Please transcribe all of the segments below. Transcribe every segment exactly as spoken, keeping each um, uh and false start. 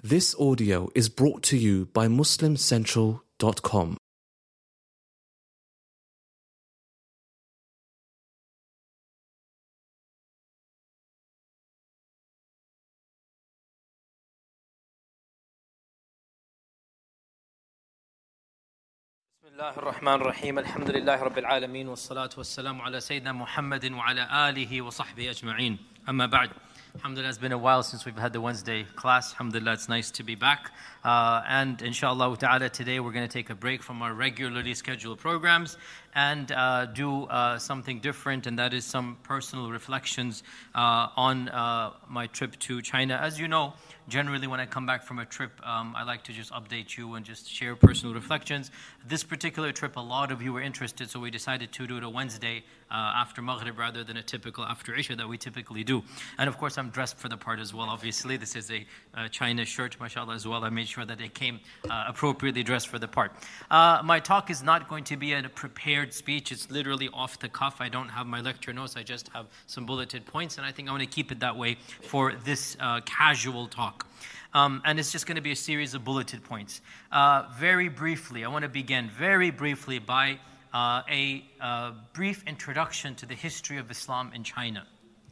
This audio is brought to you by Muslim Central dot com. بسم الله الرحمن الرحيم الحمد لله رب العالمين والصلاة والسلام على سيدنا محمد وعلى آله وصحبه أجمعين أما بعد. Alhamdulillah, it's been a while since we've had the Wednesday class. Alhamdulillah, it's nice to be back. Uh, and inshallah ta'ala, today we're going to take a break from our regularly scheduled programs and uh, do uh, something different, and that is some personal reflections uh, on uh, my trip to China. As you know, generally when I come back from a trip, um, I like to just update you and just share personal reflections. This particular trip, a lot of you were interested, so we decided to do it a Wednesday uh, after Maghrib rather than a typical after Isha that we typically do. And of course, I'm dressed for the part as well, obviously. This is a uh, China shirt, mashallah, as well. I made sure that it came uh, appropriately dressed for the part. Uh, my talk is not going to be a prepared speech. It's literally off the cuff. I don't have my lecture notes. I just have some bulleted points, and I think I want to keep it that way for this uh, casual talk. Um, and it's just going to be a series of bulleted points. Uh, very briefly, I want to begin very briefly by uh, a uh, brief introduction to the history of Islam in China.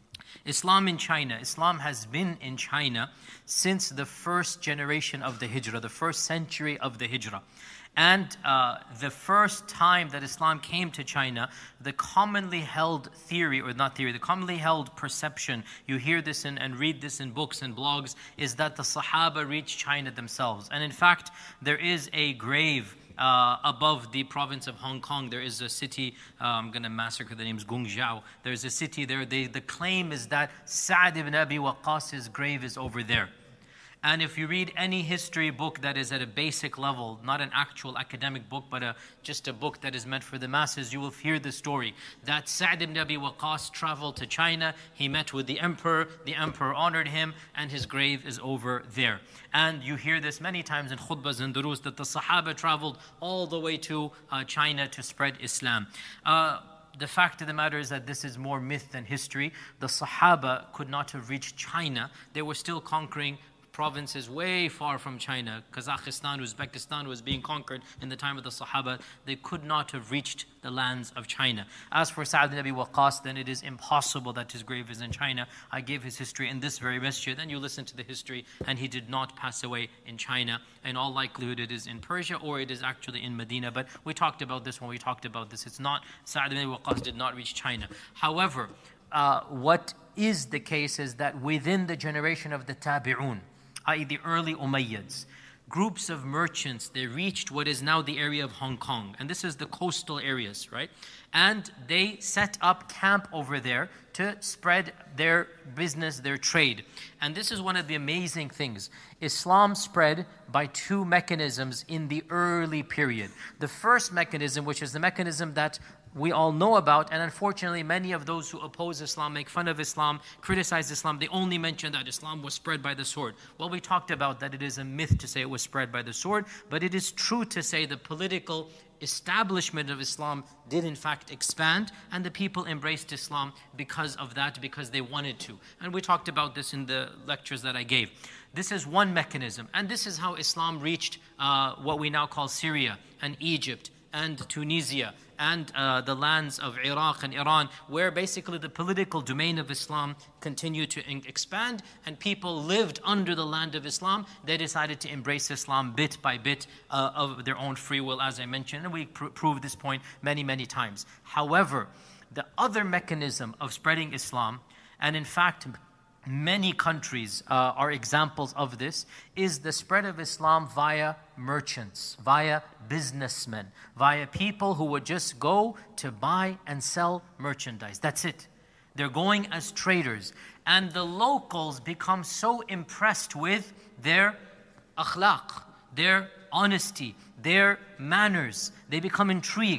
Islam in China. Islam has been in China since the first generation of the Hijrah, the first century of the Hijrah. And uh, the first time that Islam came to China, the commonly held theory, or not theory, the commonly held perception, you hear this in, and read this in books and blogs, is that the Sahaba reached China themselves. And in fact, there is a grave uh, above the province of Hong Kong. There is a city, uh, I'm going to massacre the names, Guangzhou. There's a city there. They, the claim is that Sa'd ibn Abi Waqqas's grave is over there. And if you read any history book that is at a basic level, not an actual academic book, but a, just a book that is meant for the masses, you will hear the story that Sa'd ibn Abi Waqqas traveled to China, he met with the emperor, the emperor honored him, and his grave is over there. And you hear this many times in khutbahs and durus, that the Sahaba traveled all the way to uh, China to spread Islam. Uh, The fact of the matter is that this is more myth than history. The Sahaba could not have reached China. They were still conquering provinces way far from China. Kazakhstan, Uzbekistan was being conquered in the time of the Sahaba. They could not have reached the lands of China. As for Sa'd ibn Abi Waqqas, then it is impossible that his grave is in China. I gave his history in this very masjid. Then you listen to the history, and he did not pass away in China. In all likelihood, it is in Persia, or it is actually in Medina. But we talked about this when we talked about this. It's not, Sa'd ibn Abi Waqqas did not reach China. However, uh, what is the case is that within the generation of the Tabi'un, that is the early Umayyads, groups of merchants, they reached what is now the area of Hong Kong. And this is the coastal areas, right? And they set up camp over there to spread their business, their trade. And this is one of the amazing things. Islam spread by two mechanisms in the early period. The first mechanism, which is the mechanism that we all know about, and unfortunately many of those who oppose Islam, make fun of Islam, criticize Islam, they only mention that Islam was spread by the sword. Well, we talked about that it is a myth to say it was spread by the sword, but it is true to say the political establishment of Islam did in fact expand, and the people embraced Islam because of that, because they wanted to. And we talked about this in the lectures that I gave. This is one mechanism, and this is how Islam reached uh, what we now call Syria and Egypt and Tunisia and uh, the lands of Iraq and Iran, where basically the political domain of Islam continued to in- expand, and people lived under the land of Islam. They decided to embrace Islam bit by bit uh, of their own free will, as I mentioned, and we pr- proved this point many, many times. However, the other mechanism of spreading Islam, and in fact, many countries uh, are examples of this, is the spread of Islam via merchants, via businessmen, via people who would just go to buy and sell merchandise. That's it. They're going as traders. And the locals become so impressed with their akhlaq, their honesty, their manners. They become intrigued.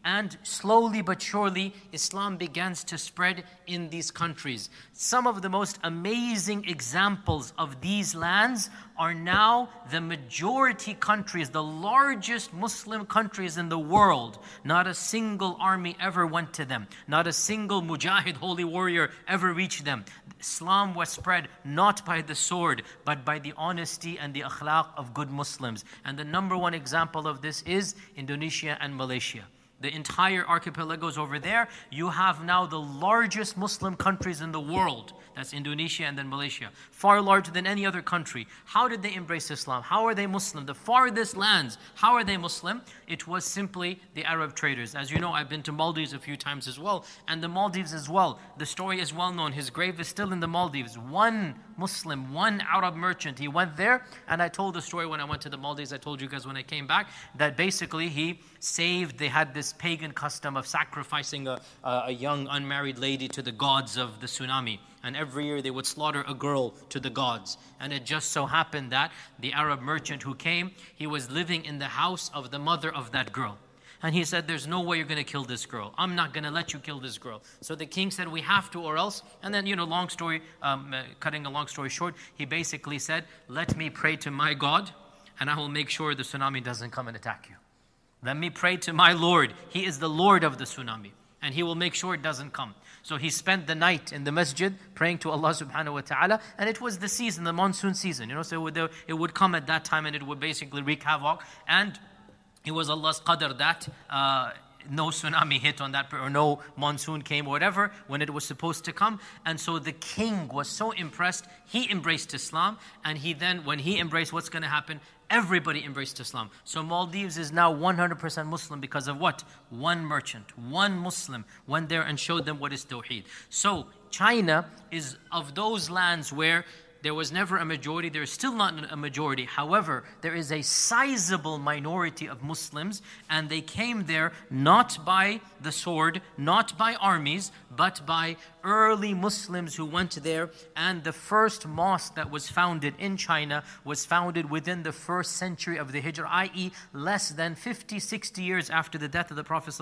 And slowly but surely, Islam begins to spread in these countries. Some of the most amazing examples of these lands are now the majority countries, the largest Muslim countries in the world. Not a single army ever went to them. Not a single mujahid, holy warrior, ever reached them. Islam was spread not by the sword, but by the honesty and the akhlaq of good Muslims. And the number one example of this is Indonesia and Malaysia. The entire archipelagos over there, you have now the largest Muslim countries in the world. That's Indonesia and then Malaysia. Far larger than any other country. How did they embrace Islam? How are they Muslim? The farthest lands, how are they Muslim? It was simply the Arab traders. As you know, I've been to Maldives a few times as well. And the Maldives as well. The story is well known. His grave is still in the Maldives. One Muslim, one Arab merchant, he went there. And I told the story when I went to the Maldives. I told you guys when I came back that basically he saved, they had this pagan custom of sacrificing a, a young unmarried lady to the gods of the tsunami. And every year they would slaughter a girl to the gods. And it just so happened that the Arab merchant who came, he was living in the house of the mother of that girl. And he said, there's no way you're going to kill this girl. I'm not going to let you kill this girl. So the king said, we have to or else. And then, you know, long story, um, uh, cutting a long story short, he basically said, let me pray to my God and I will make sure the tsunami doesn't come and attack you. Let me pray to my Lord. He is the Lord of the tsunami. And He will make sure it doesn't come. So he spent the night in the masjid praying to Allah subhanahu wa ta'ala. And it was the season, the monsoon season. You know, so it would, it would come at that time and it would basically wreak havoc. And it was Allah's qadr that uh, no tsunami hit on that, or no monsoon came or whatever when it was supposed to come. And so the king was so impressed. He embraced Islam. And he then, when he embraced, what's going to happen? Everybody embraced Islam. So Maldives is now one hundred percent Muslim because of what? One merchant, one Muslim went there and showed them what is Tawheed. So China is of those lands where there was never a majority, there is still not a majority. However, there is a sizable minority of Muslims, and they came there not by the sword, not by armies, but by early Muslims who went there. And the first mosque that was founded in China was founded within the first century of the Hijrah, that is less than fifty, sixty years after the death of the Prophet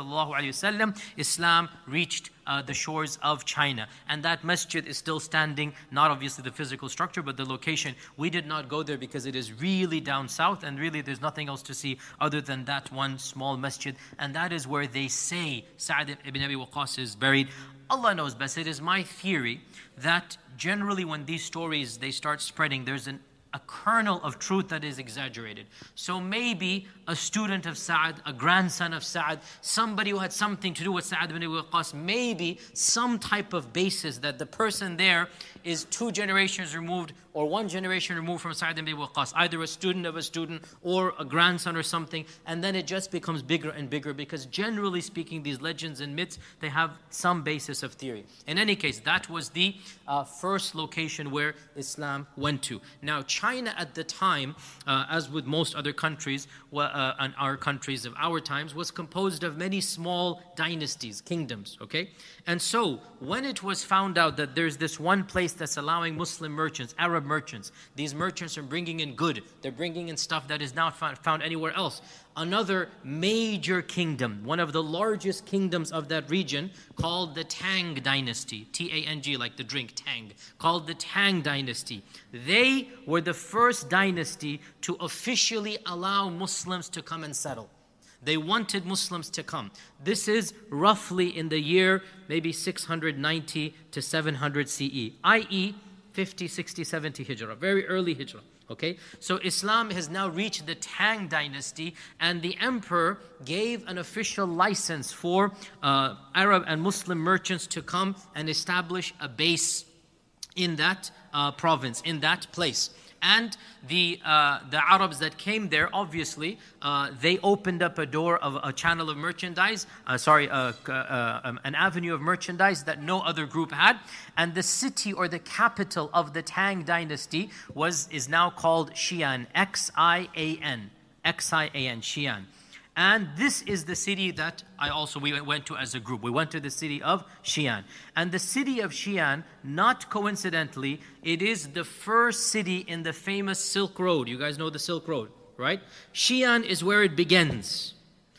ﷺ, Islam reached uh, the shores of China. And that masjid is still standing, not obviously the physical structure, but the location. We did not go there because it is really down south, and really there's nothing else to see other than that one small masjid. And that is where they say Sa'd ibn Abi Waqqas is buried. Allah knows best. It is my theory that generally when these stories, they start spreading, there's an, a kernel of truth that is exaggerated. So maybe a student of Sa'd, a grandson of Sa'd, somebody who had something to do with Sa'd ibn Abi Waqqas, maybe some type of basis that the person there is two generations removed or one generation removed from Sa'd ibn Abi Waqqas, either a student of a student or a grandson or something, and then it just becomes bigger and bigger because generally speaking, these legends and myths, they have some basis of theory. In any case, that was the uh, first location where Islam went to. Now, China at the time, uh, as with most other countries, uh, and our countries of our times, was composed of many small dynasties, kingdoms, okay? And so, when it was found out that there's this one place that's allowing Muslim merchants, Arab merchants, these merchants are bringing in good, they're bringing in stuff that is not found, found anywhere else. Another major kingdom, one of the largest kingdoms of that region, called the Tang dynasty, T A N G, like the drink Tang, called the Tang dynasty. They were the first dynasty to officially allow Muslims to come and settle. They wanted Muslims to come. This is roughly in the year maybe six hundred ninety to seven hundred C E, that is fifty, sixty, seventy Hijrah, very early Hijrah. Okay, so Islam has now reached the Tang dynasty, and the emperor gave an official license for uh, Arab and Muslim merchants to come and establish a base in that uh, province, in that place. And the uh, the Arabs that came there, obviously, uh, they opened up a door of a channel of merchandise, uh, sorry, uh, uh, um, an avenue of merchandise that no other group had. And the city or the capital of the Tang dynasty was is now called Xi'an, X I A N, X I A N, Xi'an. And this is the city that I also, we went to as a group. We went to the city of Xi'an. And the city of Xi'an, not coincidentally, it is the first city in the famous Silk Road. You guys know the Silk Road, right? Xi'an is where it begins.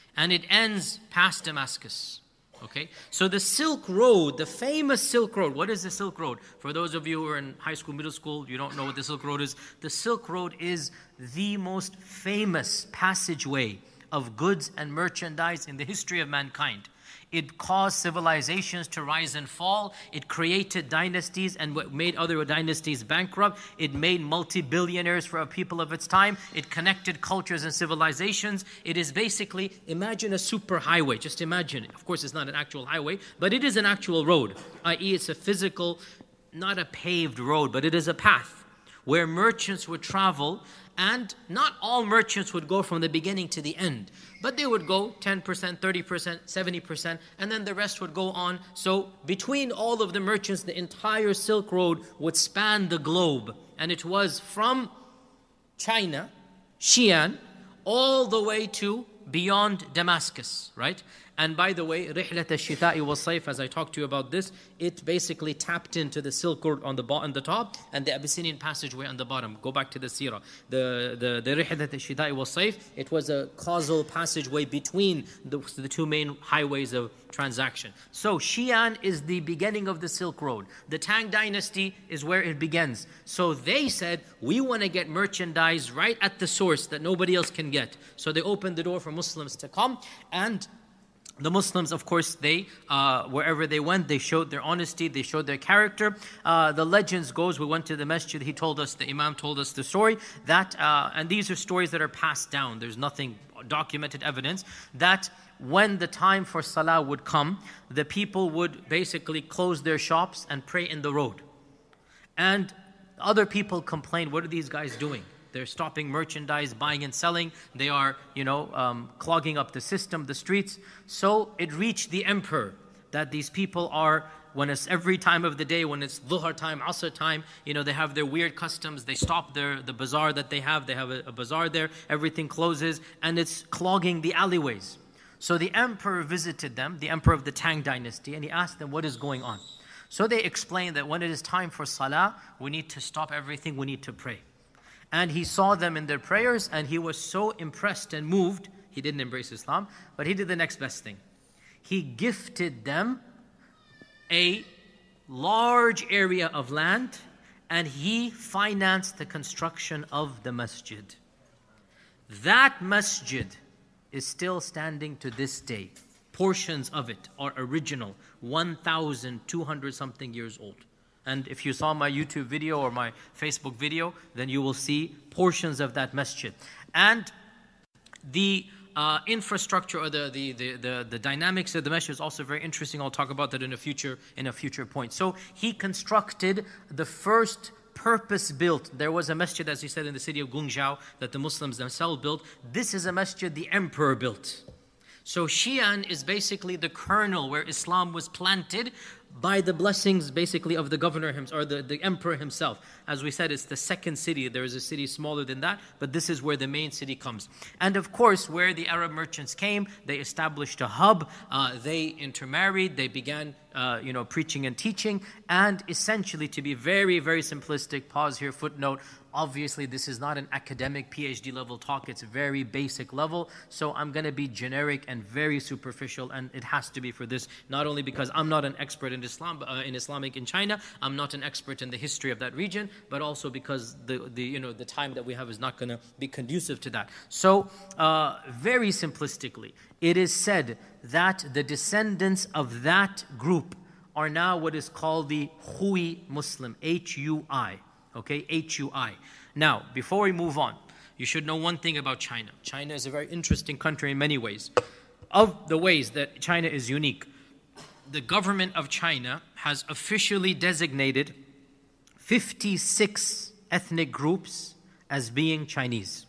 and it ends past Damascus. Okay, so the Silk Road, the famous Silk Road. What is the Silk Road? For those of you who are in high school, middle school, you don't know what the Silk Road is. The Silk Road is the most famous passageway of goods and merchandise in the history of mankind. It caused civilizations to rise and fall. It created dynasties and what made other dynasties bankrupt. It made multi-billionaires for people of its time. It connected cultures and civilizations. It is basically, imagine a super highway. Just imagine it. Of course, it's not an actual highway, but it is an actual road, that is it's a physical, not a paved road, but it is a path where merchants would travel. And not all merchants would go from the beginning to the end, but they would go ten percent, thirty percent, seventy percent, and then the rest would go on. So between all of the merchants, the entire Silk Road would span the globe. And it was from China, Xi'an, all the way to beyond Damascus, right? And by the way, Rihlat al-Shita'i wal-Sayf, as I talked to you about this, it basically tapped into the Silk Road on the on the top and the Abyssinian passageway on the bottom. Go back to the Sirah. The the the Rihlat al-Shita'i wal-Sayf, it was a causal passageway between the, the two main highways of transaction. So Xi'an is the beginning of the Silk Road. The Tang dynasty is where it begins. So they said, we want to get merchandise right at the source that nobody else can get. So they opened the door for Muslims to come, and the Muslims, of course, they, uh, wherever they went, they showed their honesty, they showed their character. Uh, the legends goes, we went to the masjid, he told us, the Imam told us the story, that, uh, and these are stories that are passed down, there's nothing documented evidence, that when the time for salah would come, the people would basically close their shops and pray in the road. And other people complained, what are these guys doing? They're stopping merchandise, buying and selling. They are, you know, um, clogging up the system, the streets. So it reached the emperor that these people are, when it's every time of the day, when it's dhuhr time, asr time, you know, they have their weird customs. They stop their the bazaar that they have. They have a, a bazaar there. Everything closes, and it's clogging the alleyways. So the emperor visited them, the emperor of the Tang dynasty, and he asked them, what is going on? So they explained that when it is time for salah, we need to stop everything, we need to pray. And he saw them in their prayers, and he was so impressed and moved. He didn't embrace Islam, but he did the next best thing. He gifted them a large area of land, and he financed the construction of the masjid. That masjid is still standing to this day. Portions of it are original, one thousand two hundred something years old. And if you saw my YouTube video or my Facebook video, then you will see portions of that masjid. And the uh, infrastructure or the, the, the, the, the dynamics of the masjid is also very interesting. I'll talk about that in a future, in a future point. So he constructed the first purpose-built. There was a masjid, as he said, in the city of Guangzhou that the Muslims themselves built. This is a masjid the emperor built. So Xi'an is basically the kernel where Islam was planted by the blessings basically of the governor himself, or the, the emperor himself. As we said, it's the second city. There is a city smaller than that, but this is where the main city comes. And of course, where the Arab merchants came, they established a hub, uh, they intermarried, they began uh, you know, preaching and teaching, and essentially, to be very, very simplistic, pause here, footnote, obviously this is not an academic PhD level talk, it's a very basic level, so I'm going to be generic and very superficial, and it has to be for this, not only because I'm not an expert in Islam, uh, in Islamic in China, I'm not an expert in the history of that region, but also because the, the you know the time that we have is not going to be conducive to that. So uh, very simplistically, it is said that the descendants of that group are now what is called the Hui Muslim, H U I. Okay, H U I. Now, before we move on, you should know one thing about China. China is a very interesting country in many ways. Of the ways that China is unique, the government of China has officially designated fifty-six ethnic groups as being Chinese.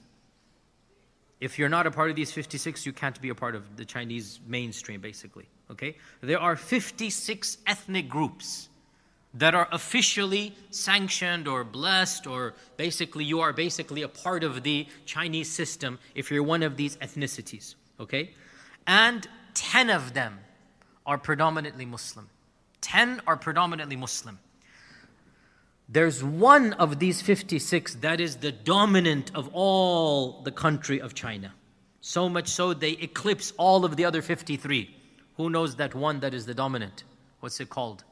If you're not a part of these fifty-six, you can't be a part of the Chinese mainstream, basically. Okay? There are fifty-six ethnic groups that are officially sanctioned or blessed, or basically you are basically a part of the Chinese system if you're one of these ethnicities, okay? And ten of them are predominantly Muslim. ten are predominantly Muslim. There's one of these fifty-six that is the dominant of all the country of China. So much so they eclipse all of the other fifty-three. Who knows that one that is the dominant? What's it called?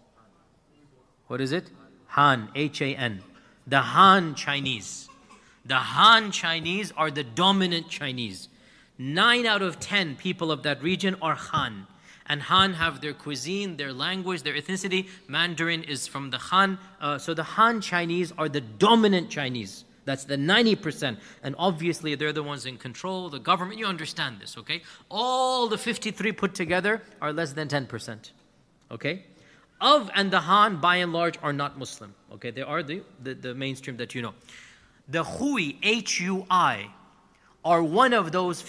What is it? Han, H A N. The Han Chinese. The Han Chinese are the dominant Chinese. Nine out of ten people of that region are Han. And Han have their cuisine, their language, their ethnicity. Mandarin is from the Han. Uh, so the Han Chinese are the dominant Chinese. That's the ninety percent. And obviously they're the ones in control, the government. You understand this, okay? All the fifty-three put together are less than ten percent, okay? Of and the Han, by and large, are not Muslim, okay? They are the, the, the mainstream that you know. The Hui, H U I, are one of those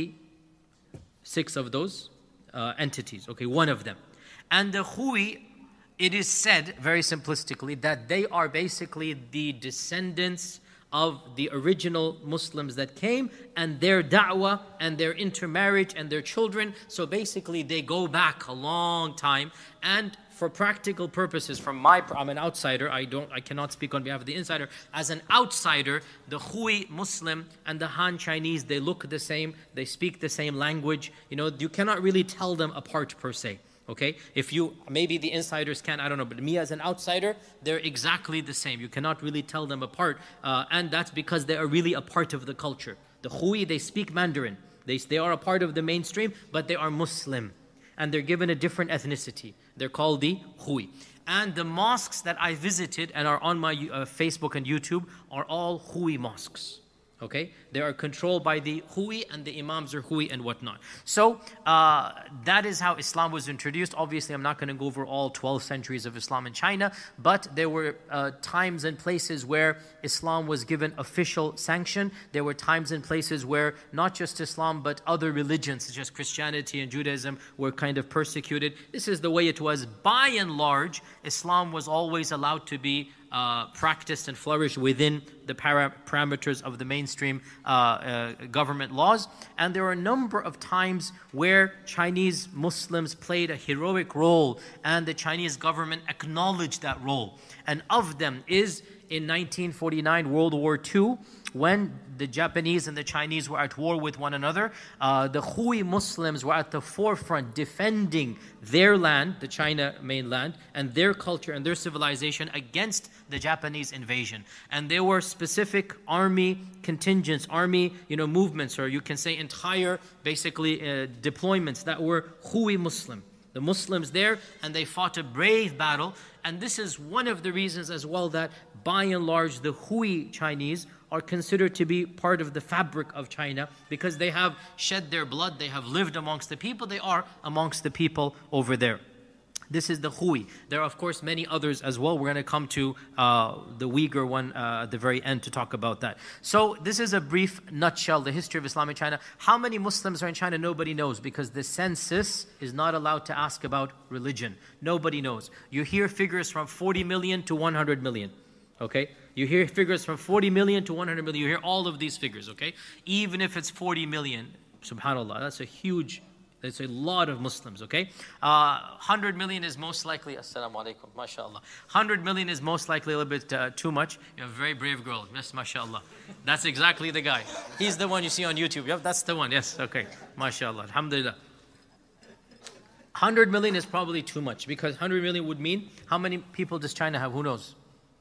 fifty-six of those uh, entities, okay? One of them. And the Hui, it is said, very simplistically, that they are basically the descendants of the original Muslims that came, and their da'wah and their intermarriage and their children. So basically they go back a long time. And for practical purposes, from my, I'm an outsider, I don't, I cannot speak on behalf of the insider. As an outsider, the Hui Muslim and the Han Chinese, they look the same, they speak the same language. You know, you cannot really tell them apart per se. Okay, if you, maybe the insiders can, I don't know, but me as an outsider, they're exactly the same. You cannot really tell them apart, uh, and that's because they are really a part of the culture. The Hui, they speak Mandarin. They, they are a part of the mainstream, but they are Muslim, and they're given a different ethnicity. They're called the Hui. And the mosques that I visited and are on my uh, Facebook and YouTube are all Hui mosques. Okay, they are controlled by the Hui, and the Imams are Hui and whatnot. So uh, that is how Islam was introduced. Obviously, I'm not going to go over all twelve centuries of Islam in China, but there were uh, times and places where Islam was given official sanction. There were times and places where not just Islam, but other religions, such as Christianity and Judaism, were kind of persecuted. This is the way it was. By and large, Islam was always allowed to be Uh, practiced and flourished within the para parameters of the mainstream uh, uh, government laws. And there are a number of times where Chinese Muslims played a heroic role, and the Chinese government acknowledged that role. And of them is in nineteen forty-nine, World War Two, when the Japanese and the Chinese were at war with one another. Uh, the Hui Muslims were at the forefront defending their land, the China mainland, and their culture and their civilization against the Japanese invasion. And there were specific army contingents, army you know, movements, or you can say entire, basically, uh, deployments that were Hui Muslim. The Muslims there, and they fought a brave battle. And this is one of the reasons as well that, by and large, the Hui Chinese are considered to be part of the fabric of China, because they have shed their blood, they have lived amongst the people, they are amongst the people over there. This is the Hui. There are, of course, many others as well. We're going to come to uh, the Uyghur one uh, at the very end to talk about that. So this is a brief nutshell, the history of Islam in China. How many Muslims are in China? Nobody knows, because the census is not allowed to ask about religion. Nobody knows. You hear figures from forty million to one hundred million. Okay? You hear figures from forty million to one hundred million. You hear all of these figures, okay? Even if it's forty million, subhanAllah, that's a huge, that's a lot of Muslims, okay? Uh, one hundred million is most likely, assalamu alaikum, mashallah. one hundred million is most likely a little bit uh, too much. You're a very brave girl, yes, mashallah. That's exactly the guy. He's the one you see on YouTube. Yep, that's the one, yes, okay. Mashallah, alhamdulillah. one hundred million is probably too much, because one hundred million would mean, how many people does China have? Who knows?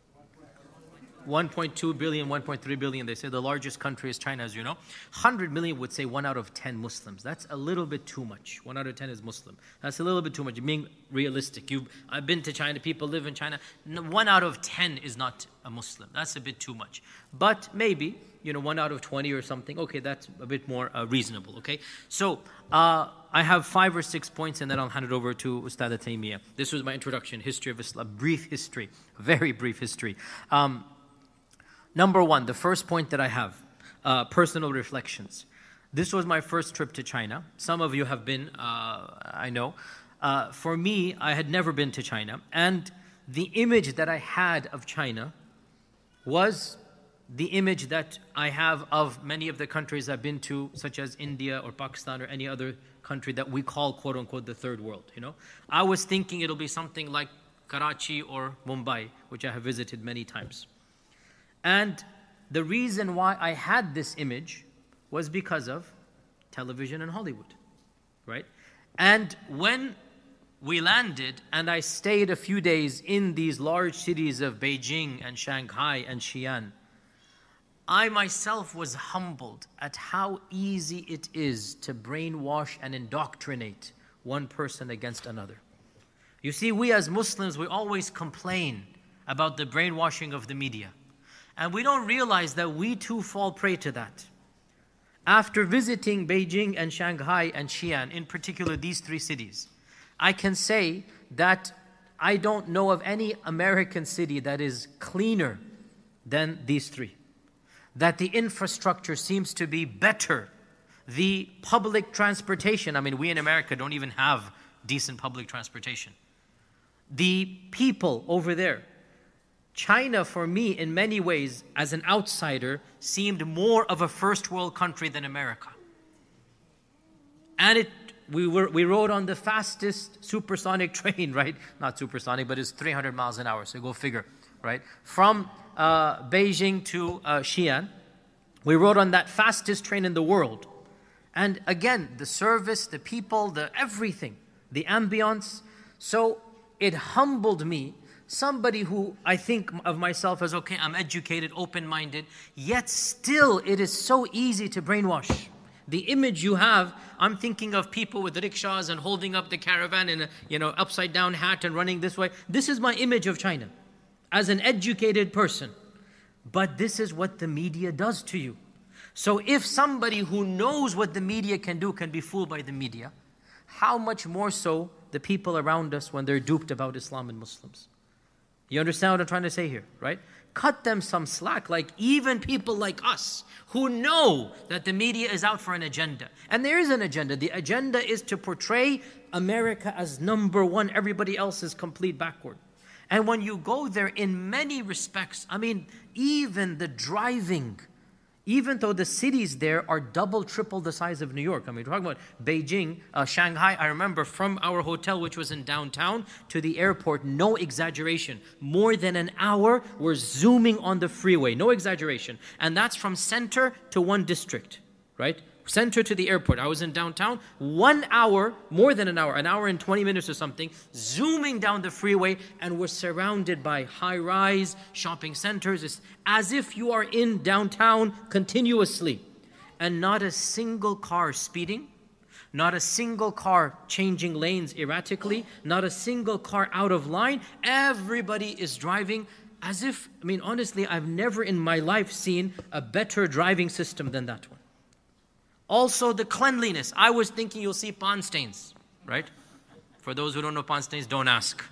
one point two billion, one point three billion. They say the largest country is China, as you know. one hundred million would say one out of ten Muslims. That's a little bit too much. one out of ten is Muslim. That's a little bit too much. Being realistic. You've, I've been to China. People live in China. one out of ten is not a Muslim. That's a bit too much. But maybe, you know, one out of twenty or something. Okay, that's a bit more uh, reasonable. Okay, so uh, I have five or six points, and then I'll hand it over to Ustad Taymiyyah. This was my introduction, history of Islam, brief history, very brief history. Um, Number one, the first point that I have, uh, personal reflections. This was my first trip to China. Some of you have been, uh, I know. Uh, for me, I had never been to China. And the image that I had of China was the image that I have of many of the countries I've been to, such as India or Pakistan or any other country that we call, quote unquote, the third world. You know, I was thinking it'll be something like Karachi or Mumbai, which I have visited many times. And the reason why I had this image was because of television and Hollywood, right? And when we landed and I stayed a few days in these large cities of Beijing and Shanghai and Xi'an, I myself was humbled at how easy it is to brainwash and indoctrinate one person against another. You see, we as Muslims, we always complain about the brainwashing of the media. And we don't realize that we too fall prey to that. After visiting Beijing and Shanghai and Xi'an, in particular these three cities, I can say that I don't know of any American city that is cleaner than these three. That the infrastructure seems to be better. The public transportation, I mean, we in America don't even have decent public transportation. The people over there, China for me in many ways as an outsider seemed more of a first world country than America. And it we were we rode on the fastest supersonic train, right? Not supersonic, but it's three hundred miles an hour, so go figure, right? From uh, Beijing to uh, Xi'an, we rode on that fastest train in the world. And again, the service, the people, the everything, the ambience. So it humbled me. Somebody who I think of myself as, okay, I'm educated, open-minded, yet still it is so easy to brainwash. The image you have, I'm thinking of people with rickshaws and holding up the caravan in a, you know, upside-down hat and running this way. This is my image of China as an educated person. But this is what the media does to you. So if somebody who knows what the media can do can be fooled by the media, how much more so the people around us when they're duped about Islam and Muslims? You understand what I'm trying to say here, right? Cut them some slack, like even people like us who know that the media is out for an agenda. And there is an agenda. The agenda is to portray America as number one. Everybody else is complete backward. And when you go there, in many respects, I mean, even the driving, even though the cities there are double, triple the size of New York. I mean, we're talking about Beijing, uh, Shanghai. I remember from our hotel, which was in downtown, to the airport, no exaggeration. More than an hour, we're zooming on the freeway. No exaggeration. And that's from center to one district, right? Center to the airport. I was in downtown, one hour, more than an hour, an hour and twenty minutes or something, zooming down the freeway, and we're surrounded by high-rise shopping centers. It's as if you are in downtown continuously. And not a single car speeding, not a single car changing lanes erratically, not a single car out of line. Everybody is driving as if, I mean, honestly, I've never in my life seen a better driving system than that one. Also, the cleanliness. I was thinking you'll see pond stains, right? For those who don't know pond stains, don't ask.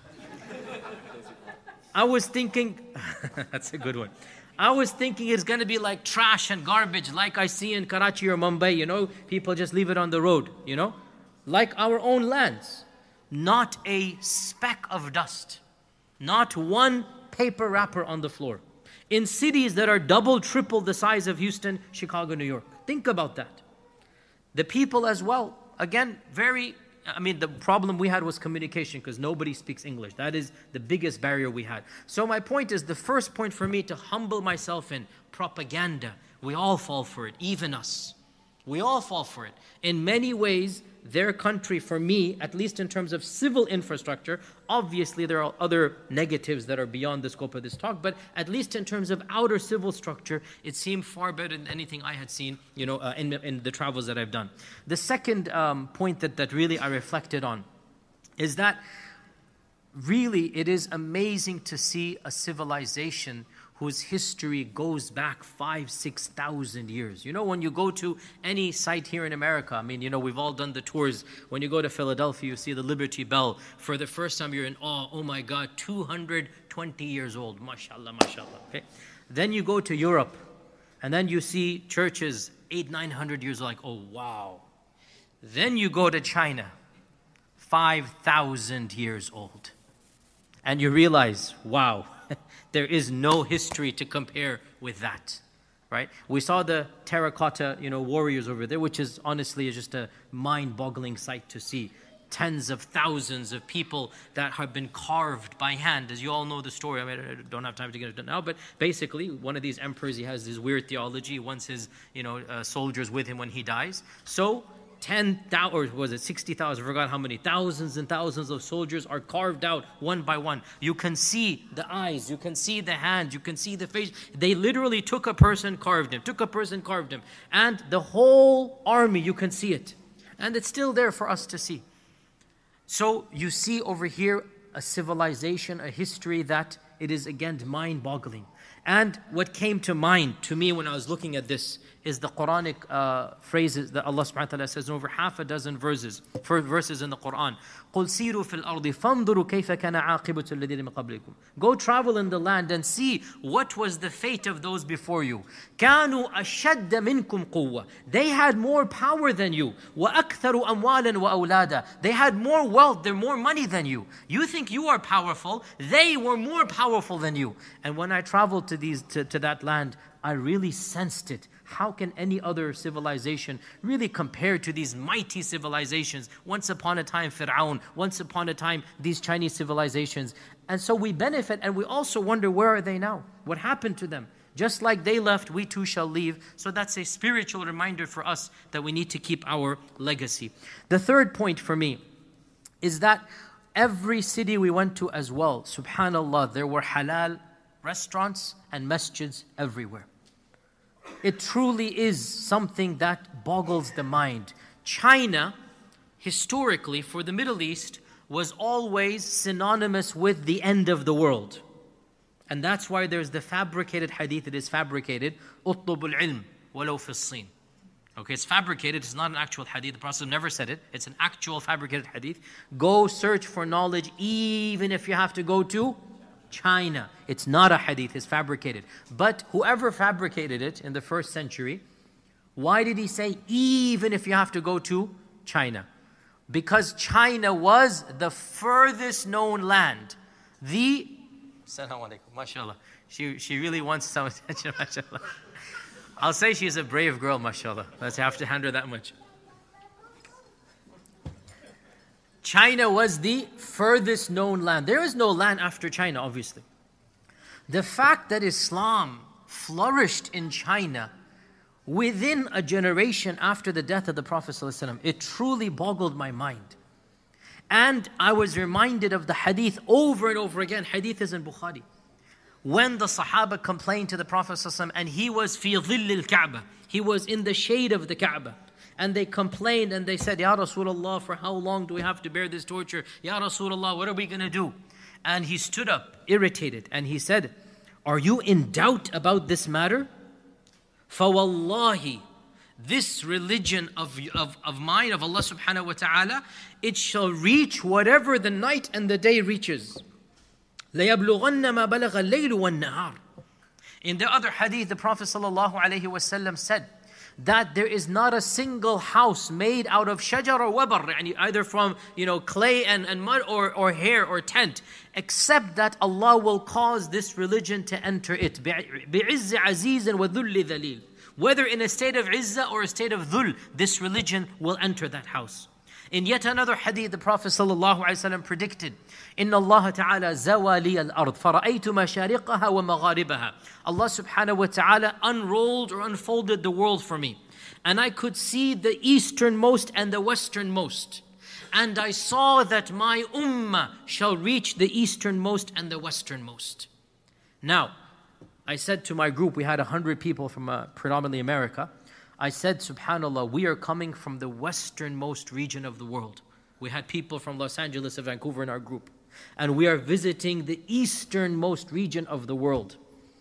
I was thinking, that's a good one. I was thinking it's going to be like trash and garbage like I see in Karachi or Mumbai, you know? People just leave it on the road, you know? Like our own lands. Not a speck of dust. Not one paper wrapper on the floor. In cities that are double, triple the size of Houston, Chicago, New York. Think about that. The people as well, again, very, I mean, the problem we had was communication because nobody speaks English. That is the biggest barrier we had. So my point is, the first point for me to humble myself in, propaganda. We all fall for it, even us. We all fall for it. In many ways, their country, for me, at least in terms of civil infrastructure, obviously there are other negatives that are beyond the scope of this talk, but at least in terms of outer civil structure, it seemed far better than anything I had seen, you know, uh, in, in the travels that I've done. The second um, point that, that really I reflected on is that really it is amazing to see a civilization whose history goes back five, six thousand years. You know, when you go to any site here in America, I mean, you know, we've all done the tours. When you go to Philadelphia, you see the Liberty Bell. For the first time, you're in awe. Oh my God, two hundred twenty years old. MashaAllah, MashaAllah. Okay. Then you go to Europe, and then you see churches eight, nine hundred years old. Like, oh wow. Then you go to China, five thousand years old, and you realize, wow. There is no history to compare with that, right? We saw the terracotta, you know, warriors over there, which is honestly just a mind-boggling sight to see. tens of thousands of people that have been carved by hand. As you all know the story, I mean, I don't have time to get into it now, but basically, one of these emperors, he has this weird theology. He wants his, you know, uh, soldiers with him when he dies. So, ten thousand, or was it sixty thousand, I forgot how many, thousands and thousands of soldiers are carved out one by one. You can see the eyes, you can see the hands, you can see the face. They literally took a person, carved him, took a person, carved him. And the whole army, you can see it. And it's still there for us to see. So you see over here a civilization, a history that it is again mind-boggling. And what came to mind to me when I was looking at this is the Quranic uh, phrases that Allah subhanahu wa ta'ala says in over half a dozen verses, verses in the Quran. قُلْ سِيرُوا فِي الْأَرْضِ فَانْظُرُوا كَيْفَ كَانَ عَاقِبَةُ الَّذِينَ مِنْ قَبْلِكُمْ. Go travel in the land and see what was the fate of those before you. كَانُوا أَشَدَّ مِنْكُمْ قُوَّةً. They had more power than you. وَأَكْثَرُ أَمْوَالًا وَأَوْلَادًا. They had more wealth, they're more money than you. You think you are powerful, they were more powerful than you. And when I traveled to these to, to that land, I really sensed it. How can any other civilization really compare to these mighty civilizations? Once upon a time, Fir'aun. Once upon a time, these Chinese civilizations. And so we benefit, and we also wonder, where are they now? What happened to them? Just like they left, we too shall leave. So that's a spiritual reminder for us that we need to keep our legacy. The third point for me is that every city we went to as well, subhanallah, there were halal restaurants and masjids everywhere. It truly is something that boggles the mind. China, historically, for the Middle East, was always synonymous with the end of the world. And that's why there's the fabricated hadith, it is fabricated, اطلب العلم ولو في الصين. Okay, it's fabricated, it's not an actual hadith. The Prophet never said it. It's an actual fabricated hadith. Go search for knowledge even if you have to go to China. It's not a hadith, it's fabricated. But whoever fabricated it in the first century, why did he say even if you have to go to China? Because China was the furthest known land. The Assalamu alaikum, mashallah. She, she really wants some attention, mashallah. I'll say she's a brave girl, mashallah. Let's have to hand her that much. China was the furthest known land. There is no land after China, obviously. The fact that Islam flourished in China within a generation after the death of the Prophet ﷺ, it truly boggled my mind. And I was reminded of the hadith over and over again. Hadith is in Bukhari. When the Sahaba complained to the Prophet ﷺ and he was fi dhill al-Kaaba, he was in the shade of the Kaaba. And they complained and they said, Ya Rasulullah, for how long do we have to bear this torture? Ya Rasulullah, what are we going to do? And he stood up, irritated, and he said, are you in doubt about this matter? فَوَاللَّهِ, this religion of, of, of mine, of Allah subhanahu wa ta'ala, it shall reach whatever the night and the day reaches. لَيَبْلُغَنَّ مَا بَلَغَ اللَّيْلُ وَالنَّهَارُ. In the other hadith, the Prophet sallallahu alayhi wa sallam said, that there is not a single house made out of shajar or wabar, either from you know clay and, and mud or, or hair or tent, except that Allah will cause this religion to enter it. بِعِزِّ عَزِيزٍ وَذُلِّ ذَلِيلٍ. Whether in a state of izzah or a state of dhul, this religion will enter that house. In yet another hadith, the Prophet ﷺ predicted, إِنَّ اللَّهَ تَعَالَى زَوَى لِيَ الْأَرْضِ فَرَأَيْتُ مَشَارِقَهَا وَمَغَارِبَهَا. Allah subhanahu wa ta'ala unrolled or unfolded the world for me. And I could see the easternmost and the westernmost. And I saw that my ummah shall reach the easternmost and the westernmost. Now, I said to my group, we had a hundred people from uh, predominantly America. I said, subhanAllah, we are coming from the westernmost region of the world. We had people from Los Angeles and Vancouver in our group. And we are visiting the easternmost region of the world.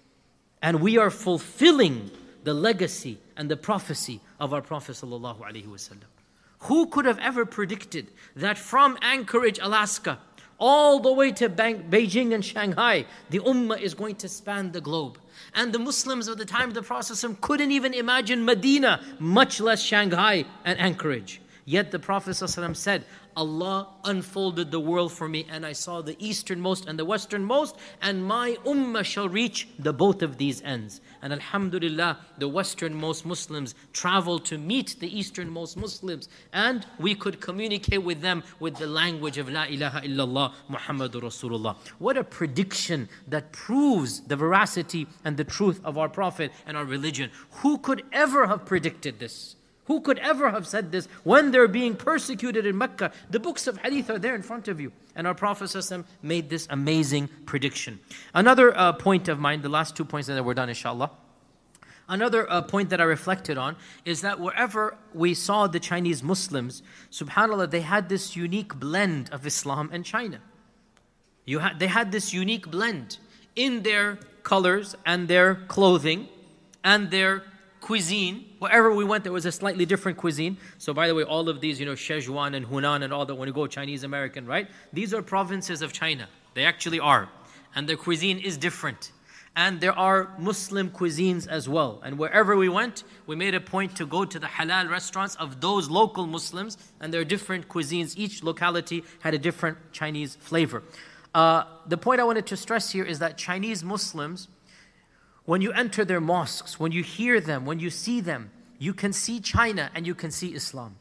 And we are fulfilling the legacy and the prophecy of our Prophet sallallahu alaihi wasallam. Who could have ever predicted that from Anchorage, Alaska, all the way to Beijing and Shanghai, the ummah is going to span the globe. And the Muslims of the time of the Prophet couldn't even imagine Medina, much less Shanghai and Anchorage. Yet the Prophet ﷺ said, Allah unfolded the world for me and I saw the easternmost and the westernmost, and my ummah shall reach the both of these ends. And alhamdulillah, the westernmost Muslims traveled to meet the easternmost Muslims, and we could communicate with them with the language of La ilaha illallah Muhammadur Rasulullah. What a prediction that proves the veracity and the truth of our Prophet and our religion. Who could ever have predicted this? Who could ever have said this when they're being persecuted in Mecca? The books of hadith are there in front of you. And our Prophet ﷺ made this amazing prediction. Another uh, point of mine, the last two points that we're done inshallah. Another uh, point that I reflected on is that wherever we saw the Chinese Muslims, subhanAllah, they had this unique blend of Islam and China. You had, they had this unique blend in their colors and their clothing and their cuisine. Wherever we went, there was a slightly different cuisine. So by the way, all of these, you know, Sichuan and Hunan and all that, when you go Chinese American, right? These are provinces of China. They actually are. And their cuisine is different. And there are Muslim cuisines as well. And wherever we went, we made a point to go to the halal restaurants of those local Muslims. And there are different cuisines. Each locality had a different Chinese flavor. Uh, the point I wanted to stress here is that Chinese Muslims, when you enter their mosques, when you hear them, when you see them, you can see China and you can see Islam.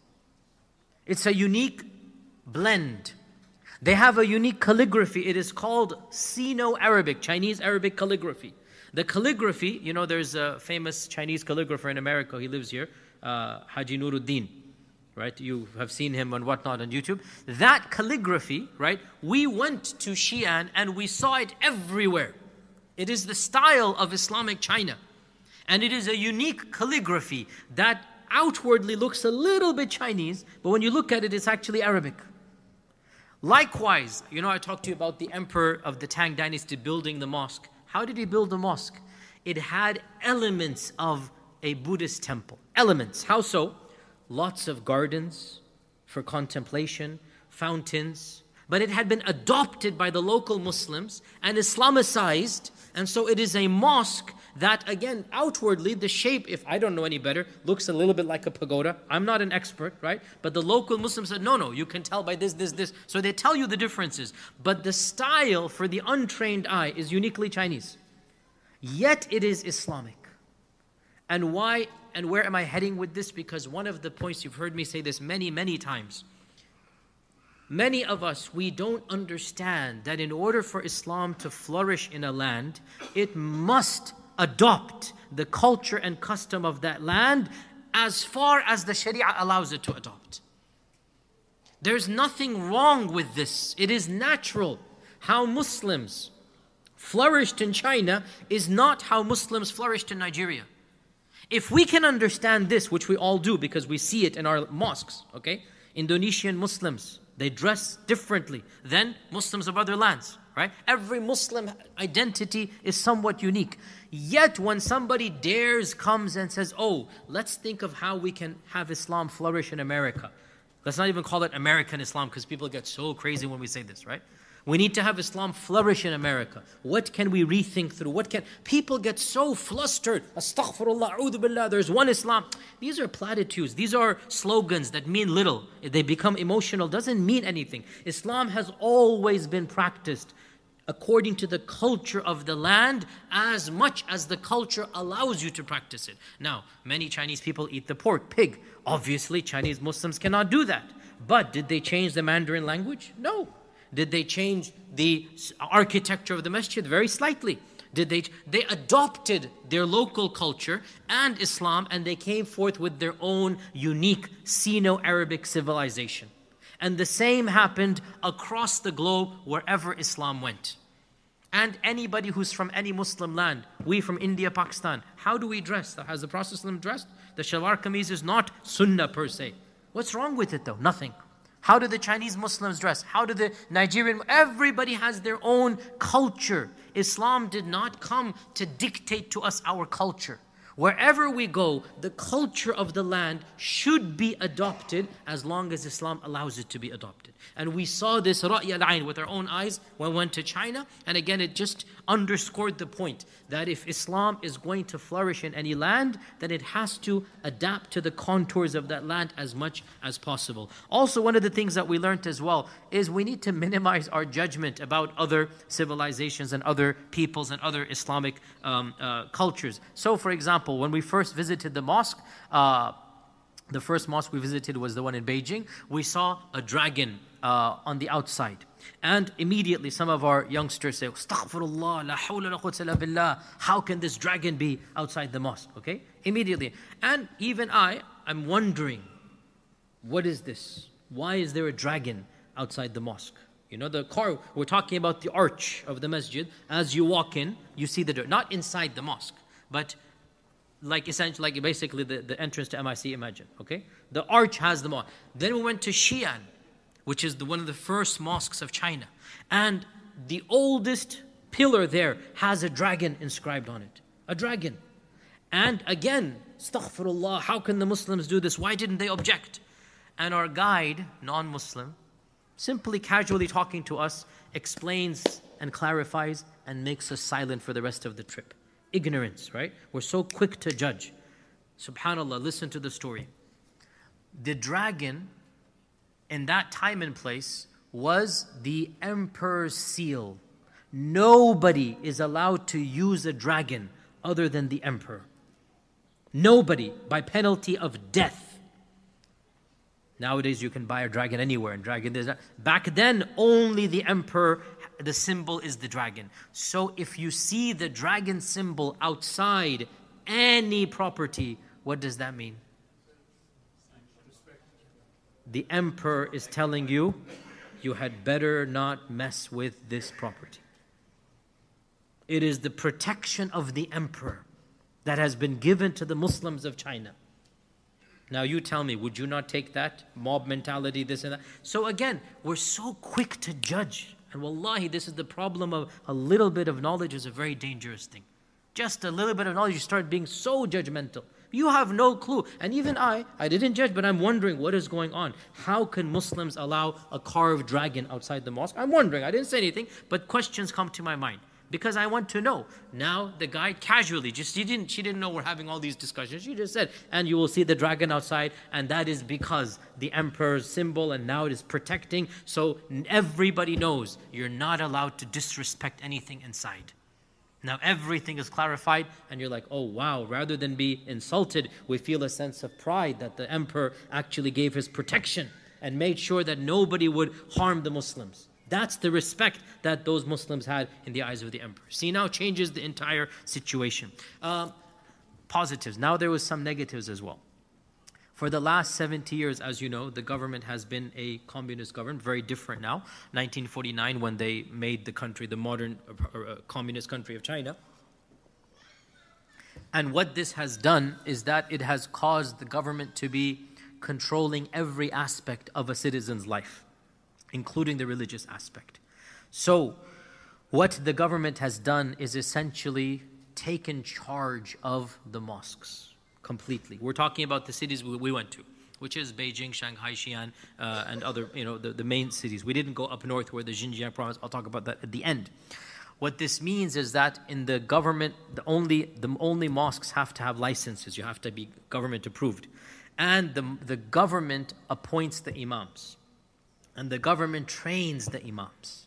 It's a unique blend. They have a unique calligraphy. It is called Sino-Arabic, Chinese Arabic calligraphy. The calligraphy, you know, there's a famous Chinese calligrapher in America. He lives here, uh, Haji Nuruddin, right? You have seen him and whatnot on YouTube. That calligraphy, right? We went to Xi'an and we saw it everywhere. It is the style of Islamic China. And it is a unique calligraphy that outwardly looks a little bit Chinese, but when you look at it, it's actually Arabic. Likewise, you know, I talked to you about the emperor of the Tang dynasty building the mosque. How did he build the mosque? It had elements of a Buddhist temple. Elements. How so? Lots of gardens for contemplation, fountains. But it had been adopted by the local Muslims and Islamicized. And so it is a mosque that, again, outwardly, the shape, if I don't know any better, looks a little bit like a pagoda. I'm not an expert, right? But the local Muslims said, no, no, you can tell by this, this, this. So they tell you the differences. But the style for the untrained eye is uniquely Chinese. Yet it is Islamic. And why, and where am I heading with this? Because one of the points, you've heard me say this many, many times. Many of us, we don't understand that in order for Islam to flourish in a land, it must adopt the culture and custom of that land as far as the Sharia allows it to adopt. There's nothing wrong with this. It is natural. How Muslims flourished in China is not how Muslims flourished in Nigeria. If we can understand this, which we all do because we see it in our mosques, okay? Indonesian Muslims, they dress differently than Muslims of other lands, right? Every Muslim identity is somewhat unique. Yet when somebody dares, comes and says, oh, let's think of how we can have Islam flourish in America. Let's not even call it American Islam because people get so crazy when we say this, right? We need to have Islam flourish in America. What can we rethink through? What can people get so flustered? Astaghfirullah, a'udhu billah, there's one Islam. These are platitudes. These are slogans that mean little. If they become emotional, doesn't mean anything. Islam has always been practiced according to the culture of the land as much as the culture allows you to practice it. Now, many Chinese people eat the pork, pig. Obviously, Chinese Muslims cannot do that. But did they change the Mandarin language? No. Did they change the architecture of the masjid? Very slightly. Did they? They adopted their local culture and Islam, and they came forth with their own unique Sino-Arabic civilization. And the same happened across the globe wherever Islam went. And anybody who's from any Muslim land, we from India, Pakistan, how do we dress? Has the Prophet ﷺ dressed? The shalwar kameez is not sunnah per se. What's wrong with it though? Nothing. How do the Chinese Muslims dress? How do the Nigerian? Everybody has their own culture. Islam did not come to dictate to us our culture. Wherever we go, the culture of the land should be adopted as long as Islam allows it to be adopted. And we saw this ra'y al-ayn with our own eyes when we went to China. And again, it just underscored the point that if Islam is going to flourish in any land, then it has to adapt to the contours of that land as much as possible. Also, one of the things that we learned as well is we need to minimize our judgment about other civilizations and other peoples and other Islamic um, uh, cultures. So, for example, when we first visited the mosque, uh, the first mosque we visited was the one in Beijing. We saw a dragon uh, on the outside. And immediately some of our youngsters say, Astaghfirullah, la hawla la quwwata illa billah. How can this dragon be outside the mosque? Okay? Immediately. And even I, I'm wondering, what is this? Why is there a dragon outside the mosque? You know, the car, we're talking about the arch of the masjid. As you walk in, you see the door. Not inside the mosque, but like essentially, like basically the, the entrance to M I C, imagine, okay? The arch has the mosque. Then we went to Xi'an, which is the, one of the first mosques of China. And the oldest pillar there has a dragon inscribed on it. A dragon. And again, astaghfirullah, how can the Muslims do this? Why didn't they object? And our guide, non-Muslim, simply casually talking to us, explains and clarifies and makes us silent for the rest of the trip. Ignorance, right? We're so quick to judge. SubhanAllah, listen to the story. The dragon in that time and place was the emperor's seal. Nobody is allowed to use a dragon other than the emperor. Nobody, by penalty of death. Nowadays you can buy a dragon anywhere, and dragon there's not. Back then only the emperor, the symbol is the dragon. So if you see the dragon symbol outside any property, what does that mean? The emperor is telling you, you had better not mess with this property. It is the protection of the emperor that has been given to the Muslims of China. Now you tell me, would you not take that? Mob mentality, this and that. So again, we're so quick to judge. And wallahi, this is the problem of a little bit of knowledge is a very dangerous thing. Just a little bit of knowledge, you start being so judgmental. You have no clue. And even I, I didn't judge, but I'm wondering what is going on. How can Muslims allow a carved dragon outside the mosque? I'm wondering. I didn't say anything, but questions come to my mind. Because I want to know. Now the guy casually, just she didn't, she didn't know we're having all these discussions. She just said, and you will see the dragon outside, and that is because the emperor's symbol, and now it is protecting. So everybody knows you're not allowed to disrespect anything inside. Now everything is clarified, and you're like, oh wow, rather than be insulted, we feel a sense of pride that the emperor actually gave his protection and made sure that nobody would harm the Muslims. That's the respect that those Muslims had in the eyes of the emperor. See, now changes the entire situation. Uh, positives. Now there was some negatives as well. For the last seventy years, as you know, the government has been a communist government, very different now. nineteen forty-nine, when they made the country the modern uh, uh, communist country of China. And what this has done is that it has caused the government to be controlling every aspect of a citizen's life, including the religious aspect. So what the government has done is essentially taken charge of the mosques completely. We're talking about the cities we, we went to, which is Beijing, Shanghai, Xi'an, uh, and other, you know, the, the main cities. We didn't go up north where the Xinjiang province, I'll talk about that at the end. What this means is that in the government, the only, the only mosques have to have licenses. You have to be government approved. And the, the government appoints the imams. And the government trains the imams.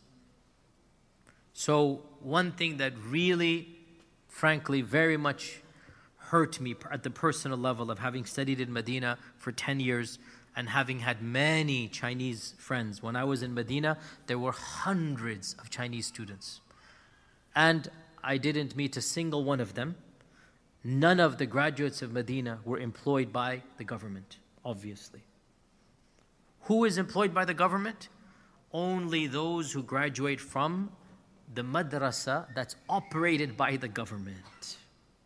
So one thing that really, frankly, very much hurt me at the personal level of having studied in Medina for ten years and having had many Chinese friends. When I was in Medina, there were hundreds of Chinese students. And I didn't meet a single one of them. None of the graduates of Medina were employed by the government, obviously. Who is employed by the government? Only those who graduate from the madrasa that's operated by the government.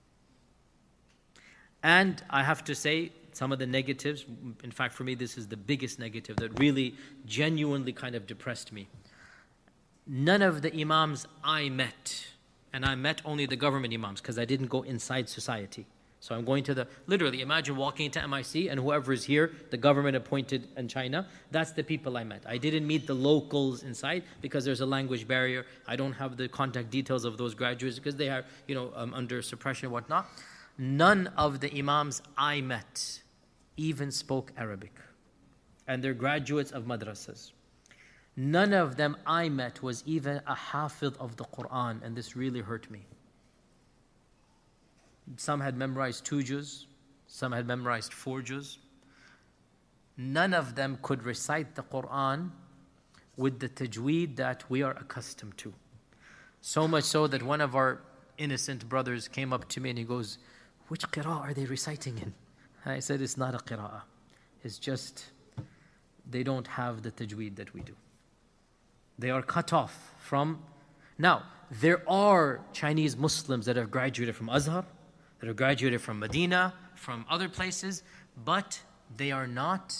And I have to say, some of the negatives, in fact for me this is the biggest negative that really genuinely kind of depressed me. None of the imams I met, and I met only the government imams because I didn't go inside society. So I'm going to the, literally imagine walking into M I C and whoever is here, the government appointed in China, that's the people I met. I didn't meet the locals inside because there's a language barrier. I don't have the contact details of those graduates because they are, you know, um, under suppression and whatnot. None of the imams I met even spoke Arabic. And they're graduates of madrasas. None of them I met was even a hafidh of the Quran, and this really hurt me. Some had memorized two juz, some had memorized four juz. None of them could recite the Quran with the tajweed that we are accustomed to. So much so that one of our innocent brothers came up to me and he goes, "Which qira'ah are they reciting in?" And I said, "It's not a qira'ah. It's just they don't have the tajweed that we do. They are cut off from..." Now, there are Chinese Muslims that have graduated from Azhar, that have graduated from Medina, from other places, but they are not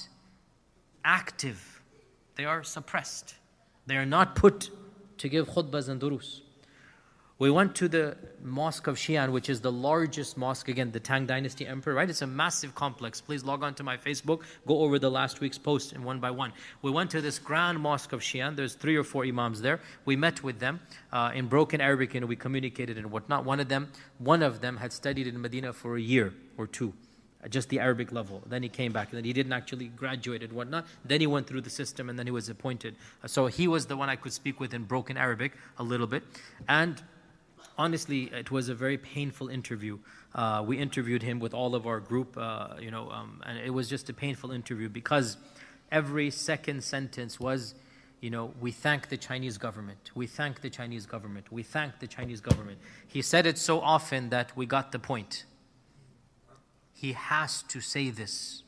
active. They are suppressed. They are not put to give khutbahs and durus. We went to the mosque of Xi'an, which is the largest mosque, again, the Tang Dynasty Emperor, right? It's a massive complex. Please log on to my Facebook, go over the last week's post and one by one. We went to this grand mosque of Xi'an. There's three or four imams there. We met with them uh, in broken Arabic and we communicated and whatnot. One of them, one of them had studied in Medina for a year or two, just the Arabic level. Then he came back and then he didn't actually graduate and whatnot. Then he went through the system and then he was appointed. So he was the one I could speak with in broken Arabic a little bit. And honestly, it was a very painful interview. Uh, we interviewed him with all of our group, uh, you know, um, and it was just a painful interview because every second sentence was, you know, we thank the Chinese government, we thank the Chinese government, we thank the Chinese government. He said it so often that we got the point. He has to say this.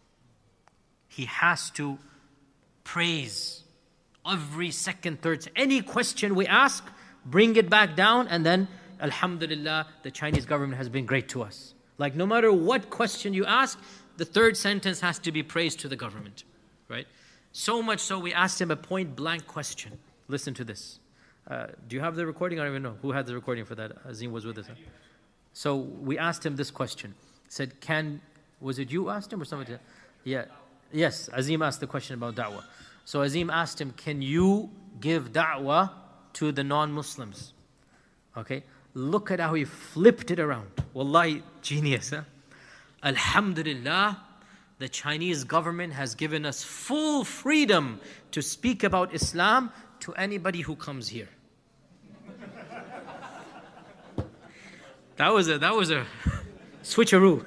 He has to praise every second, third, any question we ask, bring it back down, and then, alhamdulillah, the Chinese government has been great to us. Like, no matter what question you ask, the third sentence has to be praise to the government, right? So much so, we asked him a point-blank question. Listen to this. Uh, do you have the recording? I don't even know. Who had the recording for that? Azim was with us. Huh? So we asked him this question. Said, can, was it you asked him or somebody? Yeah. Yes, Azim asked the question about da'wah. So Azim asked him, can you give da'wah to the non-Muslims? Okay, look at how he flipped it around. Wallahi, genius, huh? Alhamdulillah, the Chinese government has given us full freedom to speak about Islam to anybody who comes here. That was a that was a switcheroo.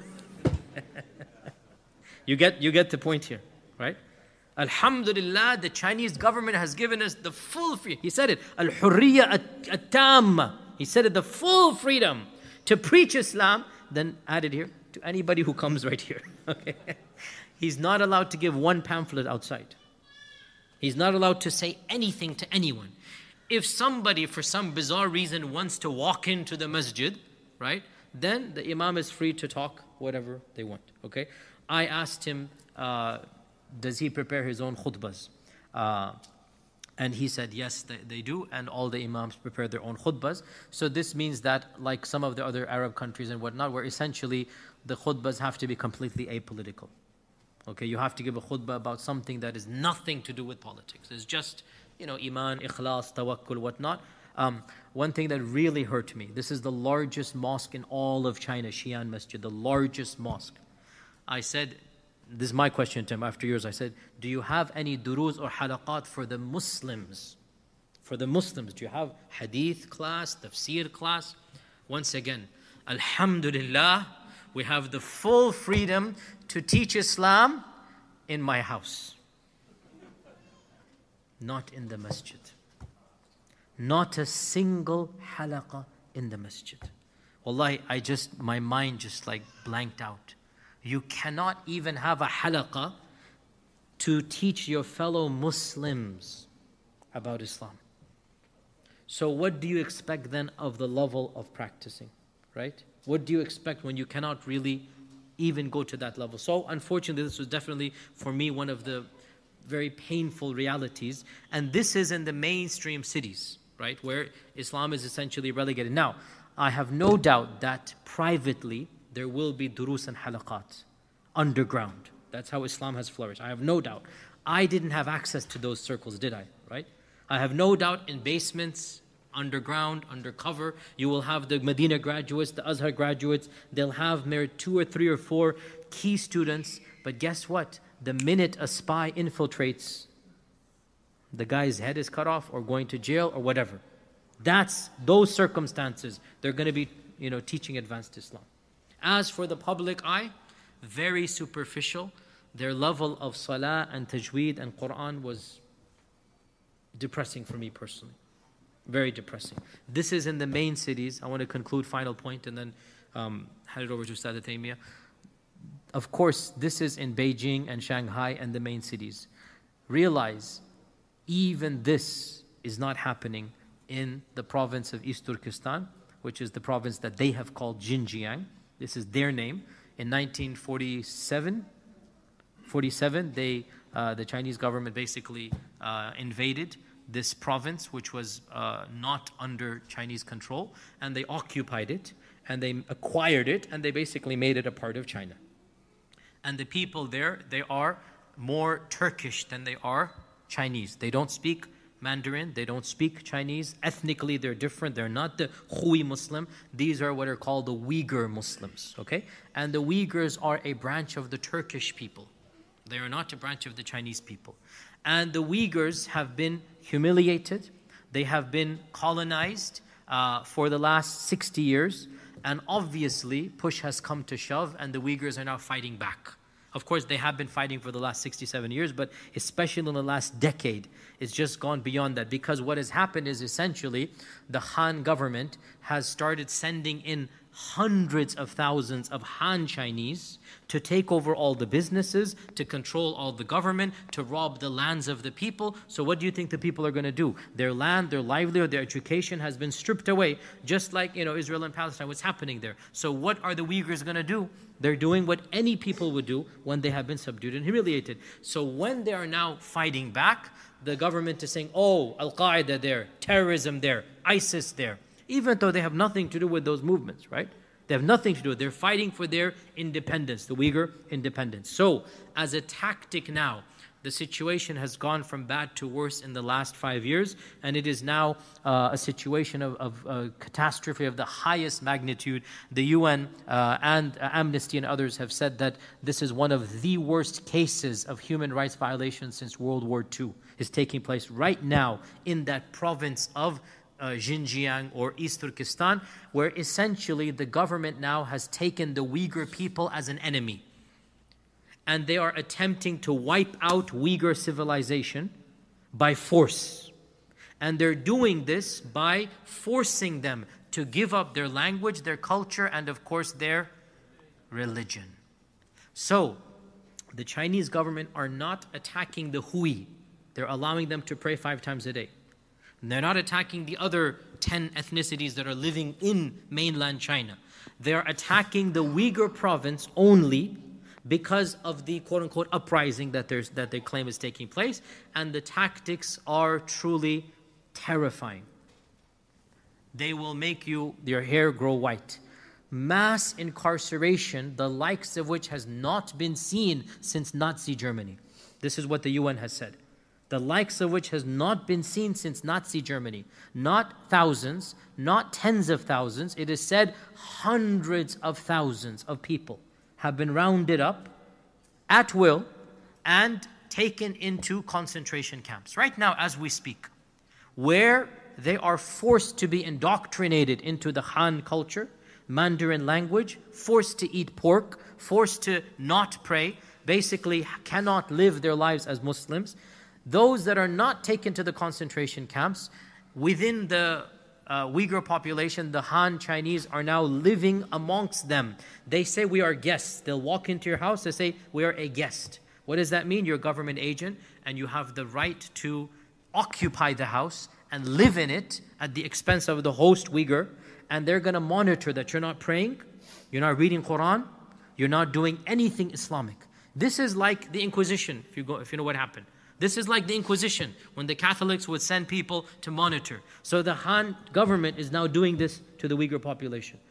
you get you get the point here, right? Alhamdulillah, the Chinese government has given us the full freedom. He said it, al-hurriya at-tamma. He said it, the full freedom to preach Islam. Then added here, to anybody who comes right here. Okay, he's not allowed to give one pamphlet outside. He's not allowed to say anything to anyone. If somebody, for some bizarre reason, wants to walk into the masjid, right, then the imam is free to talk whatever they want. Okay, I asked him, Uh, does he prepare his own khutbahs? Uh, and he said, yes, they, they do, and all the imams prepare their own khutbahs. So this means that, like some of the other Arab countries and whatnot, where essentially the khutbahs have to be completely apolitical. Okay, you have to give a khutbah about something that is nothing to do with politics. It's just, you know, iman, ikhlas, tawakkul, whatnot. Um, one thing that really hurt me, this is the largest mosque in all of China, Xi'an Masjid, the largest mosque. I said, this is my question to him after years. I said, do you have any durus or halaqat for the Muslims? For the Muslims, do you have hadith class, tafsir class? Once again, alhamdulillah, we have the full freedom to teach Islam in my house. Not in the masjid. Not a single halaqah in the masjid. Wallahi, I just, my mind just like blanked out. You cannot even have a halaqah to teach your fellow Muslims about Islam. So what do you expect then of the level of practicing, right? What do you expect when you cannot really even go to that level? So unfortunately, this was definitely, for me, one of the very painful realities. And this is in the mainstream cities, right, where Islam is essentially relegated. Now, I have no doubt that privately, there will be durus and halaqat underground. That's how Islam has flourished. I have no doubt. I didn't have access to those circles, did I? Right? I have no doubt in basements, underground, undercover, you will have the Medina graduates, the Azhar graduates. They'll have maybe two or three or four key students. But guess what? The minute a spy infiltrates, the guy's head is cut off or going to jail or whatever. That's those circumstances. They're going to be, you know, teaching advanced Islam. As for the public eye, very superficial. Their level of salah and tajweed and Quran was depressing for me personally. Very depressing. This is in the main cities. I want to conclude final point and then um, hand it over to Ustad Taymiyyah. Of course, this is in Beijing and Shanghai and the main cities. Realize, even this is not happening in the province of East Turkestan, which is the province that they have called Xinjiang. This is their name. In nineteen forty-seven, forty-seven, they, uh, the Chinese government basically uh, invaded this province, which was uh, not under Chinese control, and they occupied it, and they acquired it, and they basically made it a part of China. And the people there, they are more Turkish than they are Chinese. They don't speak Mandarin, they don't speak Chinese. Ethnically, they're different. They're not the Hui Muslim. These are what are called the Uyghur Muslims, okay? And the Uyghurs are a branch of the Turkish people. They are not a branch of the Chinese people. And the Uyghurs have been humiliated. They have been colonized uh, for the last sixty years. And obviously, push has come to shove, and the Uyghurs are now fighting back. Of course, they have been fighting for the last sixty-seven years, but especially in the last decade, it's just gone beyond that. Because what has happened is essentially the Han government has started sending in hundreds of thousands of Han Chinese to take over all the businesses, to control all the government, to rob the lands of the people. So what do you think the people are going to do? Their land, their livelihood, their education has been stripped away, just like, you know, Israel and Palestine, what's happening there. So what are the Uyghurs going to do? They're doing what any people would do when they have been subdued and humiliated. So when they are now fighting back, the government is saying, oh, Al-Qaeda there, terrorism there, ISIS there. Even though they have nothing to do with those movements, right? They have nothing to do with it. They're fighting for their independence, the Uyghur independence. So, as a tactic now, the situation has gone from bad to worse in the last five years, and it is now uh, a situation of, of uh, catastrophe of the highest magnitude. The U N uh, and uh, Amnesty and others have said that this is one of the worst cases of human rights violations since World War Two is taking place right now in that province of Uh, Xinjiang or East Turkestan, where essentially the government now has taken the Uyghur people as an enemy. And they are attempting to wipe out Uyghur civilization by force. And they're doing this by forcing them to give up their language, their culture, and of course their religion. So, the Chinese government are not attacking the Hui. They're allowing them to pray five times a day. And they're not attacking the other ten ethnicities that are living in mainland China. They're attacking the Uyghur province only because of the quote-unquote uprising that, there's, that they claim is taking place. And the tactics are truly terrifying. They will make you, your hair grow white. Mass incarceration, the likes of which has not been seen since Nazi Germany. This is what the U N has said. The likes of which has not been seen since Nazi Germany. Not thousands, not tens of thousands. It is said hundreds of thousands of people have been rounded up at will and taken into concentration camps. Right now, as we speak, where they are forced to be indoctrinated into the Han culture, Mandarin language, forced to eat pork, forced to not pray, basically cannot live their lives as Muslims. Those that are not taken to the concentration camps, within the uh, Uyghur population, the Han Chinese are now living amongst them. They say, we are guests. They'll walk into your house, they say, we are a guest. What does that mean? You're a government agent and you have the right to occupy the house and live in it at the expense of the host Uyghur. And they're going to monitor that you're not praying, you're not reading Quran, you're not doing anything Islamic. This is like the Inquisition, if you, go, if you know what happened. This is like the Inquisition, when the Catholics would send people to monitor. So the Han government is now doing this to the Uyghur population.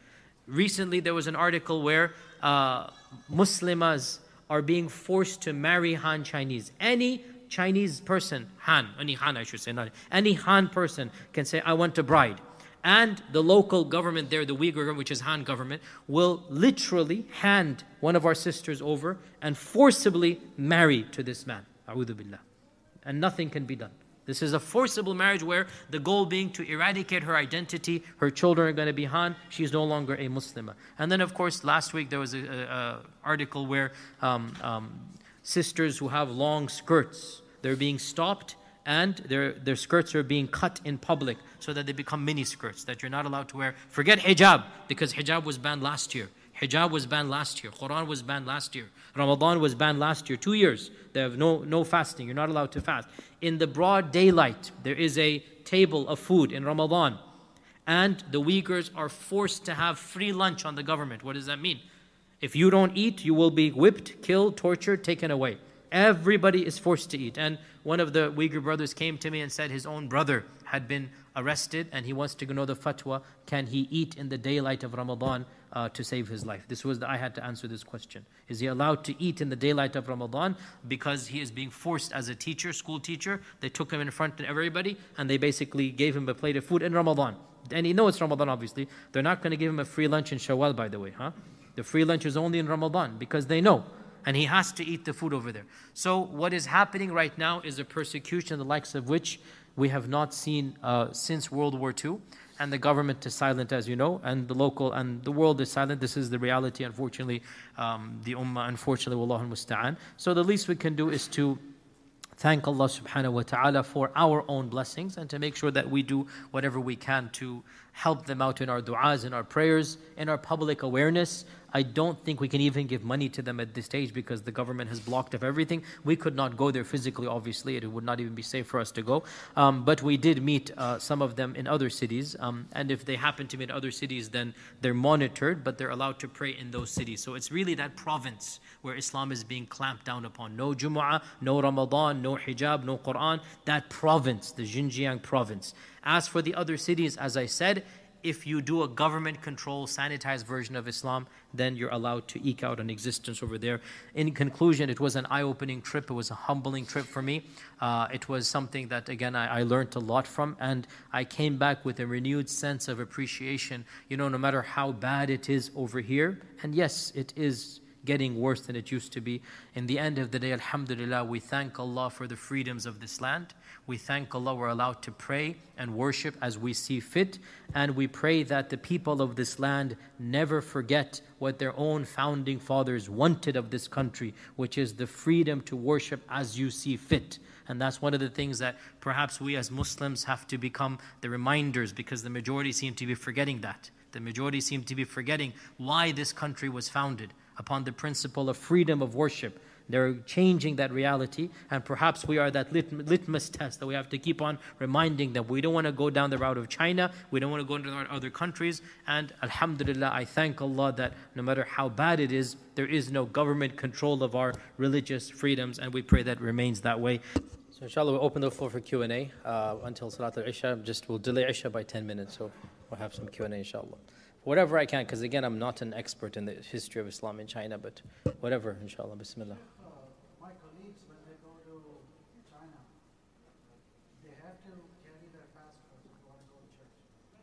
Recently, there was an article where uh, Muslimas are being forced to marry Han Chinese. Any Chinese person, Han, any Han I should say, not any Han person can say, I want a bride. And the local government there, the Uyghur government, which is Han government, will literally hand one of our sisters over and forcibly marry to this man. A'udhu billah. And nothing can be done. This is a forcible marriage where the goal being to eradicate her identity. Her children are going to be Han. She's no longer a Muslimah. And then, of course, last week there was an article where um, um, sisters who have long skirts, they're being stopped and their, their skirts are being cut in public so that they become mini skirts that you're not allowed to wear. Forget hijab, because hijab was banned last year. Hijab was banned last year. Quran was banned last year. Ramadan was banned last year. Two years. They have no, no fasting. You're not allowed to fast. In the broad daylight, there is a table of food in Ramadan. And the Uyghurs are forced to have free lunch on the government. What does that mean? If you don't eat, you will be whipped, killed, tortured, taken away. Everybody is forced to eat. And one of the Uyghur brothers came to me and said his own brother had been arrested and he wants to know the fatwa, can he eat in the daylight of Ramadan uh, to save his life? This was the, I had to answer this question. Is he allowed to eat in the daylight of Ramadan because he is being forced as a teacher, school teacher? They took him in front of everybody and they basically gave him a plate of food in Ramadan. And he knows it's Ramadan, obviously. They're not going to give him a free lunch in Shawwal, by the way. Huh? The free lunch is only in Ramadan because they know. And he has to eat the food over there. So what is happening right now is a persecution the likes of which we have not seen uh, since World War Two. And the government is silent, as you know, and the local and the world is silent. This is the reality, unfortunately. Um, the ummah, unfortunately, wallahu musta'an. So the least we can do is to thank Allah subhanahu wa ta'ala for our own blessings and to make sure that we do whatever we can to help them out in our du'as, in our prayers, in our public awareness. I don't think we can even give money to them at this stage because the government has blocked off everything. We could not go there physically, obviously. It would not even be safe for us to go. Um, but we did meet uh, some of them in other cities. Um, and if they happen to meet other cities, then they're monitored, but they're allowed to pray in those cities. So it's really that province where Islam is being clamped down upon. No Jumu'ah, no Ramadan, no hijab, no Quran. That province, the Xinjiang province. As for the other cities, as I said, if you do a government-controlled, sanitized version of Islam, then you're allowed to eke out an existence over there. In conclusion, it was an eye-opening trip. It was a humbling trip for me. Uh, it was something that, again, I, I learned a lot from, and I came back with a renewed sense of appreciation. You know, no matter how bad it is over here, and yes, it is getting worse than it used to be. In the end of the day, alhamdulillah, we thank Allah for the freedoms of this land. We thank Allah we're allowed to pray and worship as we see fit. And we pray that the people of this land never forget what their own founding fathers wanted of this country, which is the freedom to worship as you see fit. And that's one of the things that perhaps we as Muslims have to become the reminders, because the majority seem to be forgetting that. The majority seem to be forgetting why this country was founded, upon the principle of freedom of worship. They're changing that reality, and perhaps we are that lit- litmus test that we have to keep on reminding them. We don't want to go down the route of China, we don't want to go into other countries, and alhamdulillah, I thank Allah that no matter how bad it is, there is no government control of our religious freedoms, and we pray that remains that way. So inshallah, we'll open the floor for Q and A uh, until Salat al-Isha. Just we'll delay Isha by ten minutes, so we'll have some Q and A inshallah. Whatever I can, because again, I'm not an expert in the history of Islam in China, but whatever, inshallah, bismillah. Uh, my colleagues, when they go to China, they have to carry their passports if they want to go to church.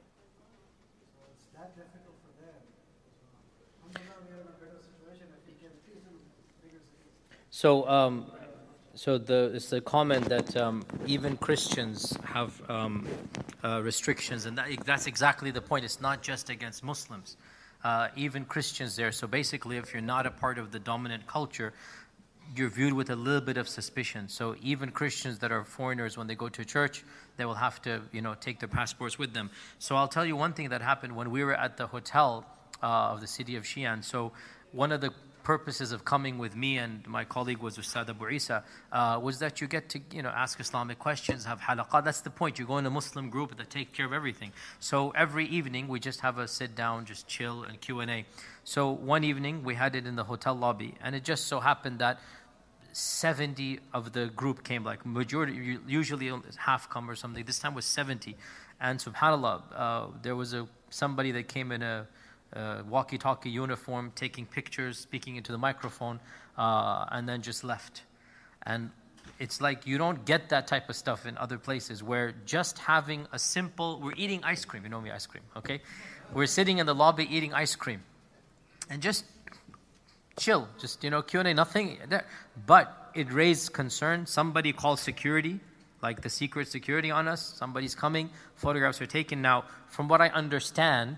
So it's that difficult for them. So, alhamdulillah, we are in a better situation. I think at least in bigger cities. So, um, so the it's a comment that um, even Christians have um, uh, restrictions, and that, that's exactly the point. It's not just against Muslims, uh, even Christians there. So basically, if you're not a part of the dominant culture, you're viewed with a little bit of suspicion. So even Christians that are foreigners, when they go to church, they will have to, you know, take their passports with them. So I'll tell you one thing that happened when we were at the hotel uh, of the city of Xi'an. So one of the purposes of coming with me and my colleague was Ustad Abu Isa, uh, was that you get to, you know, ask Islamic questions, have halaqah. That's the point. You go in a Muslim group that take care of everything. So every evening we just have a sit down, just chill and Q and A. So one evening we had it in the hotel lobby, and it just so happened that seventy of the group came, like majority, usually half come or something. This time was seventy. And subhanAllah, uh, there was a somebody that came in a uh, walkie-talkie uniform, taking pictures, speaking into the microphone, uh, and then just left. And it's like you don't get that type of stuff in other places where just having a simple, we're eating ice cream, you know me, ice cream, okay? We're sitting in the lobby eating ice cream and just chill, just, you know, Q and A, nothing. But it raised concern. Somebody called security, like the secret security on us. Somebody's coming, photographs are taken. Now, from what I understand,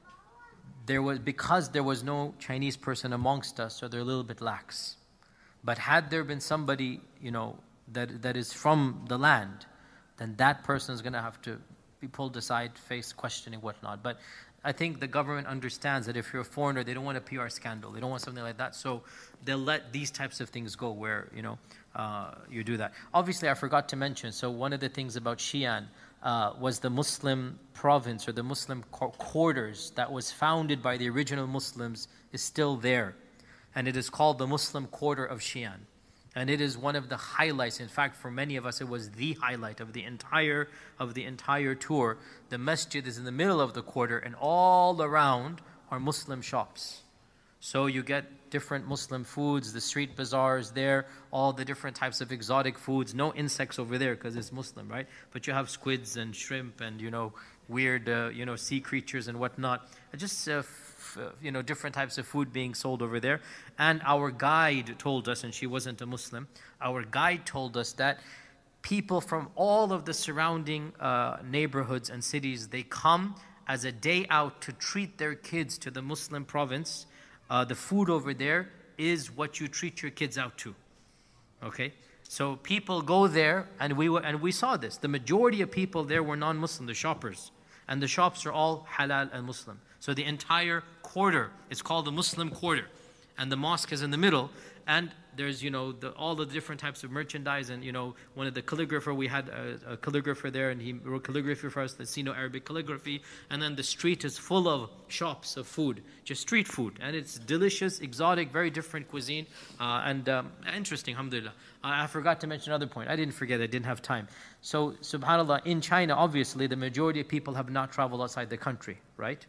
there was, because there was no Chinese person amongst us, so they're a little bit lax. But had there been somebody, you know, that that is from the land, then that person is going to have to be pulled aside, face questioning, whatnot. But I think the government understands that if you're a foreigner, they don't want a P R scandal. They don't want something like that. So they'll let these types of things go where, you know, uh, you do that. Obviously, I forgot to mention, so one of the things about Xi'an uh, was the Muslim province or the Muslim quarters that was founded by the original Muslims is still there. And it is called the Muslim Quarter of Xi'an. And it is one of the highlights. In fact, for many of us, it was the highlight of the entire of the entire tour. The masjid is in the middle of the quarter, and all around are Muslim shops. So you get different Muslim foods, the street bazaars there, all the different types of exotic foods. No insects over there because it's Muslim, right? But you have squids and shrimp and, you know, weird, uh, you know, sea creatures and whatnot. Just uh, you know, different types of food being sold over there. And our guide told us, and she wasn't a Muslim, our guide told us that people from all of the surrounding uh, neighborhoods and cities, they come as a day out to treat their kids to the Muslim province. Uh, the food over there is what you treat your kids out to. Okay? So people go there, and we were, and we saw this. The majority of people there were non-Muslim, the shoppers. And the shops are all halal and Muslim. So the entire quarter is called the Muslim Quarter. And the mosque is in the middle. And there's, you know, the, all the different types of merchandise. And, you know, one of the calligrapher, we had a, a calligrapher there, and he wrote calligraphy for us, the Sino-Arabic calligraphy. And then the street is full of shops of food, just street food. And it's delicious, exotic, very different cuisine. Uh, and um, interesting, alhamdulillah. Uh, I forgot to mention another point. I didn't forget, I didn't have time. So, subhanAllah, in China, obviously, the majority of people have not traveled outside the country, right?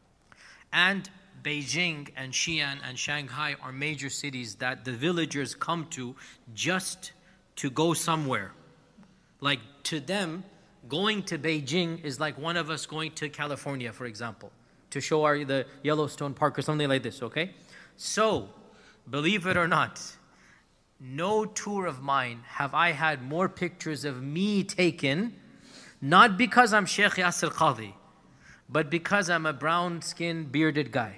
And Beijing and Xi'an and Shanghai are major cities that the villagers come to just to go somewhere. Like to them, going to Beijing is like one of us going to California, for example, to show our the Yellowstone Park or something like this, okay? So, believe it or not, no tour of mine have I had more pictures of me taken, not because I'm Sheikh Yasir Qadhi, but because I'm a brown-skinned, bearded guy.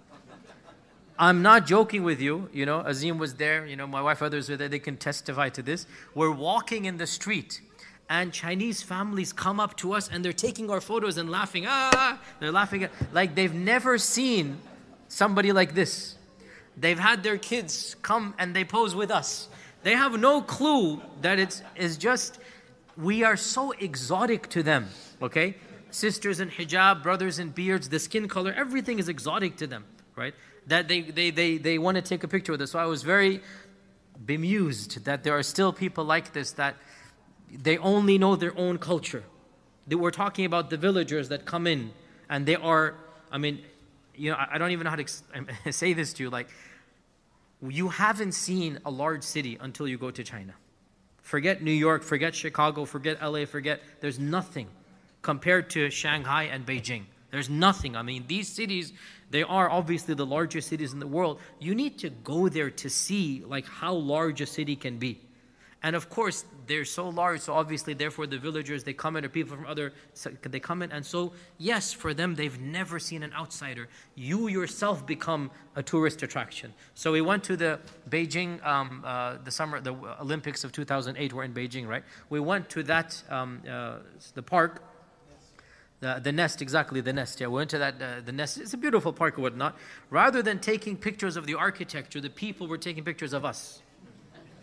I'm not joking with you. You know, Azim was there. You know, my wife, others were there. They can testify to this. We're walking in the street, and Chinese families come up to us, and they're taking our photos and laughing. Ah, they're laughing at, like they've never seen somebody like this. They've had their kids come and they pose with us. They have no clue that it's, it's just, we are so exotic to them, okay? Sisters in hijab, brothers in beards, the skin color, everything is exotic to them, right? That they, they, they, they want to take a picture with us. So I was very bemused that there are still people like this, that they only know their own culture. They were talking about the villagers that come in, and they are, I mean, you know, I don't even know how to say this to you. Like, you haven't seen a large city until you go to China. Forget New York, forget Chicago, forget L A, forget, there's nothing compared to Shanghai and Beijing. There's nothing. I mean, these cities, they are obviously the largest cities in the world. You need to go there to see like how large a city can be. And of course, they're so large, so obviously, therefore, the villagers, they come in, or people from other, they come in. And so, yes, for them, they've never seen an outsider. You yourself become a tourist attraction. So we went to the Beijing, um, uh, the summer, the Olympics of two thousand eight were in Beijing, right? We went to that, um, uh, the park, the, the nest, exactly, the nest. Yeah, we went to that, uh, the nest. It's a beautiful park or whatnot. Rather than taking pictures of the architecture, the people were taking pictures of us.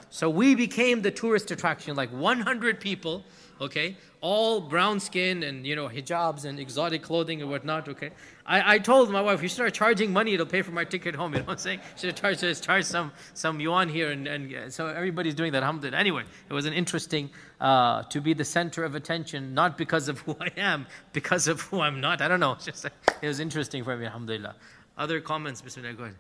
So we became the tourist attraction, like one hundred people, okay, all brown skin and, you know, hijabs and exotic clothing and whatnot, okay. I, I told my wife, you start charging money, it'll pay for my ticket home, you know what I'm saying? Should have charged, just charge some, some yuan here, and, and so everybody's doing that, alhamdulillah. Anyway, it was an interesting, uh, to be the center of attention, not because of who I am, because of who I'm not, I don't know, it's just, it was interesting for me, alhamdulillah. Other comments, Bismillah, go ahead.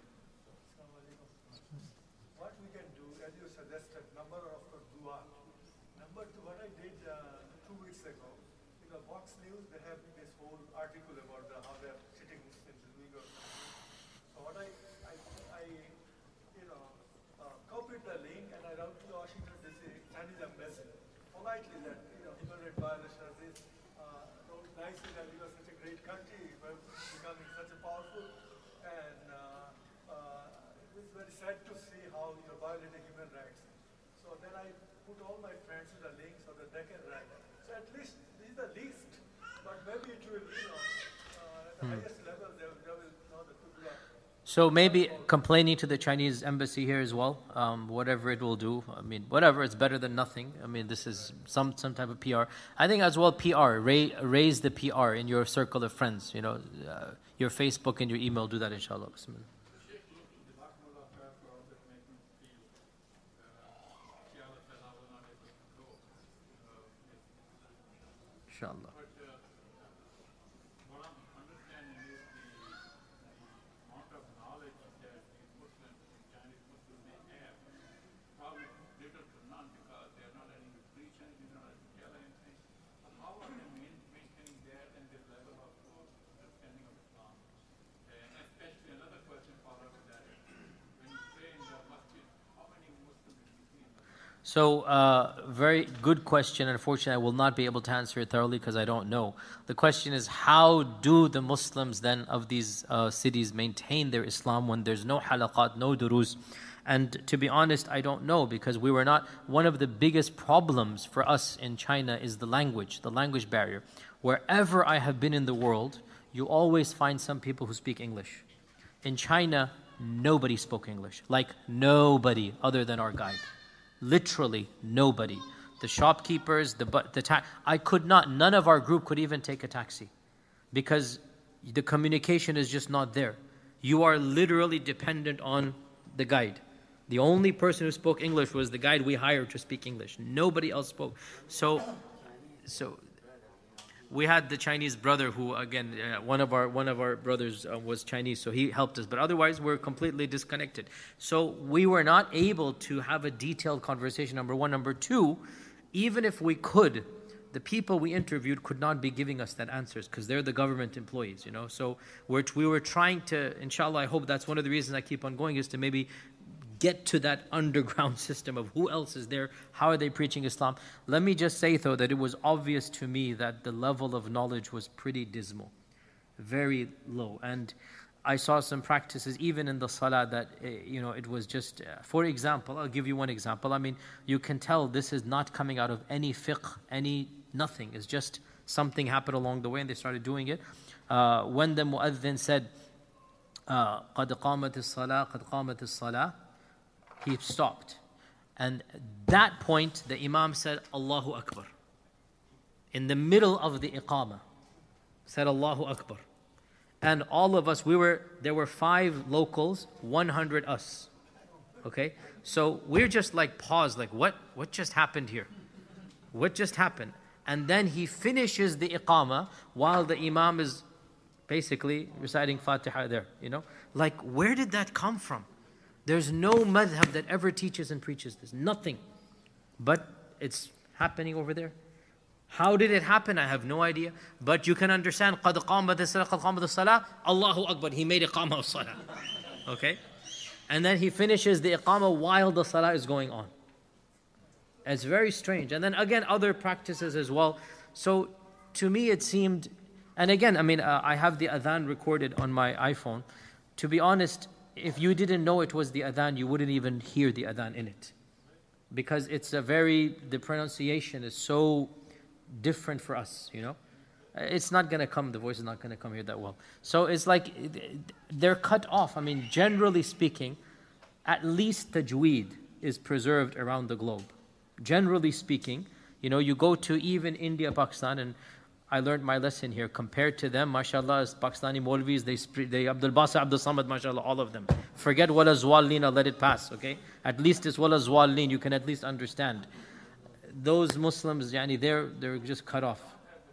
What we can do, as you suggested, number of course dua. Number two, what I did uh, two weeks ago, in the Vox News, they have this whole article about the, how they're treating Muslims in Uyghur. So what I, I, I you know, uh, copied the link and I wrote to the Washington D C Chinese embassy politely that, you know, human rights violations is uh, nicely that you are such a great country, we're becoming such a powerful, and uh, uh, it's very sad to see how you're violating human rights. So then I put all my friends in the link so that they can write. So at least this is the least, but maybe it will, you know, uh, at the hmm. highest level, they will, they will know the Qibla. So maybe complaining to the Chinese embassy here as well, um, whatever it will do. I mean, whatever, it's better than nothing. I mean, this is some, some type of P R. I think as well P R, raise, raise the P R in your circle of friends, you know, uh, your Facebook and your email, do that inshallah. Bismillah. Inshallah. So, uh, very good question. Unfortunately, I will not be able to answer it thoroughly because I don't know. The question is, how do the Muslims then of these uh, cities maintain their Islam when there's no halaqat, no durus? And to be honest, I don't know, because we were not, one of the biggest problems for us in China is the language, the language barrier. Wherever I have been in the world, you always find some people who speak English. In China, nobody spoke English, like nobody other than our guide. Literally nobody. The shopkeepers, the the ta- I could not, none of our group could even take a taxi because the communication is just not there. You are literally dependent on the guide. The only person who spoke English was the guide we hired to speak English. Nobody else spoke. So, so we had the Chinese brother who, again, uh, one of our one of our brothers uh, was Chinese, so he helped us. But otherwise, we're completely disconnected. So we were not able to have a detailed conversation, number one. Number two, even if we could, the people we interviewed could not be giving us that answers because they're the government employees, you know. So we're, we were trying to, inshallah, I hope that's one of the reasons I keep on going, is to maybe get to that underground system of who else is there, how are they preaching Islam. Let me just say, though, that it was obvious to me that the level of knowledge was pretty dismal, very low. And I saw some practices, even in the salah, that, uh, you know, it was just, uh, for example, I'll give you one example. I mean, you can tell this is not coming out of any fiqh, any nothing. It's just something happened along the way and they started doing it. Uh, when the mu'adhin said, uh, قَدْ قَامَتِ الصَّلَاةِ قَدْ قَامَتِ الصَّلَاةِ, he stopped. And at that point, the Imam said, Allahu Akbar. In the middle of the Iqamah, said Allahu Akbar. And all of us, we were, there were five locals, one hundred us. Okay? So we're just like paused, like what, what just happened here? What just happened? And then he finishes the Iqamah while the Imam is basically reciting Fatiha there, you know? Like, where did that come from? There's no madhab that ever teaches and preaches this. Nothing. But it's happening over there. How did it happen? I have no idea. But you can understand, قَدْ قَامَتِ الصَّلَاةِ قَدْ قَامَتِ الصَّلَاةِ Allahu Akbar. He made iqamah of salah. Okay? And then he finishes the iqamah while the salah is going on. It's very strange. And then again, other practices as well. So to me it seemed, and again, I mean, uh, I have the adhan recorded on my iPhone. To be honest, if you didn't know it was the adhan, you wouldn't even hear the adhan in it. Because it's a very, the pronunciation is so different for us, you know. It's not going to come, the voice is not going to come here that well. So it's like, they're cut off. I mean, generally speaking, at least tajweed, is preserved around the globe. Generally speaking, you know, you go to even India, Pakistan, and I learned my lesson here. Compared to them, mashallah, as Pakistani Maulvis, they, they Abdul Basi, Abdul Samad, mashallah, all of them. Forget wala zwallina, let it pass, okay? At least it's wala zwallin, you can at least understand. Those Muslims, yani, they're, they're just cut off.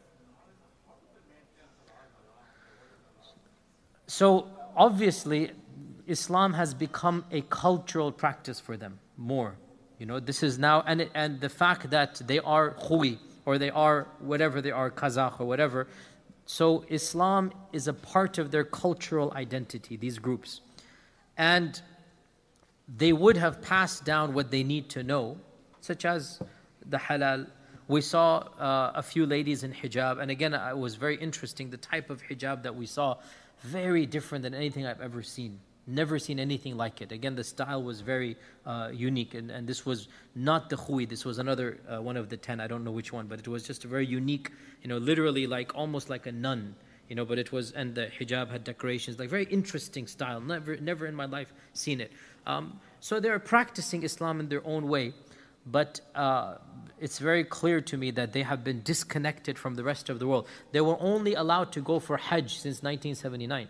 So, obviously, Islam has become a cultural practice for them more. You know, this is now, and and the fact that they are Khoi, or they are whatever they are, Kazakh or whatever. So Islam is a part of their cultural identity, these groups. And they would have passed down what they need to know, such as the halal. We saw uh, a few ladies in hijab, and again, it was very interesting, the type of hijab that we saw, very different than anything I've ever seen. Never seen anything like it. Again, the style was very uh, unique, and, and this was not the Khoi, this was another uh, one of the ten, I don't know which one, but it was just a very unique, you know, literally like, almost like a nun, you know, but it was, and the hijab had decorations, like very interesting style, never never in my life seen it. Um, so they're practicing Islam in their own way, but uh, it's very clear to me that they have been disconnected from the rest of the world. They were only allowed to go for Hajj since nineteen seventy-nine.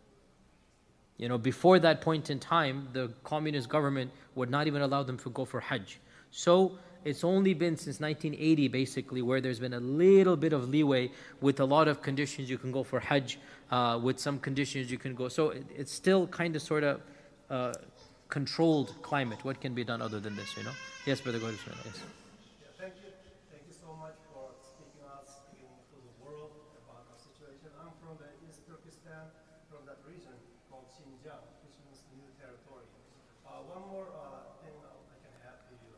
You know, before that point in time, the communist government would not even allow them to go for Hajj. So it's only been since nineteen eighty, basically, where there's been a little bit of leeway with a lot of conditions. You can go for Hajj, uh, with some conditions you can go. So it, it's still kind of sort of uh, controlled climate. What can be done other than this, you know? Yes, Brother Gordon, yes. Yeah, thank you. Thank you so much for speaking us, speaking to the world about our situation. I'm from the East Turkestan, from that region called Xinjiang, which means new territory. Uh, one more uh, thing I can add to you.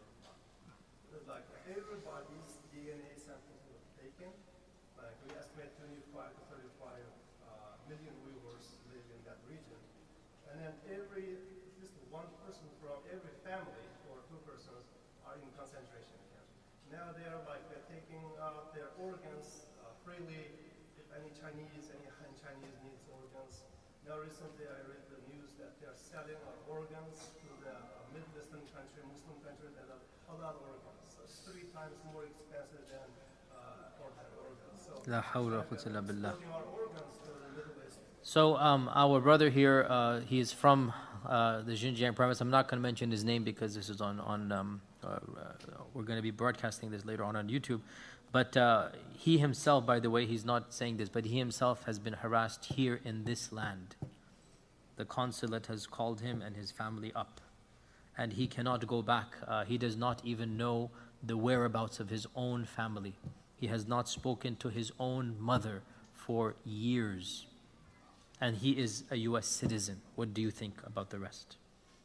Like everybody's D N A samples were taken. Like we estimate twenty-five to thirty-five uh, million Uyghurs live in that region. And then every, just one person from every family or two persons are in concentration camps. Now they are like they're taking out their organs uh, freely. If any Chinese, any Han Chinese needs organs. Now recently I read the news that they are selling our organs to the uh, Middle Eastern country, Muslim country that have halal organs. So it's three times more expensive than uh, ordinary organs. So La hawla wa quwwata illa billah. selling our organs to the Middle East. So um, our brother here, uh, he is from uh, the Xinjiang province. I'm not going to mention his name because this is on, on um, uh, uh, we're going to be broadcasting this later on on YouTube. But uh, he himself, by the way, he's not saying this, but he himself has been harassed here in this land. The consulate has called him and his family up. And he cannot go back. Uh, he does not even know the whereabouts of his own family. He has not spoken to his own mother for years. And he is a U S citizen. What do you think about the rest?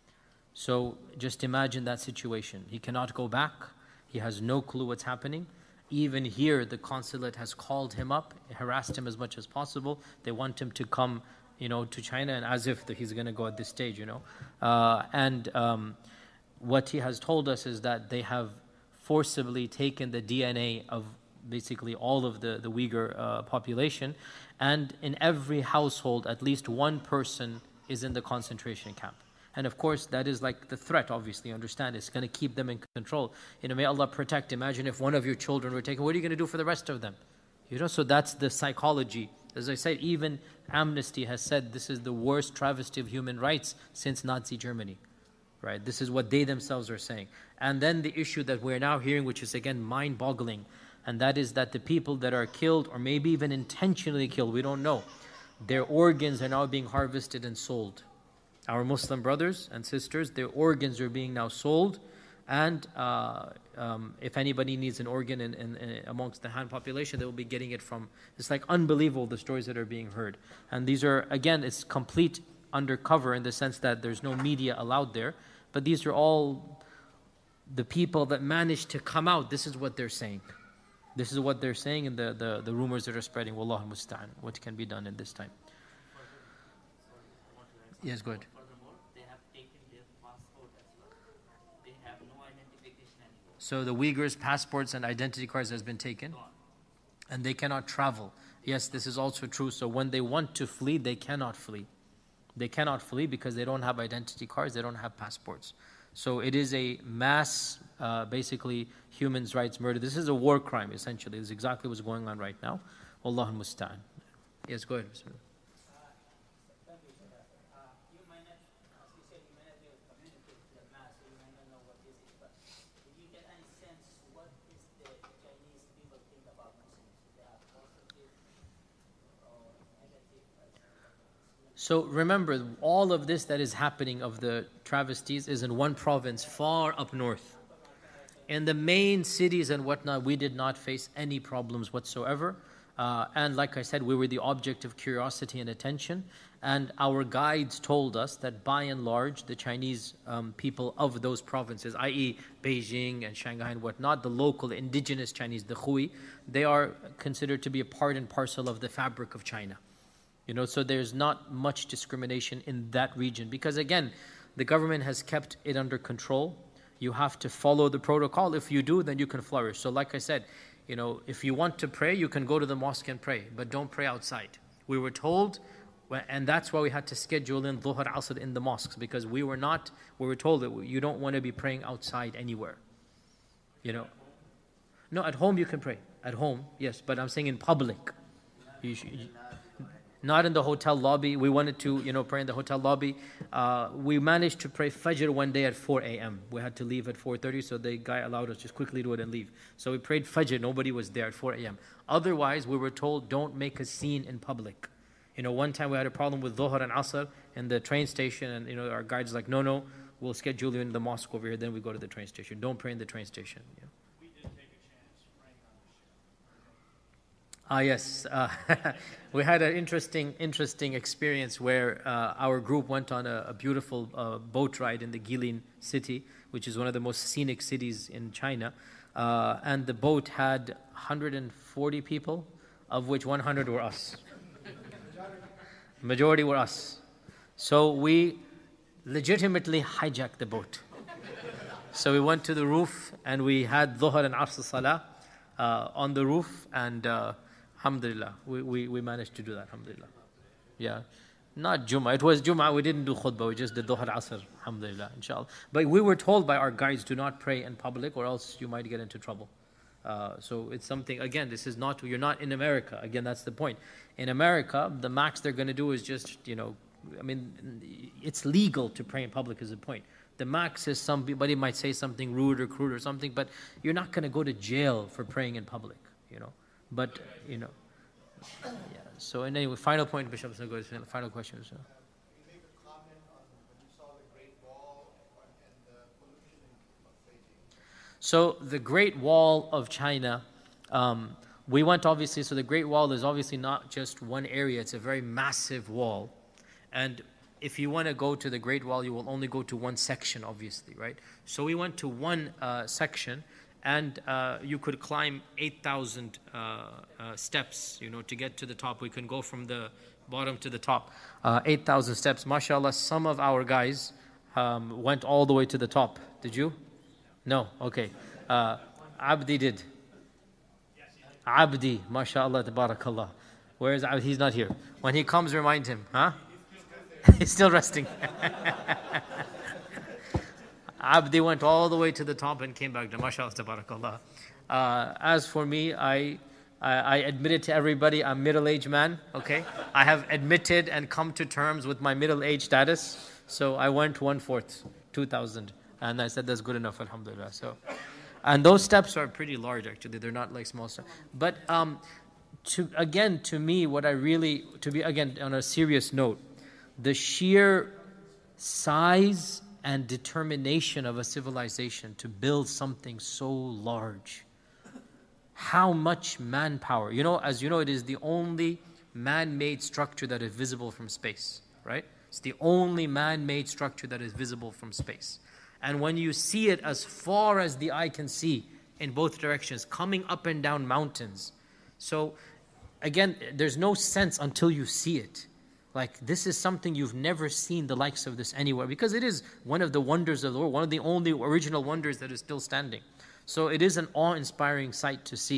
So just imagine that situation. He cannot go back. He has no clue what's happening. Even here, the consulate has called him up, harassed him as much as possible. They want him to come, you know, to China, and as if he's going to go at this stage, you know. Uh, and um, what he has told us is that they have forcibly taken the D N A of basically all of the, the Uyghur uh, population, and in every household, at least one person is in the concentration camp. And of course, that is like the threat, obviously, understand. It's going to keep them in control. You know, may Allah protect. Imagine if one of your children were taken, what are you going to do for the rest of them? You know, so that's the psychology. As I said, even Amnesty has said this is the worst travesty of human rights since Nazi Germany. Right? This is what they themselves are saying. And then the issue that we're now hearing, which is again mind-boggling, and that is that the people that are killed, or maybe even intentionally killed, we don't know, their organs are now being harvested and sold. Our Muslim brothers and sisters, their organs are being now sold, and uh, um, if anybody needs an organ in, in, in amongst the Han population, they will be getting it from. It's like unbelievable, the stories that are being heard. And these are, again, it's complete undercover in the sense that there's no media allowed there, but these are all the people that managed to come out. This is what they're saying. This is what they're saying, and the, the, the rumors that are spreading. Wallahu musta'an. What can be done in this time? Yes, go ahead. Furthermore, they have taken their passport as well. They have no identification anymore. So the Uyghurs' passports and identity cards has been taken, and they cannot travel. Yes, this is also true. So when they want to flee, they cannot flee. They cannot flee because they don't have identity cards, they don't have passports. So it is a mass, uh, basically, human rights murder. This is a war crime, essentially. This is exactly what's going on right now. Wallahu musta'an. Yes, go ahead. Bismillah. So remember, all of this that is happening of the travesties is in one province far up north. In the main cities and whatnot, we did not face any problems whatsoever. Uh, and like I said, we were the object of curiosity and attention. And our guides told us that by and large, the Chinese um, people of those provinces, that is. Beijing and Shanghai and whatnot, the local indigenous Chinese, the Hui, they are considered to be a part and parcel of the fabric of China. You know, so there's not much discrimination in that region because, again, the government has kept it under control. You have to follow the protocol. If you do, then you can flourish. So like I said, you know, if you want to pray, you can go to the mosque and pray, but don't pray outside. We were told, and that's why we had to schedule in Dhuhr, Asr in the mosques, because we were not, we were told that you don't want to be praying outside anywhere. You know, no, at home you can pray. At home, yes, but I'm saying in public. You should, you, Not in the hotel lobby. We wanted to, you know, pray in the hotel lobby. Uh, we managed to pray Fajr one day at four a.m. We had to leave at four thirty, so the guy allowed us just quickly do it and leave. So we prayed Fajr. Nobody was there at four a.m. Otherwise, we were told, don't make a scene in public. You know, one time we had a problem with Dhuhr and Asr in the train station, and, you know, our guide's like, no, no, we'll schedule you in the mosque over here, then we go to the train station. Don't pray in the train station. Yeah. Ah, yes. Uh, we had an interesting, interesting experience where uh, our group went on a, a beautiful uh, boat ride in the Guilin city, which is one of the most scenic cities in China. Uh, and the boat had one hundred forty people, of which one hundred were us. Majority were us. So we legitimately hijacked the boat. So we went to the roof and we had Dhuhr and Asr Salah uh, on the roof, and uh, alhamdulillah, we, we, we managed to do that, alhamdulillah. Yeah. Not Jummah. It was Jummah. We didn't do khutbah. We just did Dhuhr Asr, alhamdulillah, inshallah. But we were told by our guides, do not pray in public or else you might get into trouble. Uh, so it's something, again, this is not, you're not in America. Again, that's the point. In America, the max they're going to do is just, you know, I mean, it's legal to pray in public is the point. The max is somebody might say something rude or crude or something, but you're not going to go to jail for praying in public, you know. But, you know, yeah. So anyway, final point, Bishop, so go to final question. So. You make a comment on when you saw the Great Wall and the pollution of Beijing. So the Great Wall of China, um, we went obviously, so the Great Wall is obviously not just one area, it's a very massive wall. And if you want to go to the Great Wall, you will only go to one section, obviously, right? So we went to one uh, section, and uh, you could climb eight thousand uh, uh, steps, you know, to get to the top. We can go from the bottom to the top, uh, eight thousand steps. MashaAllah, some of our guys um, went all the way to the top. Did you? No? Okay. Uh, Abdi did. Abdi, MashaAllah, tabarakallah. Where is Abdi? He's not here. When he comes, remind him. Huh? He's still resting. Abdi went all the way to the top and came back to MashaAllah, tabarakallah. Uh, as for me, I, I I admitted to everybody I'm a middle-aged man, okay? I have admitted and come to terms with my middle-age status. So I went one-fourth, two thousand. And I said, that's good enough, alhamdulillah. So, and those steps are pretty large, actually. They're not like small steps. But um, to again, to me, what I really, to be, again, on a serious note, the sheer size and determination of a civilization to build something so large. How much manpower. You know, as you know, it is the only man-made structure that is visible from space, right? It's the only man-made structure that is visible from space. And when you see it as far as the eye can see in both directions, coming up and down mountains. So, again, there's no sense until you see it. Like, this is something you've never seen the likes of this anywhere, because it is one of the wonders of the world, one of the only original wonders that is still standing. So it is an awe-inspiring sight to see.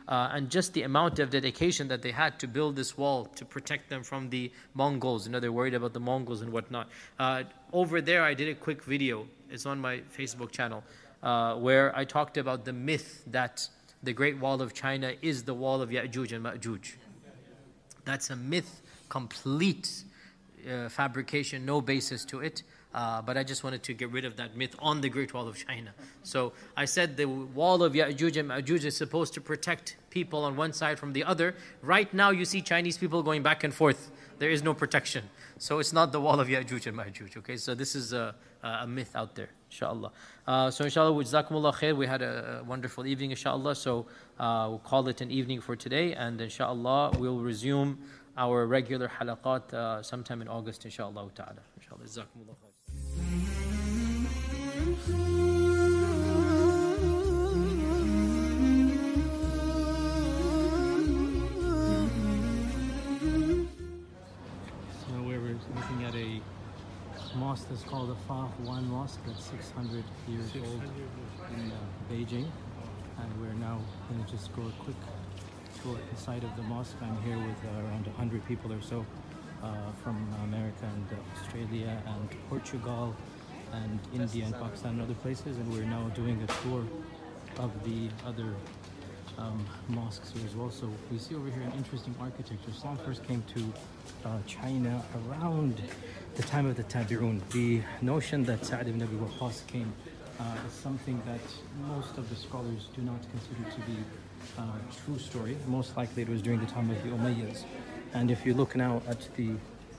Uh, and just the amount of dedication that they had to build this wall to protect them from the Mongols. You know, they're worried about the Mongols and whatnot. Uh, over there, I did a quick video. It's on my Facebook channel, uh, where I talked about the myth that the Great Wall of China is the wall of Ya'juj and Ma'juj. That's a myth, complete uh, fabrication, no basis to it. Uh, but I just wanted to get rid of that myth on the Great Wall of China. So I said the wall of Ya'juj and Ma'juj is supposed to protect people on one side from the other. Right now you see Chinese people going back and forth. There is no protection. So it's not the wall of Ya'juj and Ma'juj. Okay, so this is a, a myth out there, inshallah. Uh, so inshallah, jazakumullah khair. We had a, a wonderful evening, inshallah. So uh, we'll call it an evening for today. And inshallah, we'll resume our regular halaqat uh, sometime in August, inshallah ta'ala. Inshallah, jazakumullah khair. So we're looking at a mosque that's called the Fa Huan Mosque, that's six hundred years old in uh, Beijing, and we're now going to just go a quick tour inside of the mosque. I'm here with uh, around one hundred people or so uh, from America and uh, Australia and Portugal and India and Pakistan and other places, and we're now doing a tour of the other um, mosques here as well. So we see over here an interesting architecture. Islam first came to uh, China around the time of the Tabi'un. The notion that Sa'd ibn Abi Waqqas came uh, is something that most of the scholars do not consider to be a uh, true story. Most likely it was during the time of the Umayyads. And if you look now at the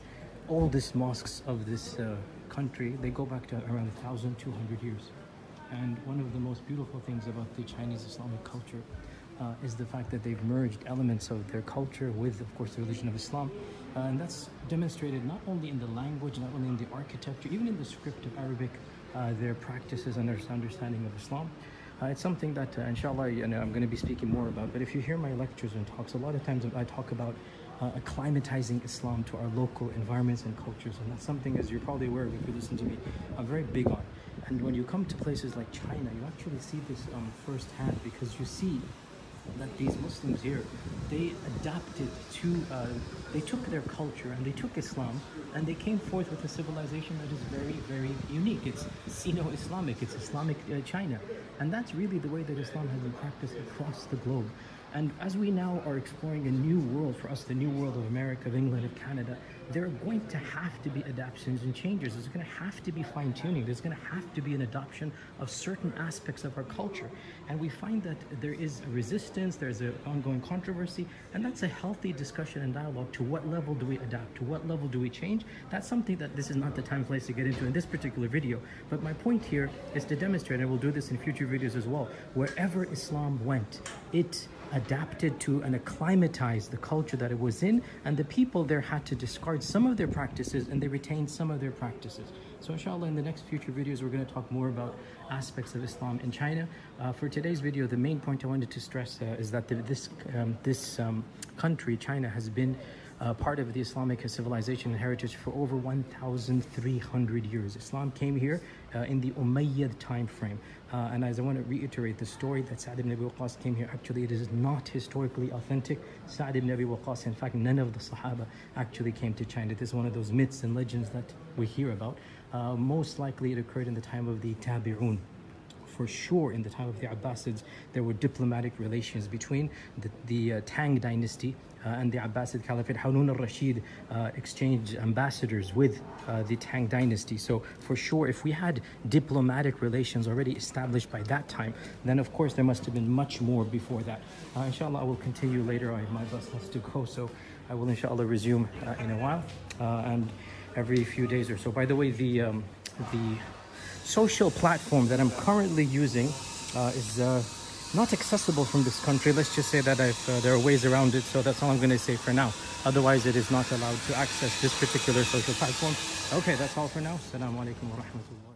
oldest mosques of this uh, country, they go back to around one thousand two hundred years. And one of the most beautiful things about the Chinese Islamic culture uh, is the fact that they've merged elements of their culture with, of course, the religion of Islam. Uh, and that's demonstrated not only in the language, not only in the architecture, even in the script of Arabic, uh, their practices and their understanding of Islam. Uh, it's something that, uh, inshallah, you know, I'm going to be speaking more about. But if you hear my lectures and talks, a lot of times I talk about Uh, acclimatizing Islam to our local environments and cultures, and that's something, as you're probably aware of if you listen to me, I'm very big on. And when you come to places like China, you actually see this um, firsthand, because you see that these Muslims here, they adapted to, uh, they took their culture and they took Islam and they came forth with a civilization that is very, very unique. It's Sino-Islamic, it's Islamic uh, China. And that's really the way that Islam has been practiced across the globe. And as we now are exploring a new world, for us, the new world of America, of England, of Canada, there are going to have to be adaptations and changes. There's going to have to be fine-tuning. There's going to have to be an adoption of certain aspects of our culture. And we find that there is a resistance, there's an ongoing controversy, and that's a healthy discussion and dialogue. To what level do we adapt? To what level do we change? That's something that this is not the time and place to get into in this particular video. But my point here is to demonstrate, and we'll do this in future videos as well, wherever Islam went, it adapted to and acclimatized the culture that it was in, and the people there had to discard some of their practices and they retained some of their practices. So inshallah, in the next future videos, we're going to talk more about aspects of Islam in China. Uh, for today's video, the main point I wanted to stress uh, is that the, this, um, this um, country, China, has been Uh, part of the Islamic civilization and heritage for over one thousand three hundred years. Islam came here uh, in the Umayyad time frame. Uh, and as I want to reiterate, the story that Sa'd ibn Abi Waqqas came here, actually it is not historically authentic. Sa'd ibn Abi Waqqas, in fact, none of the Sahaba actually came to China. This is one of those myths and legends that we hear about. Uh, most likely it occurred in the time of the Tabi'un. For sure, in the time of the Abbasids, there were diplomatic relations between the, the uh, Tang dynasty uh, and the Abbasid Caliphate. Harun al-Rashid uh, exchanged ambassadors with uh, the Tang dynasty. So for sure, if we had diplomatic relations already established by that time, then of course there must have been much more before that. Uh, inshallah, I will continue later. I, my bus has to go, so I will inshallah resume uh, in a while uh, and every few days or so. By the way, the um, the social platform that I'm currently using uh, is uh, not accessible from this country. Let's just say that I've, uh, there are ways around it, so that's all I'm going to say for now. Otherwise, it is not allowed to access this particular social platform. Okay, that's all for now. Assalamu alaikum wa rahmatullahi.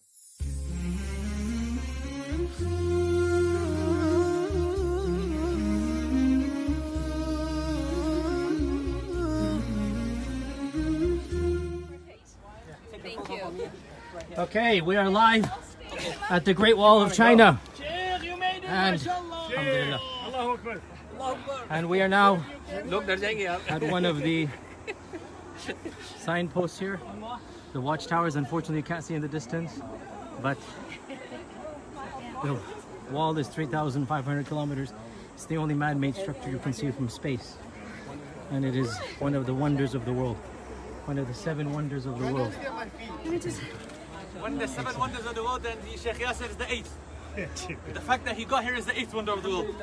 Thank you. Okay, we are live at the Great Wall of China. And alhamdulillah. And we are now at one of the signposts here. The watchtowers, unfortunately, you can't see in the distance, but the wall is three thousand five hundred kilometers. It's the only man-made structure you can see from space. And it is one of the wonders of the world. One of the seven wonders of the world. One of the seven wonders of the world, and Sheikh Yasser is the eighth. The fact that he got here is the eighth wonder of the world.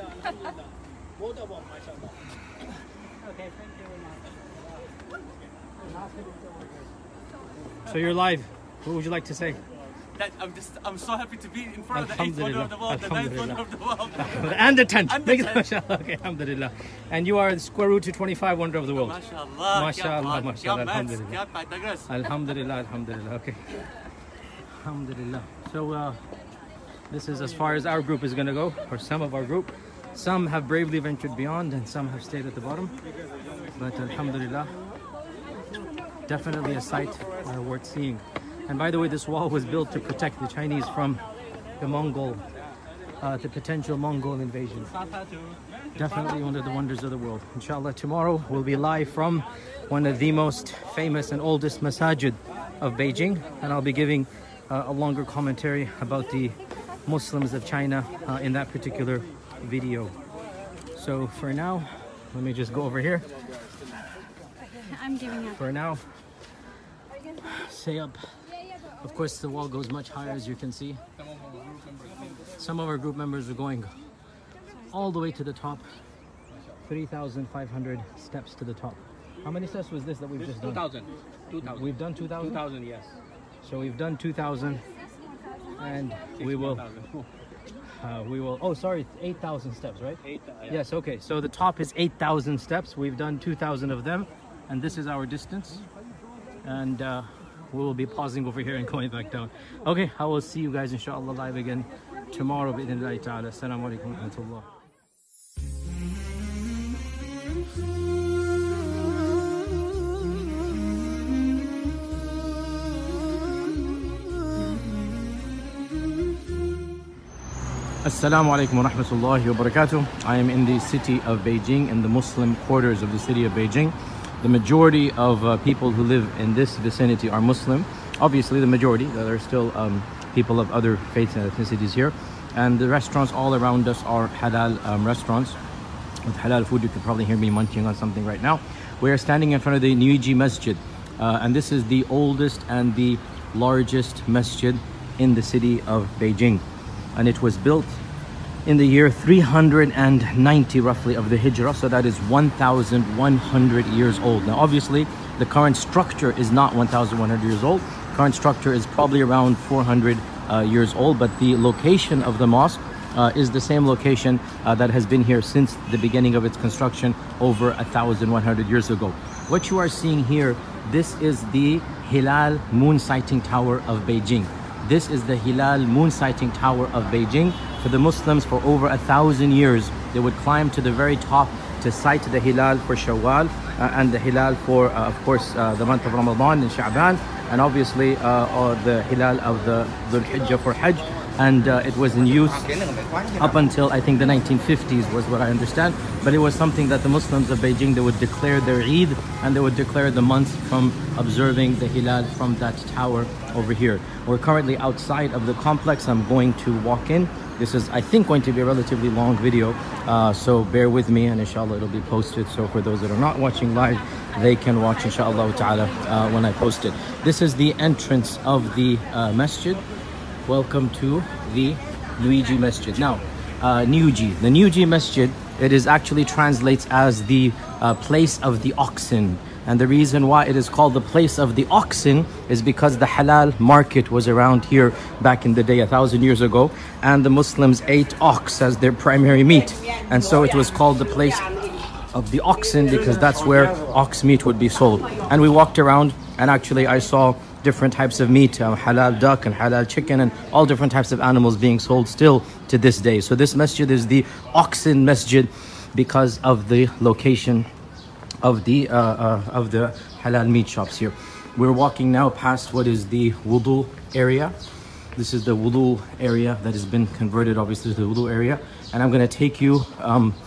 Okay, thank you very much. So you're live. What would you like to say? That I'm just, I'm so happy to be in front of the eighth wonder of the world, the ninth wonder of the world. And the tenth. And the tenth. Okay, alhamdulillah. And you are the square root to twenty-five wonder of the world. MashaAllah. MashaAllah, MashaAllah. Alhamdulillah. Alhamdulillah. Alhamdulillah, Alhamdulillah. Okay. Alhamdulillah. So uh, this is as far as our group is going to go, or some of our group. Some have bravely ventured beyond and some have stayed at the bottom. But alhamdulillah, definitely a sight uh, worth seeing. And by the way, this wall was built to protect the Chinese from the Mongol, uh, the potential Mongol invasion. Definitely one of the wonders of the world. Inshallah, tomorrow we'll be live from one of the most famous and oldest masajid of Beijing, and I'll be giving uh, a longer commentary about the Muslims of China uh, in that particular video. So for now, let me just go over here. I'm giving up. For now, say up. Of course, the wall goes much higher, as you can see. Some of our group members are going all the way to the top, three thousand five hundred steps to the top. How many steps was this that we've just done? two thousand. two thousand. We've done two thousand? two thousand, yes. So we've done two thousand, and we will, uh, we will, oh sorry, eight thousand steps, right? Eight, uh, yeah. Yes, okay, so the top is eight thousand steps. We've done two thousand of them, and this is our distance. And uh, we will be pausing over here and going back down. Okay, I will see you guys inshallah live again tomorrow. Bi-idhnillahi ta'ala. Assalamu alaikum wa rahmatullah. Assalamu alaikum wa rahmatullahi wa barakatuh. I am in the city of Beijing, in the Muslim quarters of the city of Beijing. The majority of uh, people who live in this vicinity are Muslim. Obviously the majority, there are still um, people of other faiths and ethnicities here. And the restaurants all around us are halal um, restaurants. With halal food, you could probably hear me munching on something right now. We are standing in front of the Niuji Masjid. Uh, and this is the oldest and the largest masjid in the city of Beijing. And it was built in the year three hundred ninety roughly of the Hijrah, so that is one thousand one hundred years old. Now obviously the current structure is not one thousand one hundred years old. Current structure is probably around four hundred uh, years old, but the location of the mosque uh, is the same location uh, that has been here since the beginning of its construction over one thousand one hundred years ago. What you are seeing here, this is the Hilal moon sighting tower of Beijing. This is the Hilal moon sighting tower of Beijing. For the Muslims, for over a thousand years, they would climb to the very top to sight the Hilal for Shawwal uh, and the Hilal for, uh, of course, uh, the month of Ramadan and Sha'ban, and obviously uh, or the Hilal of the Dhul Hijjah for Hajj. And uh, it was in use up until I think the nineteen fifties was what I understand. But it was something that the Muslims of Beijing, they would declare their Eid, and they would declare the months from observing the Hilal from that tower over here. We're currently outside of the complex. I'm going to walk in. This is, I think, going to be a relatively long video, uh, so bear with me, and inshallah it'll be posted. So for those that are not watching live, they can watch inshallah ta'ala uh, when I post it. This is the entrance of the uh, masjid. Welcome to the Niuji Masjid. Now, uh, Niuji, the Niuji Masjid, it is actually translates as the uh, place of the oxen. And the reason why it is called the place of the oxen is because the halal market was around here back in the day, a thousand years ago, and the Muslims ate ox as their primary meat. And so it was called the place of the oxen because that's where ox meat would be sold. And we walked around, and actually I saw different types of meat, uh, halal duck and halal chicken, and all different types of animals being sold still to this day. So this masjid is the oxen masjid because of the location of the uh, uh, of the halal meat shops here. We're walking now past what is the wudu area. This is the wudu area that has been converted obviously to the wudu area, and I'm going to take you um,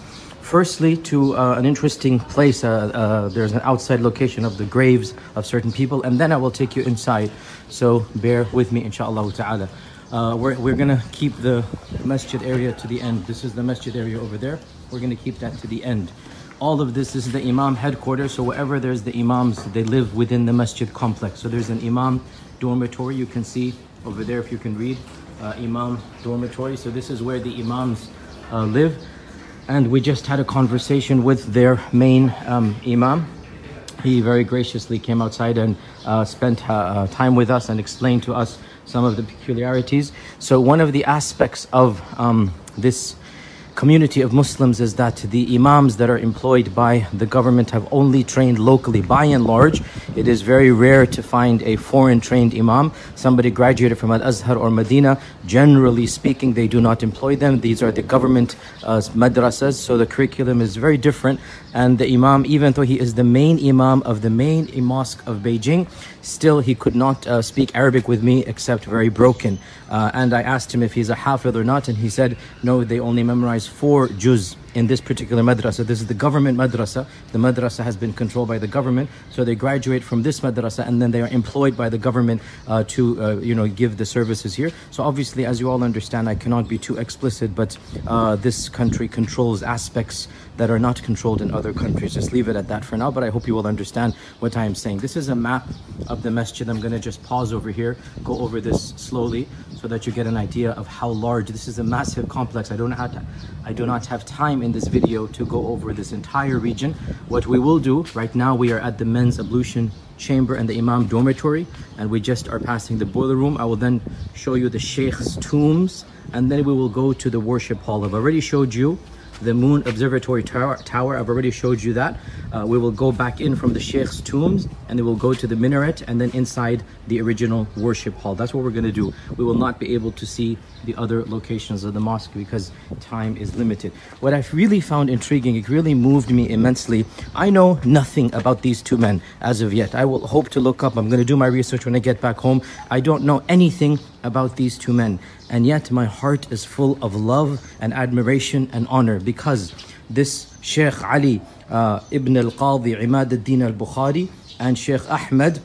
firstly to uh, an interesting place. Uh, uh, there's an outside location of the graves of certain people, and then I will take you inside. So bear with me, inshallah ta'ala. Uh, we're we're going to keep the masjid area to the end. This is the masjid area over there. We're going to keep that to the end. All of this, this is the imam headquarters. So wherever there's the imams, they live within the masjid complex. So there's an imam dormitory. You can see over there if you can read. Uh, imam dormitory. So this is where the imams uh, live. And we just had a conversation with their main um, imam. He very graciously came outside and uh, spent uh, time with us and explained to us some of the peculiarities. So one of the aspects of um, this community of Muslims is that the imams that are employed by the government have only trained locally. By and large, it is very rare to find a foreign trained imam. Somebody graduated from Al-Azhar or Medina. Generally speaking, they do not employ them. These are the government uh, madrasas, so the curriculum is very different. And the imam, even though he is the main imam of the main mosque of Beijing, still he could not uh, speak Arabic with me except very broken. Uh, and I asked him if he's a hafid or not, and he said, no, they only memorize four juz in this particular madrasa. This is the government madrasa. The madrasa has been controlled by the government, so they graduate from this madrasa and then they are employed by the government uh, to uh, you know, give the services here. So obviously, as you all understand, I cannot be too explicit, but uh, this country controls aspects that are not controlled in other countries. Just leave it at that for now, but I hope you will understand what I am saying. This is a map of the masjid. I'm going to just pause over here, go over this slowly so that you get an idea of how large. This is a massive complex. I don't have to, I do not have time in this video to go over this entire region. What we will do, right now we are at the men's ablution chamber and the imam dormitory, and we just are passing the boiler room. I will then show you the sheikh's tombs, and then we will go to the worship hall. I've already showed you the Moon Observatory Tower. tower. I've already showed you that. Uh, we will go back in from the Sheikh's tombs, and then we'll go to the minaret and then inside the original worship hall. That's what we're going to do. We will not be able to see the other locations of the mosque because time is limited. What I've really found intriguing, it really moved me immensely. I know nothing about these two men as of yet. I will hope to look up. I'm going to do my research when I get back home. I don't know anything about these two men, and yet my heart is full of love and admiration and honor, because this Sheikh Ali uh, Ibn al-Qadi Imad al-Din al-Bukhari and Sheikh Ahmed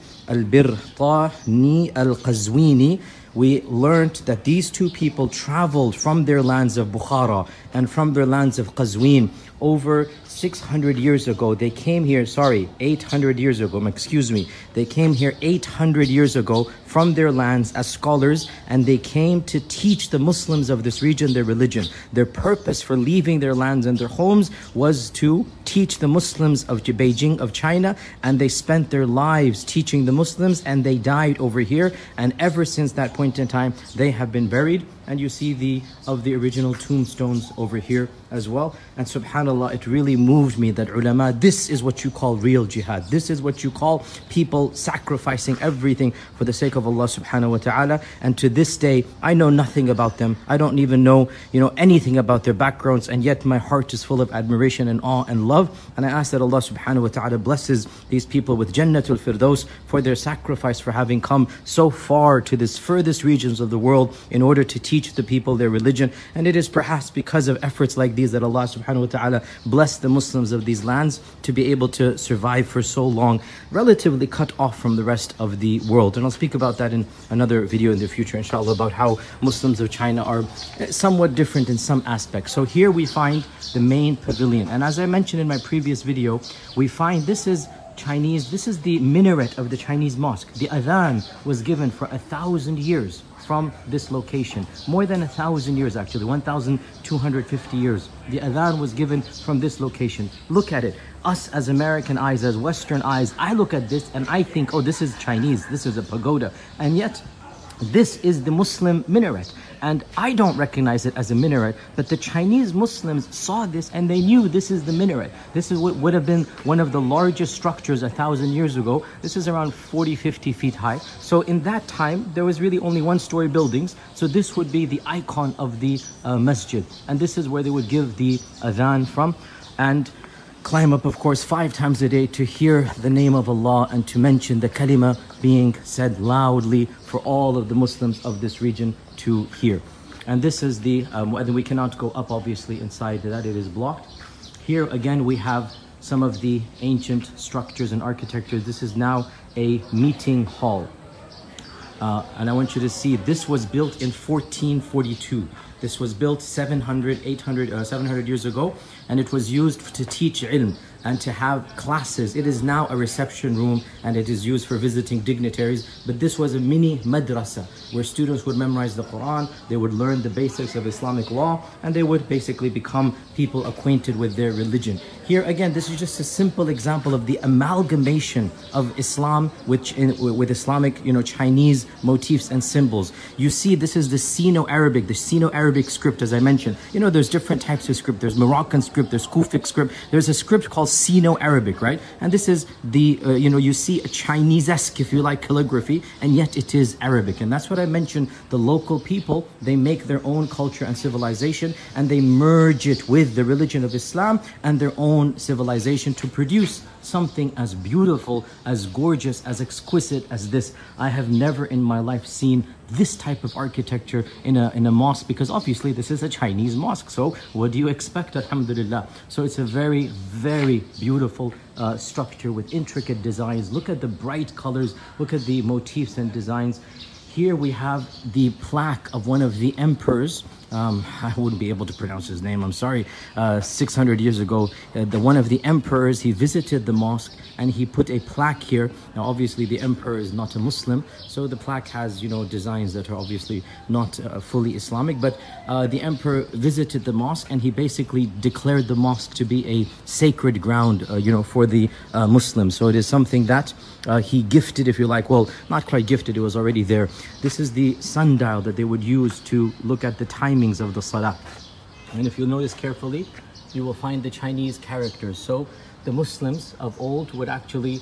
al-Birtani al-Qazwini, we learned that these two people traveled from their lands of Bukhara and from their lands of Qazwin over six hundred years ago. They came here, sorry, eight hundred years ago, excuse me. They came here eight hundred years ago from their lands as scholars, and they came to teach the Muslims of this region their religion. Their purpose for leaving their lands and their homes was to teach the Muslims of Beijing, of China, and they spent their lives teaching the Muslims, and they died over here. And ever since that point in time, they have been buried. And you see the of the original tombstones over here as well. And subhanAllah, it really moved me that ulama, this is what you call real jihad. This is what you call people sacrificing everything for the sake of Allah subhanahu wa ta'ala. And to this day, I know nothing about them. I don't even know, you know, anything about their backgrounds, and yet my heart is full of admiration and awe and love. And I ask that Allah subhanahu wa ta'ala blesses these people with Jannatul Firdaus for their sacrifice, for having come so far to this furthest regions of the world in order to teach the people their religion. And it is perhaps because of efforts like these that Allah subhanahu wa ta'ala blessed the Muslims of these lands to be able to survive for so long, relatively cut off from the rest of the world. And I'll speak about that in another video in the future, inshallah, about how Muslims of China are somewhat different in some aspects. So here we find the main pavilion, and as I mentioned in my previous video, we find this is Chinese, this is the minaret of the Chinese mosque. The adhan was given for a thousand years from this location. More than a thousand years actually, one thousand two hundred fifty years. The adhan was given from this location. Look at it. Us as American eyes, as Western eyes, I look at this and I think, oh, this is Chinese, this is a pagoda. And yet, this is the Muslim minaret. And I don't recognize it as a minaret, but the Chinese Muslims saw this and they knew this is the minaret. This is what would have been one of the largest structures a thousand years ago. This is around forty, fifty feet high. So in that time, there was really only one-story buildings. So this would be the icon of the uh, masjid. And this is where they would give the adhan from. And climb up, of course, five times a day to hear the name of Allah and to mention the kalima being said loudly for all of the Muslims of this region to hear. And this is the um, mu'adhin. We cannot go up obviously inside that, it is blocked. Here again we have some of the ancient structures and architecture. This is now a meeting hall. Uh, and I want you to see, this was built in fourteen forty-two. This was built seven hundred, eight hundred, uh, seven hundred years ago, and it was used to teach ilm and to have classes. It is now a reception room and it is used for visiting dignitaries, but this was a mini madrasa where students would memorize the Quran, they would learn the basics of Islamic law, and they would basically become people acquainted with their religion. Here again, this is just a simple example of the amalgamation of Islam with, in, with Islamic, you know, Chinese motifs and symbols. You see, this is the Sino-Arabic, the Sino-Arabic script, as I mentioned. You know, there's different types of script. There's Moroccan script, there's Kufic script. There's a script called Sino-Arabic, right? And this is the, uh, you know, you see a Chinese-esque, if you like, calligraphy, and yet it is Arabic. And that's what I mentioned. The local people, they make their own culture and civilization, and they merge it with the religion of Islam and their own civilization to produce something as beautiful, as gorgeous, as exquisite as this. I have never in my life seen this type of architecture in a in a mosque, because obviously this is a Chinese mosque. So what do you expect? Alhamdulillah. So it's a very, very beautiful uh, structure with intricate designs. Look at the bright colors. Look at the motifs and designs. Here we have the plaque of one of the emperors. Um, I wouldn't be able to pronounce his name, I'm sorry. Uh, six hundred years ago, uh, the one of the emperors, he visited the mosque and he put a plaque here. Now, obviously, the emperor is not a Muslim, so the plaque has, you know, designs that are obviously not uh, fully Islamic. But uh, the emperor visited the mosque and he basically declared the mosque to be a sacred ground, uh, you know, for the uh, Muslims. So it is something that uh, he gifted, if you like. Well, not quite gifted, it was already there. This is the sundial that they would use to look at the timings of the salah. And if you notice carefully, you will find the Chinese characters. So the Muslims of old would actually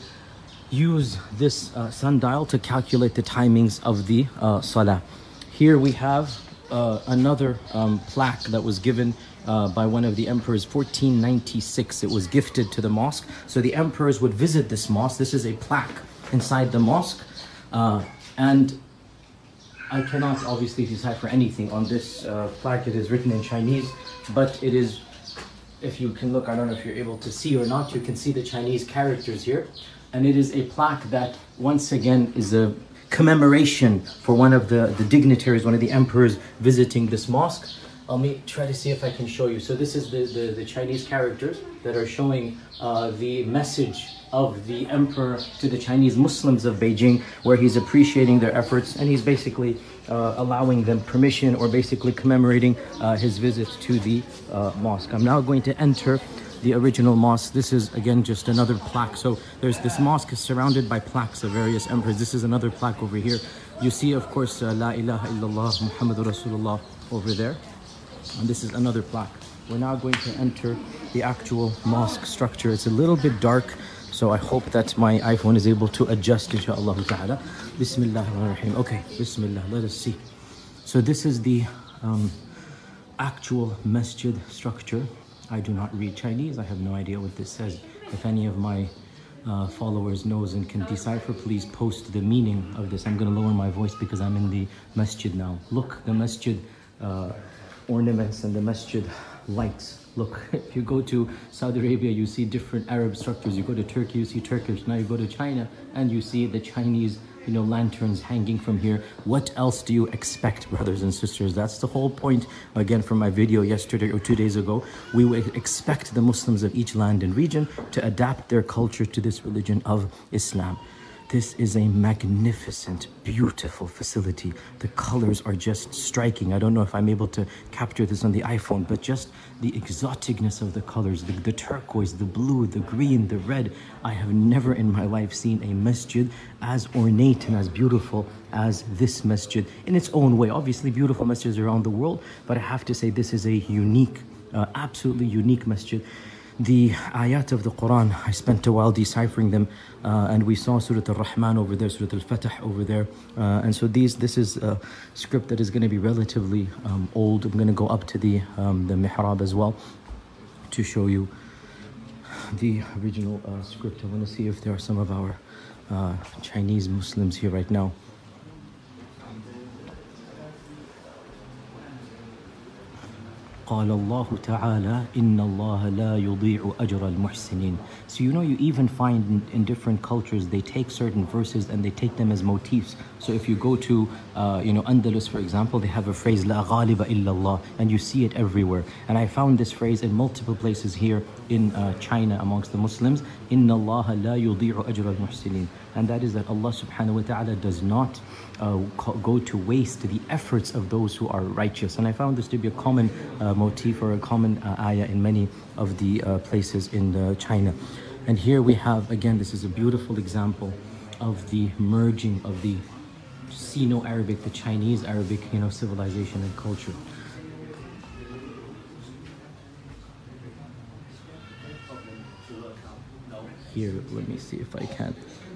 use this uh, sundial to calculate the timings of the uh, salah. Here we have uh, another um, plaque that was given uh, by one of the emperors, fourteen ninety-six. It was gifted to the mosque. So the emperors would visit this mosque. This is a plaque inside the mosque. Uh, and I cannot obviously decipher anything on this uh, plaque. It is written in Chinese, but it is, if you can look, I don't know if you're able to see or not, you can see the Chinese characters here. And it is a plaque that once again is a commemoration for one of the, the dignitaries, one of the emperors visiting this mosque. Let me try to see if I can show you. So this is the, the, the Chinese characters that are showing uh, the message of the emperor to the Chinese Muslims of Beijing, where he's appreciating their efforts and he's basically uh, allowing them permission, or basically commemorating uh, his visit to the uh, mosque. I'm now going to enter the original mosque. This is again just another plaque. So there's this mosque is surrounded by plaques of various emperors. This is another plaque over here. You see, of course, uh, La ilaha illallah Muhammadur Rasulullah over there. And this is another plaque. We're now going to enter the actual mosque structure. It's a little bit dark, so I hope that my iPhone is able to adjust, inshaAllah ta'ala. Bismillah ar-Rahim. Okay, Bismillah, let us see. So this is the um, actual masjid structure. I do not read Chinese. I have no idea what this says. If any of my uh, followers knows and can decipher, please post the meaning of this. I'm going to lower my voice because I'm in the masjid now. Look, the masjid uh, ornaments and the masjid lights. Look, if you go to Saudi Arabia, you see different Arab structures. You go to Turkey, you see Turkish. Now you go to China and you see the Chinese, you know, lanterns hanging from here. What else do you expect, brothers and sisters? That's the whole point, again, from my video yesterday or two days ago. We would expect the Muslims of each land and region to adapt their culture to this religion of Islam. This is a magnificent, beautiful facility. The colors are just striking. I don't know if I'm able to capture this on the iPhone, but just the exoticness of the colors, the, the turquoise, the blue, the green, the red. I have never in my life seen a masjid as ornate and as beautiful as this masjid in its own way. Obviously, beautiful masjids around the world, but I have to say this is a unique, uh, absolutely unique masjid. The ayat of the Quran, I spent a while deciphering them, uh, and we saw Surah Al-Rahman over there, Surah Al-Fatah over there, uh, and so these, this is a script that is going to be relatively um, old. I'm going to go up to the, um, the mihrab as well to show you the original uh, script. I want to see if there are some of our uh, Chinese Muslims here right now. قال الله تعالى إن الله لا يضيع أجر المحسنين. So you know, you even find in, in different cultures they take certain verses and they take them as motifs. So if you go to uh, you know, Andalus, for example, they have a phrase لا غالب إلا الله, and you see it everywhere. And I found this phrase in multiple places here in uh, China amongst the Muslims, إن الله لا يضيع أجر المحسنين. And that is that Allah subhanahu wa ta'ala does not uh, go to waste the efforts of those who are righteous. And I found this to be a common uh, motif or a common uh, ayah in many of the uh, places in uh, China. And here we have, again, this is a beautiful example of the merging of the Sino-Arabic, the Chinese Arabic, you know, civilization and culture. Here, let me see if I can.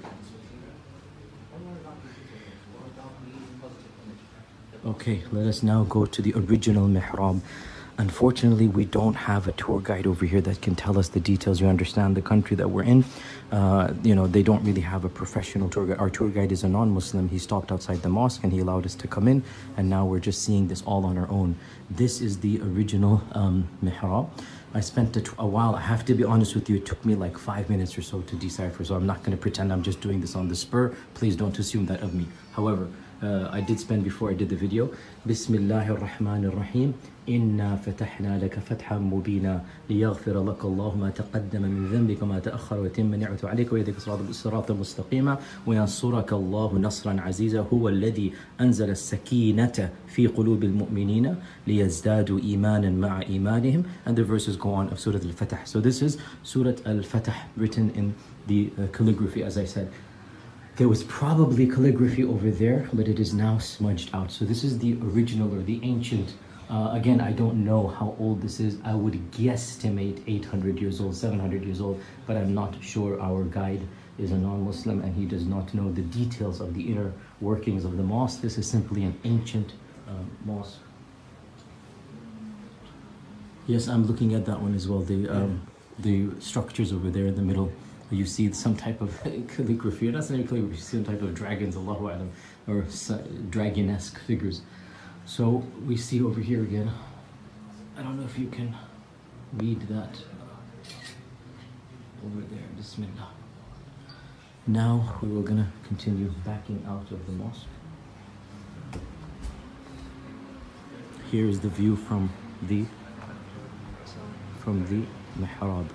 Okay, let us now go to the original mihrab. Unfortunately, we don't have a tour guide over here that can tell us the details. You understand the country that we're in. Uh, you know, they don't really have a professional tour guide. Our tour guide is a non-Muslim. He stopped outside the mosque and he allowed us to come in. And now we're just seeing this all on our own. This is the original um, mihrab. I spent a, a while, I have to be honest with you, it took me like five minutes or so to decipher. So I'm not going to pretend I'm just doing this on the spur. Please don't assume that of me. However, uh, I did spend before I did the video. Bismillahir Rahmanir Rahim. إنا فتحنا لك فتحا مبينا ليغفر لك الله ما تقدم من ذنبك وما تأخر ويتم نعمته عليك ويهديك صراطا مستقيما وينصرك الله نصرا عزيزا هو الذي أنزل السكينة في قلوب المؤمنين ليزدادوا إيمانا مع إيمانهم. And the verses go on of Surah Al-Fatah. So this is Surah Al-Fatah written in the uh, calligraphy, as I said. There was probably calligraphy over there, but it is now smudged out. So this is the original or the ancient. Uh, again, I don't know how old this is. I would guesstimate eight hundred years old, seven hundred years old, but I'm not sure. Our guide is a non-Muslim and he does not know the details of the inner workings of the mosque. This is simply an ancient uh, mosque. Yes, I'm looking at that one as well. The, um, the structures over there in the middle. You see some type of calligraphy, not necessarily calligraphy, you see some type of dragons, Allahu A'lam, or dragon-esque figures. So we see over here again, I don't know if you can read that over there, Bismillah. Now we were gonna continue backing out of the mosque. Here is the view from the from the mihrab.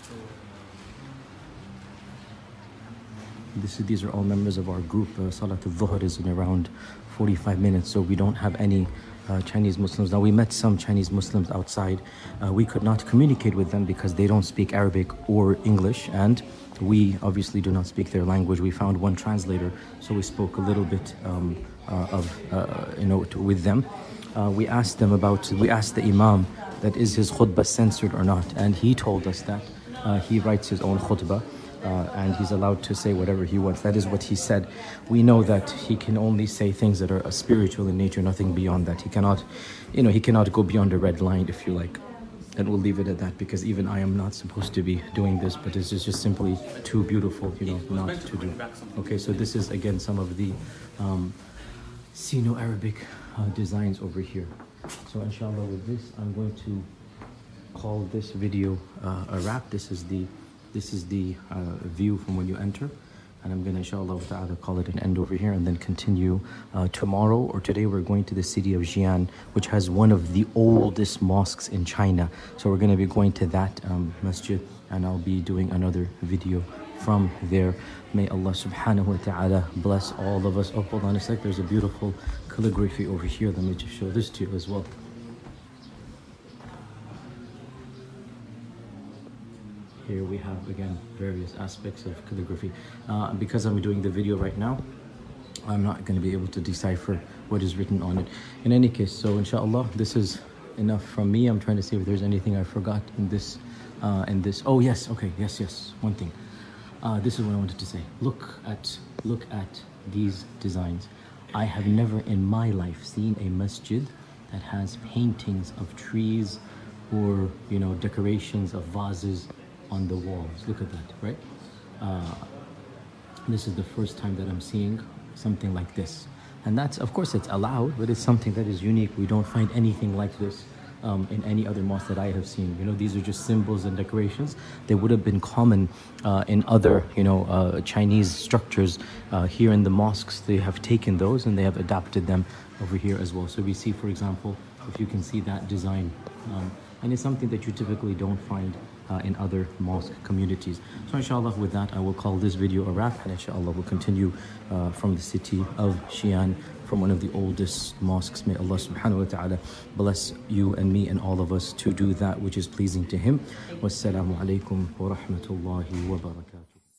This, these are all members of our group. Uh, Salat al-Dhuhr is in around forty-five minutes, so we don't have any uh, Chinese Muslims. Now, we met some Chinese Muslims outside. Uh, we could not communicate with them because they don't speak Arabic or English, and we obviously do not speak their language. We found one translator, so we spoke a little bit um, uh, of, uh, you know, to, with them. Uh, we asked them about, we asked the Imam that is his khutbah censored or not, and he told us that uh, he writes his own khutbah. Uh, and he's allowed to say whatever he wants. That is what he said. We know that he can only say things that are uh, spiritual in nature, nothing beyond that. He cannot, you know, he cannot go beyond a red line, if you like. And we'll leave it at that, because even I am not supposed to be doing this, but it's just, just simply too beautiful, you know, not to do. Okay, so this is again some of the um, Sino-Arabic uh, designs over here. So inshallah, with this, I'm going to call this video uh, a wrap. This is the This is the uh, view from when you enter, and I'm going to inshallah ta'ala call it an end over here and then continue uh, tomorrow or today. We're going to the city of Xi'an, which has one of the oldest mosques in China. So we're going to be going to that um, masjid, and I'll be doing another video from there. May Allah subhanahu wa ta'ala bless all of us. Oh, hold on a sec, there's a beautiful calligraphy over here. Let me just show this to you as well. Here we have, again, various aspects of calligraphy. Uh, because I'm doing the video right now, I'm not going to be able to decipher what is written on it. In any case, so inshallah, this is enough from me. I'm trying to see if there's anything I forgot in this. Uh, in this. Oh, yes. Okay. Yes, yes. One thing. Uh, this is what I wanted to say. Look at, look at these designs. I have never in my life seen a masjid that has paintings of trees or, you know, decorations of vases on the walls. Look at that, right? Uh, this is the first time that I'm seeing something like this. And that's, of course, it's allowed, but it's something that is unique. We don't find anything like this um, in any other mosque that I have seen. You know, these are just symbols and decorations. They would have been common uh, in other, you know, uh, Chinese structures. Uh, here in the mosques, they have taken those and they have adapted them over here as well. So we see, for example, if you can see that design, um, and it's something that you typically don't find uh, in other mosque communities. So inshallah, with that, I will call this video a wrap, and inshallah we'll continue uh, from the city of Xi'an, from one of the oldest mosques. May Allah subhanahu wa ta'ala bless you and me and all of us to do that which is pleasing to Him. Wassalamu alaikum wa rahmatullahi wa barakatuh.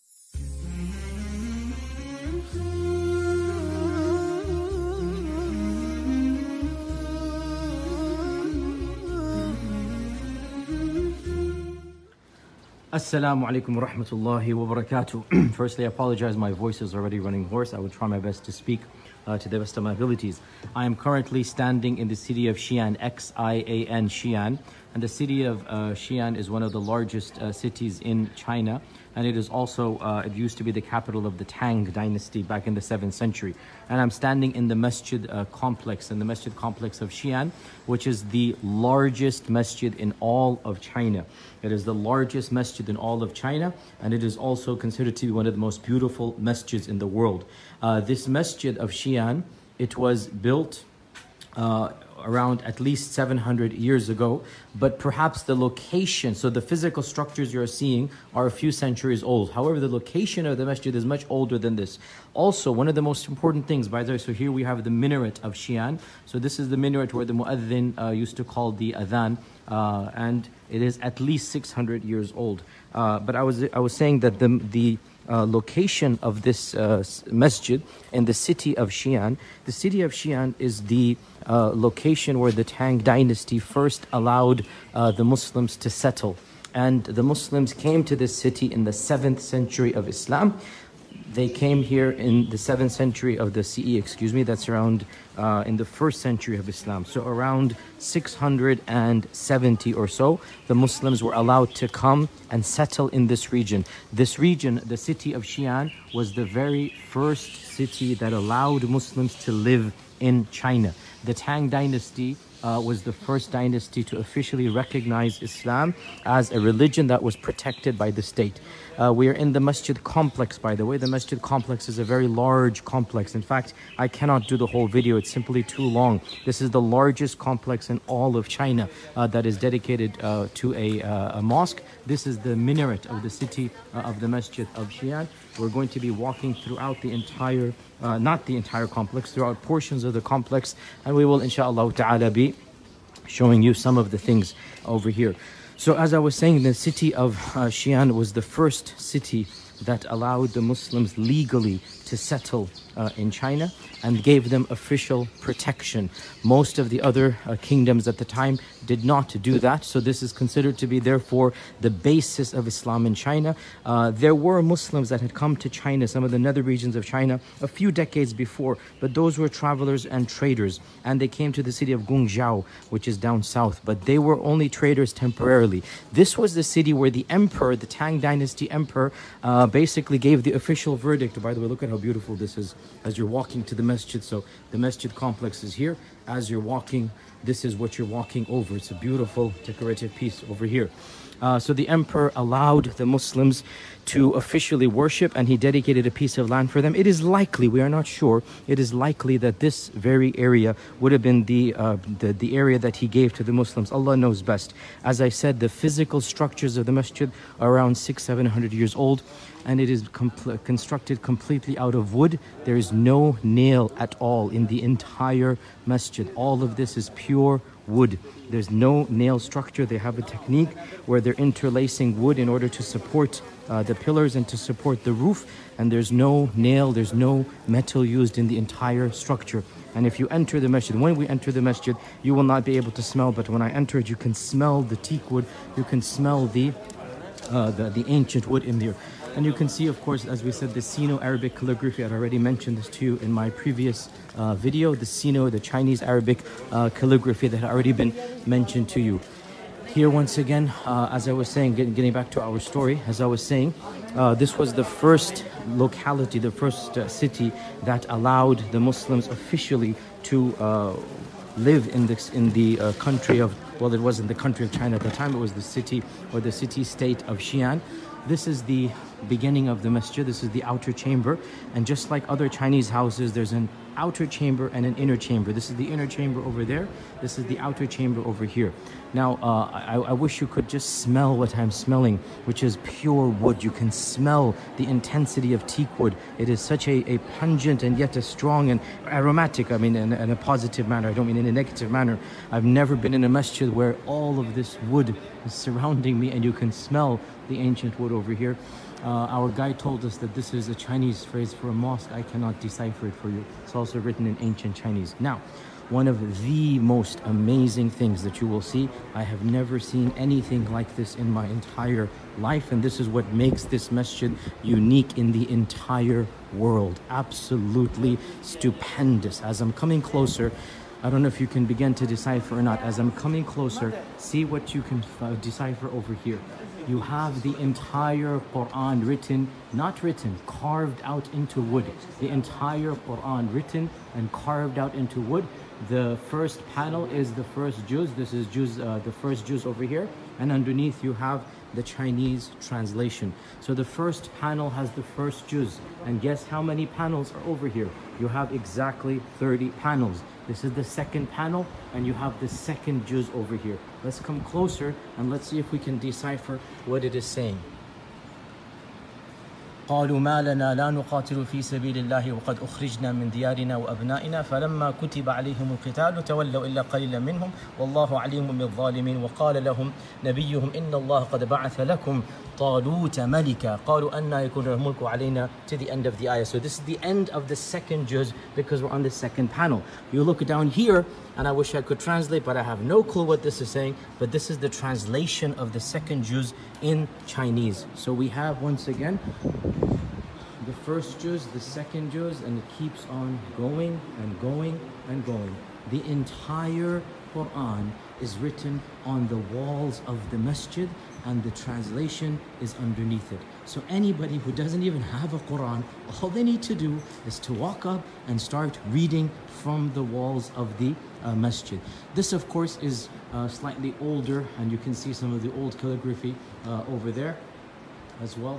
Assalamu alaikum wa rahmatullahi wa barakatuh. Firstly, I apologize, my voice is already running hoarse. I will try my best to speak uh, to the best of my abilities. I am currently standing in the city of Xi'an, X I A N, Xi'an. And the city of uh, Xi'an is one of the largest uh, cities in China. And it is also, uh, it used to be the capital of the Tang dynasty back in the seventh century. And I'm standing in the masjid uh, complex, in the masjid complex of Xi'an, which is the largest masjid in all of China. It is the largest masjid in all of China, and it is also considered to be one of the most beautiful masjids in the world. Uh, this masjid of Xi'an, it was built uh, around at least seven hundred years ago, but perhaps the location, so the physical structures you're seeing are a few centuries old. However, the location of the masjid is much older than this. Also, one of the most important things, by the way, so here we have the minaret of Xi'an. So this is the minaret where the mu'adhin uh, used to call the adhan, uh, and it is at least six hundred years old. Uh, but I was I was saying that the the Uh, location of this uh, masjid in the city of Xi'an. The city of Xi'an is the uh, location where the Tang dynasty first allowed uh, the Muslims to settle. And the Muslims came to this city in the seventh century of Islam. They came here in the seventh century of the C E, excuse me, that's around uh, in the first century of Islam. So around six hundred seventy or so, the Muslims were allowed to come and settle in this region. This region, the city of Xi'an, was the very first city that allowed Muslims to live in China. The Tang dynasty Uh, was the first dynasty to officially recognize Islam as a religion that was protected by the state. Uh, we are in the masjid complex, by the way. The masjid complex is a very large complex. In fact, I cannot do the whole video. It's simply too long. This is the largest complex in all of China uh, that is dedicated uh, to a, uh, a mosque. This is the minaret of the city uh, of the masjid of Xi'an. We're going to be walking throughout the entire, uh, not the entire complex, throughout portions of the complex, and we will, inshallah ta'ala, be showing you some of the things over here. So as I was saying, the city of uh, Xi'an was the first city that allowed the Muslims legally to settle uh, in China and gave them official protection. Most of the other uh, kingdoms at the time did not do that, so this is considered to be therefore the basis of Islam in China. Uh, there were Muslims that had come to China, some of the nether regions of China, a few decades before, but those were travelers and traders, and they came to the city of Guangzhou, which is down south, but they were only traders temporarily. This was the city where the emperor, the Tang dynasty emperor, uh, basically gave the official verdict. By the way, look at how beautiful this is as you're walking to the masjid. So the masjid complex is here. As you're walking, this is what you're walking over. It's a beautiful decorative piece over here. Uh, so the emperor allowed the Muslims to officially worship, and he dedicated a piece of land for them. It is likely, we are not sure, it is likely that this very area would have been the, uh, the, the area that he gave to the Muslims. Allah knows best. As I said, the physical structures of the masjid are around six, seven hundred years old, and it is compl- constructed completely out of wood. There is no nail at all in the entire masjid. All of this is pure wood. There's no nail structure. They have a technique where they're interlacing wood in order to support uh, the pillars and to support the roof, and there's no nail, there's no metal used in the entire structure. And if you enter the masjid, when we enter the masjid, you will not be able to smell, but when I enter it, you can smell the teak wood, you can smell the, uh, the, the ancient wood in there. And you can see, of course, as we said, the Sino-Arabic calligraphy. I'd already mentioned this to you in my previous uh, video, the Sino, the Chinese Arabic uh, calligraphy that had already been mentioned to you. Here, once again, uh, as I was saying, getting, getting back to our story, as I was saying, uh, this was the first locality, the first uh, city that allowed the Muslims officially to uh, live in, this, in the uh, country of well, it wasn't the country of China at the time, it was the city or the city-state of Xi'an. This is the beginning of the masjid. This is the outer chamber. And just like other Chinese houses, there's an outer chamber and an inner chamber. This is the inner chamber over there. This is the outer chamber over here. Now, uh, I, I wish you could just smell what I'm smelling, which is pure wood. You can smell the intensity of teak wood. It is such a, a pungent and yet a strong and aromatic, I mean, in, in a positive manner. I don't mean in a negative manner. I've never been in a masjid where all of this wood is surrounding me and you can smell the ancient wood over here. Uh, our guide told us that this is a Chinese phrase for a mosque. I cannot decipher it for you. It's also written in ancient Chinese. Now, one of the most amazing things that you will see, I have never seen anything like this in my entire life, and this is what makes this masjid unique in the entire world. Absolutely stupendous. As I'm coming closer, I don't know if you can begin to decipher or not. As I'm coming closer, see what you can uh, decipher over here. You have the entire Quran written, not written, carved out into wood. The entire Quran written and carved out into wood. The first panel is the first juz. This is juz, uh, the first juz over here. And underneath you have the Chinese translation. So the first panel has the first juz. And guess how many panels are over here? You have exactly thirty panels. This is the second panel, and you have the second juz over here. Let's come closer and let's see if we can decipher what it is saying. قالوا ما لنا لا نقاتل في سبيل الله وقد أخرجنا من ديارنا وأبنائنا فلما كتب عليهم القتال تولوا إلا قليلا منهم والله عليم بالظالمين وقال لهم نبيهم إن الله قد بعث لكم طالوت ملكا قالوا أن يكون الملك علينا to the end of the ayah. So this is the end of the second juz because we're on the second panel. You look down here, and I wish I could translate, but I have no clue what this is saying. But this is the translation of the second juz in Chinese. So we have once again the first juz, the second juz, and it keeps on going and going and going. The entire Quran is written on the walls of the masjid, and the translation is underneath it. So anybody who doesn't even have a Quran, all they need to do is to walk up and start reading from the walls of the uh, masjid. This, of course, is uh, slightly older, and you can see some of the old calligraphy uh, over there as well.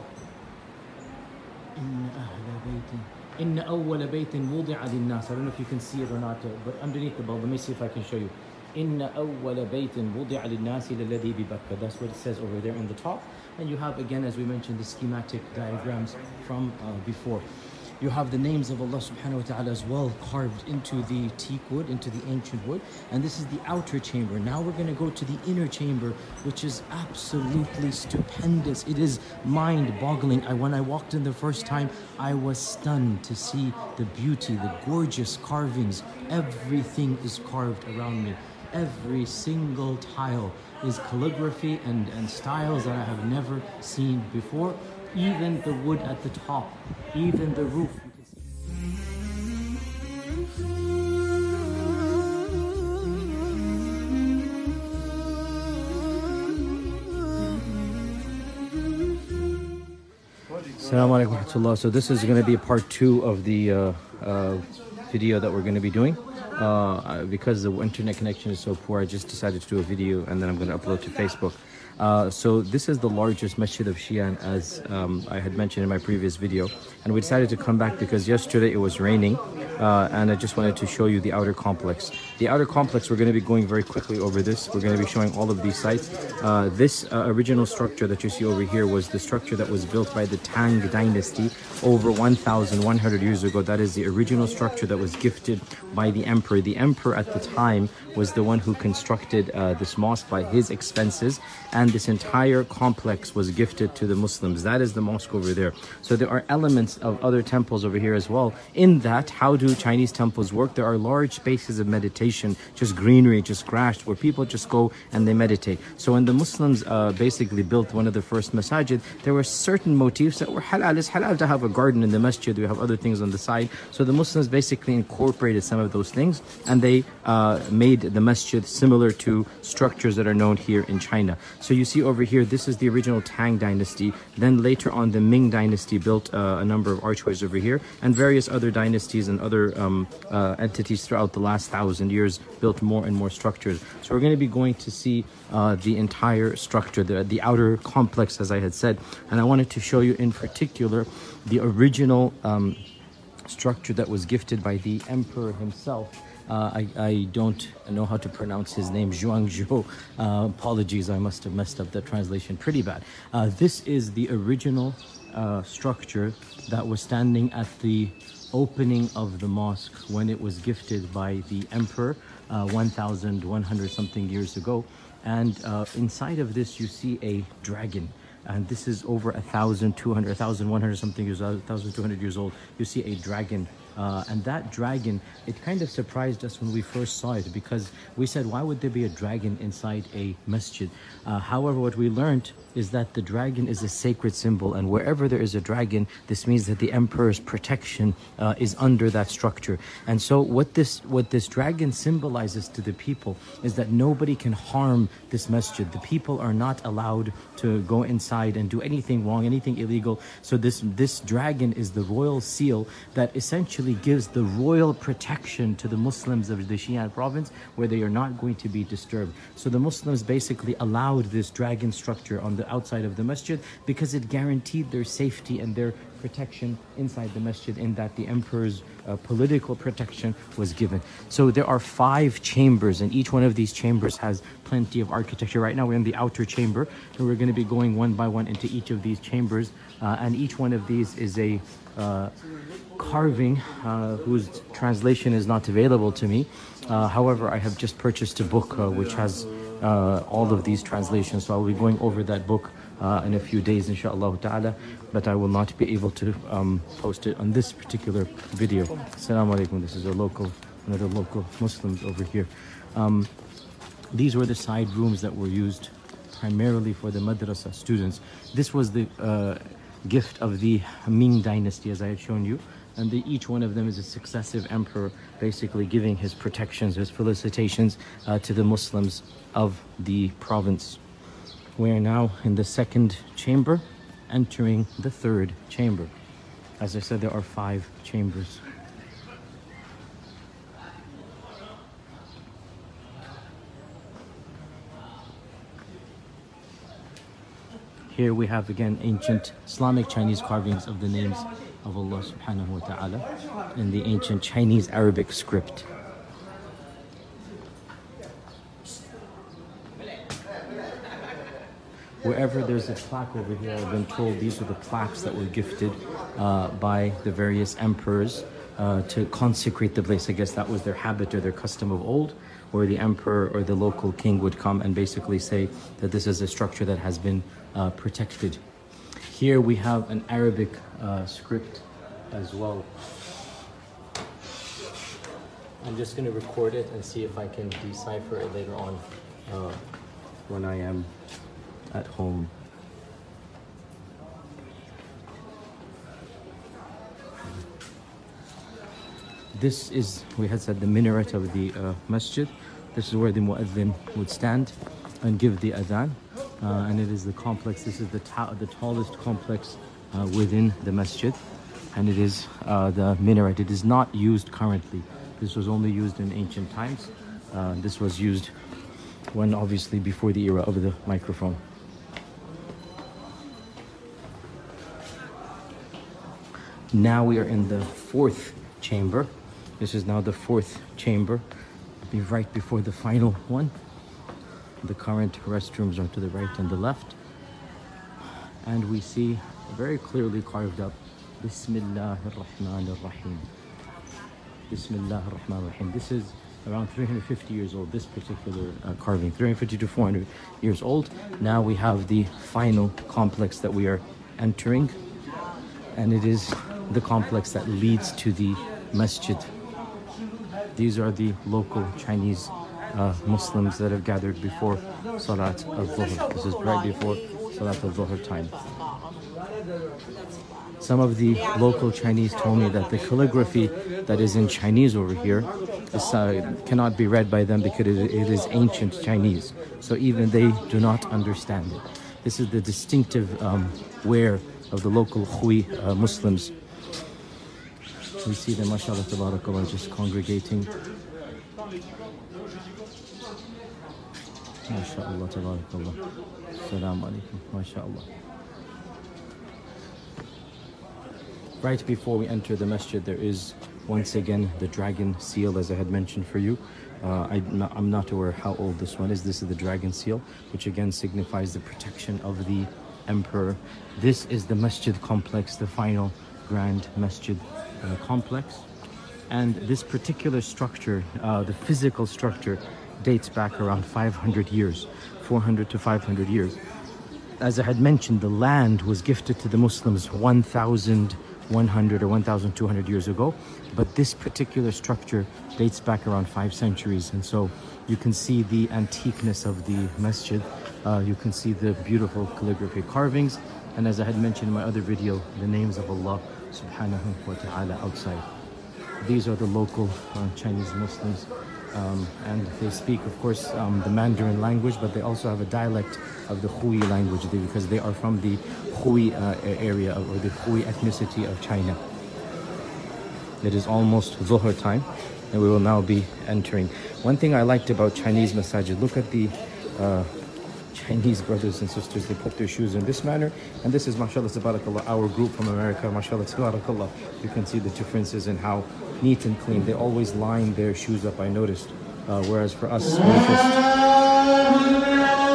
إن أهل بيت إن أول بيت وضع للناس. I don't know if you can see it or not, uh, but underneath the bulb, let me see if I can show you. إن أول بيت وضع للناس للذي ببكة. That's what it says over there on the top. And you have, again, as we mentioned, the schematic diagrams from uh, before. You have the names of Allah subhanahu wa ta'ala as well carved into the teak wood, into the ancient wood. And this is the outer chamber. Now we're going to go to the inner chamber, which is absolutely stupendous. It is mind-boggling. I, when I walked in the first time, I was stunned to see the beauty, the gorgeous carvings. Everything is carved around me. Every single tile is calligraphy and, and styles that I have never seen before. Even the wood at the top, even the roof. Assalamu alaikum wa rahmatullah. So this is going to be a part two of the uh, uh, video that we're going to be doing. Uh, because the internet connection is so poor, I just decided to do a video and then I'm going to upload to Facebook. Uh, so this is the largest masjid of Xi'an, as um, I had mentioned in my previous video, and we decided to come back because yesterday it was raining, uh, and I just wanted to show you the outer complex. The outer complex, we're going to be going very quickly over this. We're going to be showing all of these sites. Uh, this uh, original structure that you see over here was the structure that was built by the Tang dynasty over one thousand one hundred years ago. That is the original structure that was gifted by the emperor. The emperor at the time was the one who constructed uh, this mosque by his expenses, and this entire complex was gifted to the Muslims. That is the mosque over there. So there are elements of other temples over here as well. In that, how do Chinese temples work? There are large spaces of meditation, just greenery, just grass, where people just go and they meditate. So when the Muslims uh, basically built one of the first masajid, there were certain motifs that were halal. It's halal to have a garden in the masjid. We have other things on the side. So the Muslims basically incorporated some of those things, and they uh, made the masjid similar to structures that are known here in China. So you see over here, this is the original Tang dynasty. Then later on, the Ming dynasty built uh, a number of archways over here, and various other dynasties and other um, uh, entities throughout the last thousand years, built more and more structures. So we're going to be going to see uh, the entire structure, the, the outer complex, as I had said. And I wanted to show you in particular the original um, structure that was gifted by the emperor himself. Uh, I, I don't know how to pronounce his name, Zhuangzhou. Uh, apologies, I must have messed up the translation pretty bad. Uh, this is the original uh, structure that was standing at the opening of the mosque when it was gifted by the emperor uh, one thousand one hundred something years ago. And uh, inside of this you see a dragon. And this is over a thousand two hundred, a thousand one hundred something years old, a thousand two hundred years old. You see a dragon. Uh, and that dragon, it kind of surprised us when we first saw it, because we said, why would there be a dragon inside a masjid? Uh, however, what we learned is that the dragon is a sacred symbol, and wherever there is a dragon, this means that the emperor's protection uh, is under that structure. And so what this what this dragon symbolizes to the people is that nobody can harm this masjid. The people are not allowed to go inside and do anything wrong, anything illegal. So this this dragon is the royal seal that essentially gives the royal protection to the Muslims of the Xi'an province, where they are not going to be disturbed. So the Muslims basically allowed this dragon structure on the outside of the masjid because it guaranteed their safety and their protection inside the masjid, in that the emperor's uh, political protection was given. So there are five chambers, and each one of these chambers has plenty of architecture. Right now we're in the outer chamber, and we're going to be going one by one into each of these chambers, uh, and each one of these is a uh, carving uh, whose translation is not available to me. Uh, however, I have just purchased a book uh, which has uh, all of these translations, so I'll be going over that book uh, in a few days, inshallah ta'ala, but I will not be able to um, post it on this particular video. Assalamu alaikum. This is a local, one of the local Muslims over here. Um, these were the side rooms that were used primarily for the madrasa students. This was the uh, gift of the Ming dynasty, as I had shown you. And the, each one of them is a successive emperor, basically giving his protections, his felicitations uh, to the Muslims of the province. We are now in the second chamber, entering the third chamber. As I said, there are five chambers. Here we have again ancient Islamic Chinese carvings of the names of Allah subhanahu wa ta'ala in the ancient Chinese Arabic script. Wherever there's a plaque over here, I've been told these are the plaques that were gifted uh, by the various emperors uh, to consecrate the place. I guess that was their habit or their custom of old, where the emperor or the local king would come and basically say that this is a structure that has been uh, protected. Here we have an Arabic uh, script as well. I'm just going to record it and see if I can decipher it later on uh, when I am at home. This is, we had said, the minaret of the uh, masjid. This is where the muezzin would stand and give the adhan. Uh, and it is the complex, this is the, ta the tallest complex uh, within the masjid. And it is uh, the minaret. It is not used currently. This was only used in ancient times. Uh, this was used when, obviously, before the era of the microphone. Now we are in the fourth chamber. This is now the fourth chamber. Be right before the final one. The current restrooms are to the right and the left. And we see very clearly carved up, Bismillah ar-Rahman ar-Rahim. Bismillah ar-Rahman ar-Rahim. This is around three hundred fifty years old, this particular uh, carving, three hundred fifty to four hundred years old. Now we have the final complex that we are entering, and it is the complex that leads to the masjid. These are the local Chinese uh, Muslims that have gathered before Salat al-Dhuhr. This is right before Salat al-Dhuhr time. Some of the local Chinese told me that the calligraphy that is in Chinese over here is, uh, cannot be read by them because it, it is ancient Chinese. So even they do not understand it. This is the distinctive um, wear of the local Hui uh, Muslims. We see them, mashallah, tabarakallah, just congregating. MashaAllah, tabarakallah. Assalamu alaikum, MashaAllah. Right before we enter the masjid, there is once again the dragon seal, as I had mentioned for you. Uh, I, I'm not aware how old this one is. This is the dragon seal, which again signifies the protection of the emperor. This is the masjid complex, the final grand masjid uh, complex. And this particular structure, uh, the physical structure, dates back around five hundred years, four hundred to five hundred years. As I had mentioned, the land was gifted to the Muslims one thousand one hundred or one thousand two hundred years ago, but this particular structure dates back around five centuries. And so you can see the antiqueness of the masjid. Uh, you can see the beautiful calligraphy carvings, and as I had mentioned in my other video, the names of Allah subhanahu wa ta'ala outside. These are the local uh, Chinese Muslims, um, and they speak, of course, um, the Mandarin language, but they also have a dialect of the Hui language because they are from the Hui uh, area of, or the Hui ethnicity of China. It is almost Dhuhr time, and we will now be entering. One thing I liked about Chinese masajid, look at the uh, Chinese brothers and sisters, they put their shoes in this manner, and this is, mashallah, tabarakallah, our group from America, mashallah, tabarakallah. You can see the differences in how neat and clean. They always line their shoes up, I noticed, uh, whereas for us, we just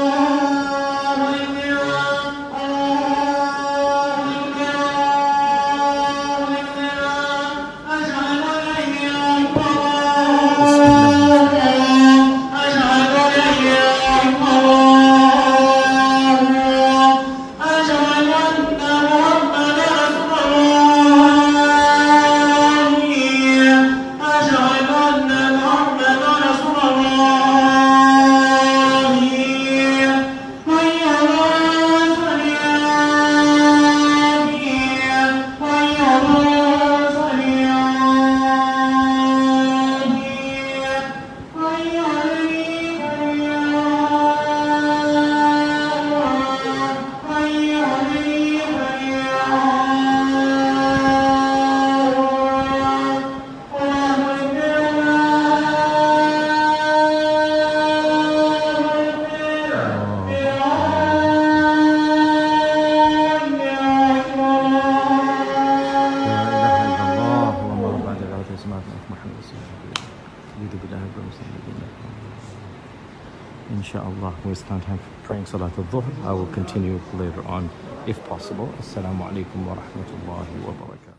Inshallah, we stand time for praying Salat al-Dhuhr. I will continue later on if possible. Assalamu alaikum wa rahmatullahi wa barakatuh.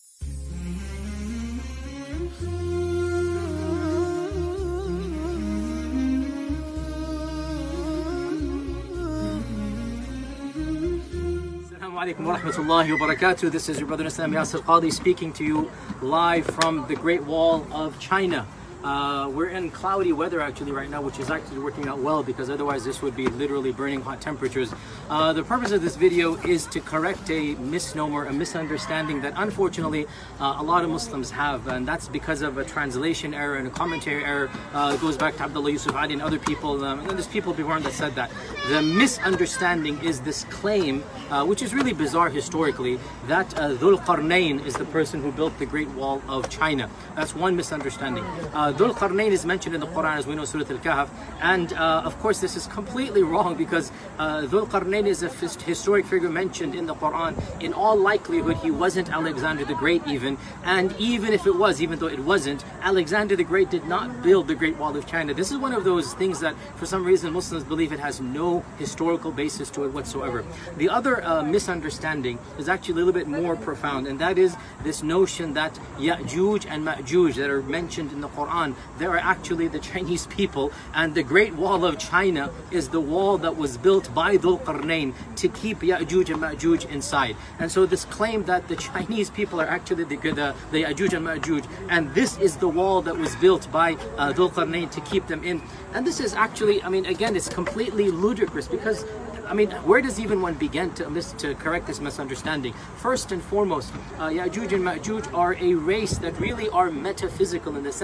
Assalamu alaikum wa rahmatullahi wa barakatuh. This is your brother Islam Yasir Qadi speaking to you live from the Great Wall of China. Uh, we're in cloudy weather actually right now, which is actually working out well because otherwise this would be literally burning hot temperatures. Uh, the purpose of this video is to correct a misnomer, a misunderstanding that unfortunately uh, a lot of Muslims have, and that's because of a translation error and a commentary error. Uh, it goes back to Abdullah Yusuf Ali and other people, um, and there's people before him that said that. The misunderstanding is this claim, uh, which is really bizarre historically, that uh, Dhul Qarnayn is the person who built the Great Wall of China. That's one misunderstanding. Uh, Dhul Qarnayn is mentioned in the Quran, as we know, Surah Al-Kahf, and uh, of course this is completely wrong because uh, Dhul Qarnayn is a historic figure mentioned in the Quran. In all likelihood, he wasn't Alexander the Great even, and even if it was, even though it wasn't, Alexander the Great did not build the Great Wall of China. This is one of those things that for some reason Muslims believe it has no historical basis to it whatsoever. The other uh, misunderstanding is actually a little bit more profound, and that is this notion that Ya'juj and Ma'juj that are mentioned in the Quran, they are actually the Chinese people, and the Great Wall of China is the wall that was built by Dhul Qarnayn to keep Ya'juj and Ma'juj inside. And so this claim that the Chinese people are actually the, the, the Ya'juj and Ma'juj, and this is the wall that was built by uh, Dhul Qarnayn to keep them in. And this is actually, I mean, again, it's completely ludicrous because I mean, where does even one begin to, to correct this misunderstanding? First and foremost, uh, Ya'juj and Ma'juj are a race that really are metaphysical in the sense that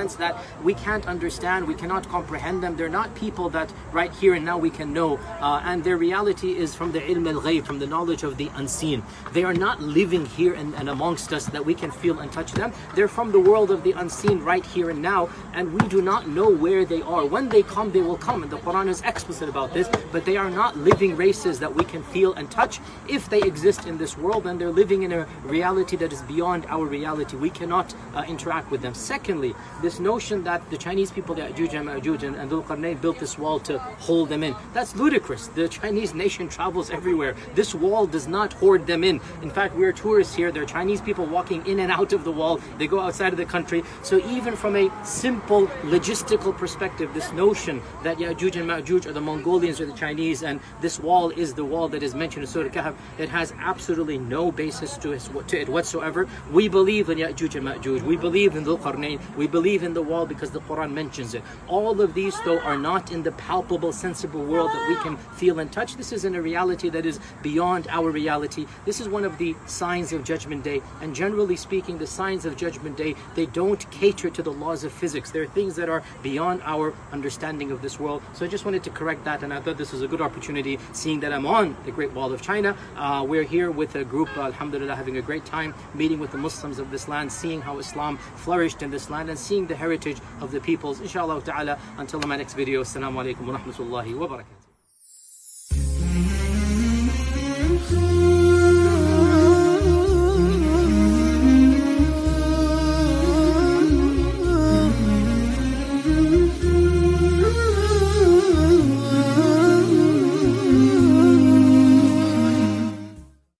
we can't understand, we cannot comprehend them. They're not people that right here and now we can know, uh, and their reality is from the ilm al-ghayb, from the knowledge of the unseen. They are not living here and, and amongst us that we can feel and touch them. They're from the world of the unseen right here and now, and we do not know where they are. When they come, they will come, and the Quran is explicit about this, but they are not living races that we can feel and touch. If they exist in this world, then they're living in a reality that is beyond our reality. We cannot uh, interact with them. Secondly, this notion that the Chinese people, the Ya'juj and Ma'juj, and, and Dhul Qarnayn built this wall to hold them in, that's ludicrous. The Chinese nation travels everywhere. This wall does not hoard them in. In fact, we're tourists here. There are Chinese people walking in and out of the wall. They go outside of the country. So even from a simple logistical perspective, this notion that Ya'juj and Ma'juj are the Mongolians or the Chinese, and this wall is the wall that is mentioned in Surah Kahf, it has absolutely no basis to it whatsoever. We believe in Ya'juj and Ma'juj. We believe in Dhul Qarnayn. We believe in the wall because the Quran mentions it. All of these, though, are not in the palpable, sensible world that we can feel and touch. This is in a reality that is beyond our reality. This is one of the signs of Judgment Day. And generally speaking, the signs of Judgment Day, they don't cater to the laws of physics. There are things that are beyond our understanding of this world. So I just wanted to correct that, and I thought this was a good opportunity, seeing that I'm on the Great Wall of China. Uh, we're here with a group, uh, alhamdulillah, having a great time, meeting with the Muslims of this land, seeing how Islam flourished in this land, and seeing the heritage of the peoples. Inshallah ta'ala, until my next video, assalamu alaikum wa rahmatullahi wa barakatuh.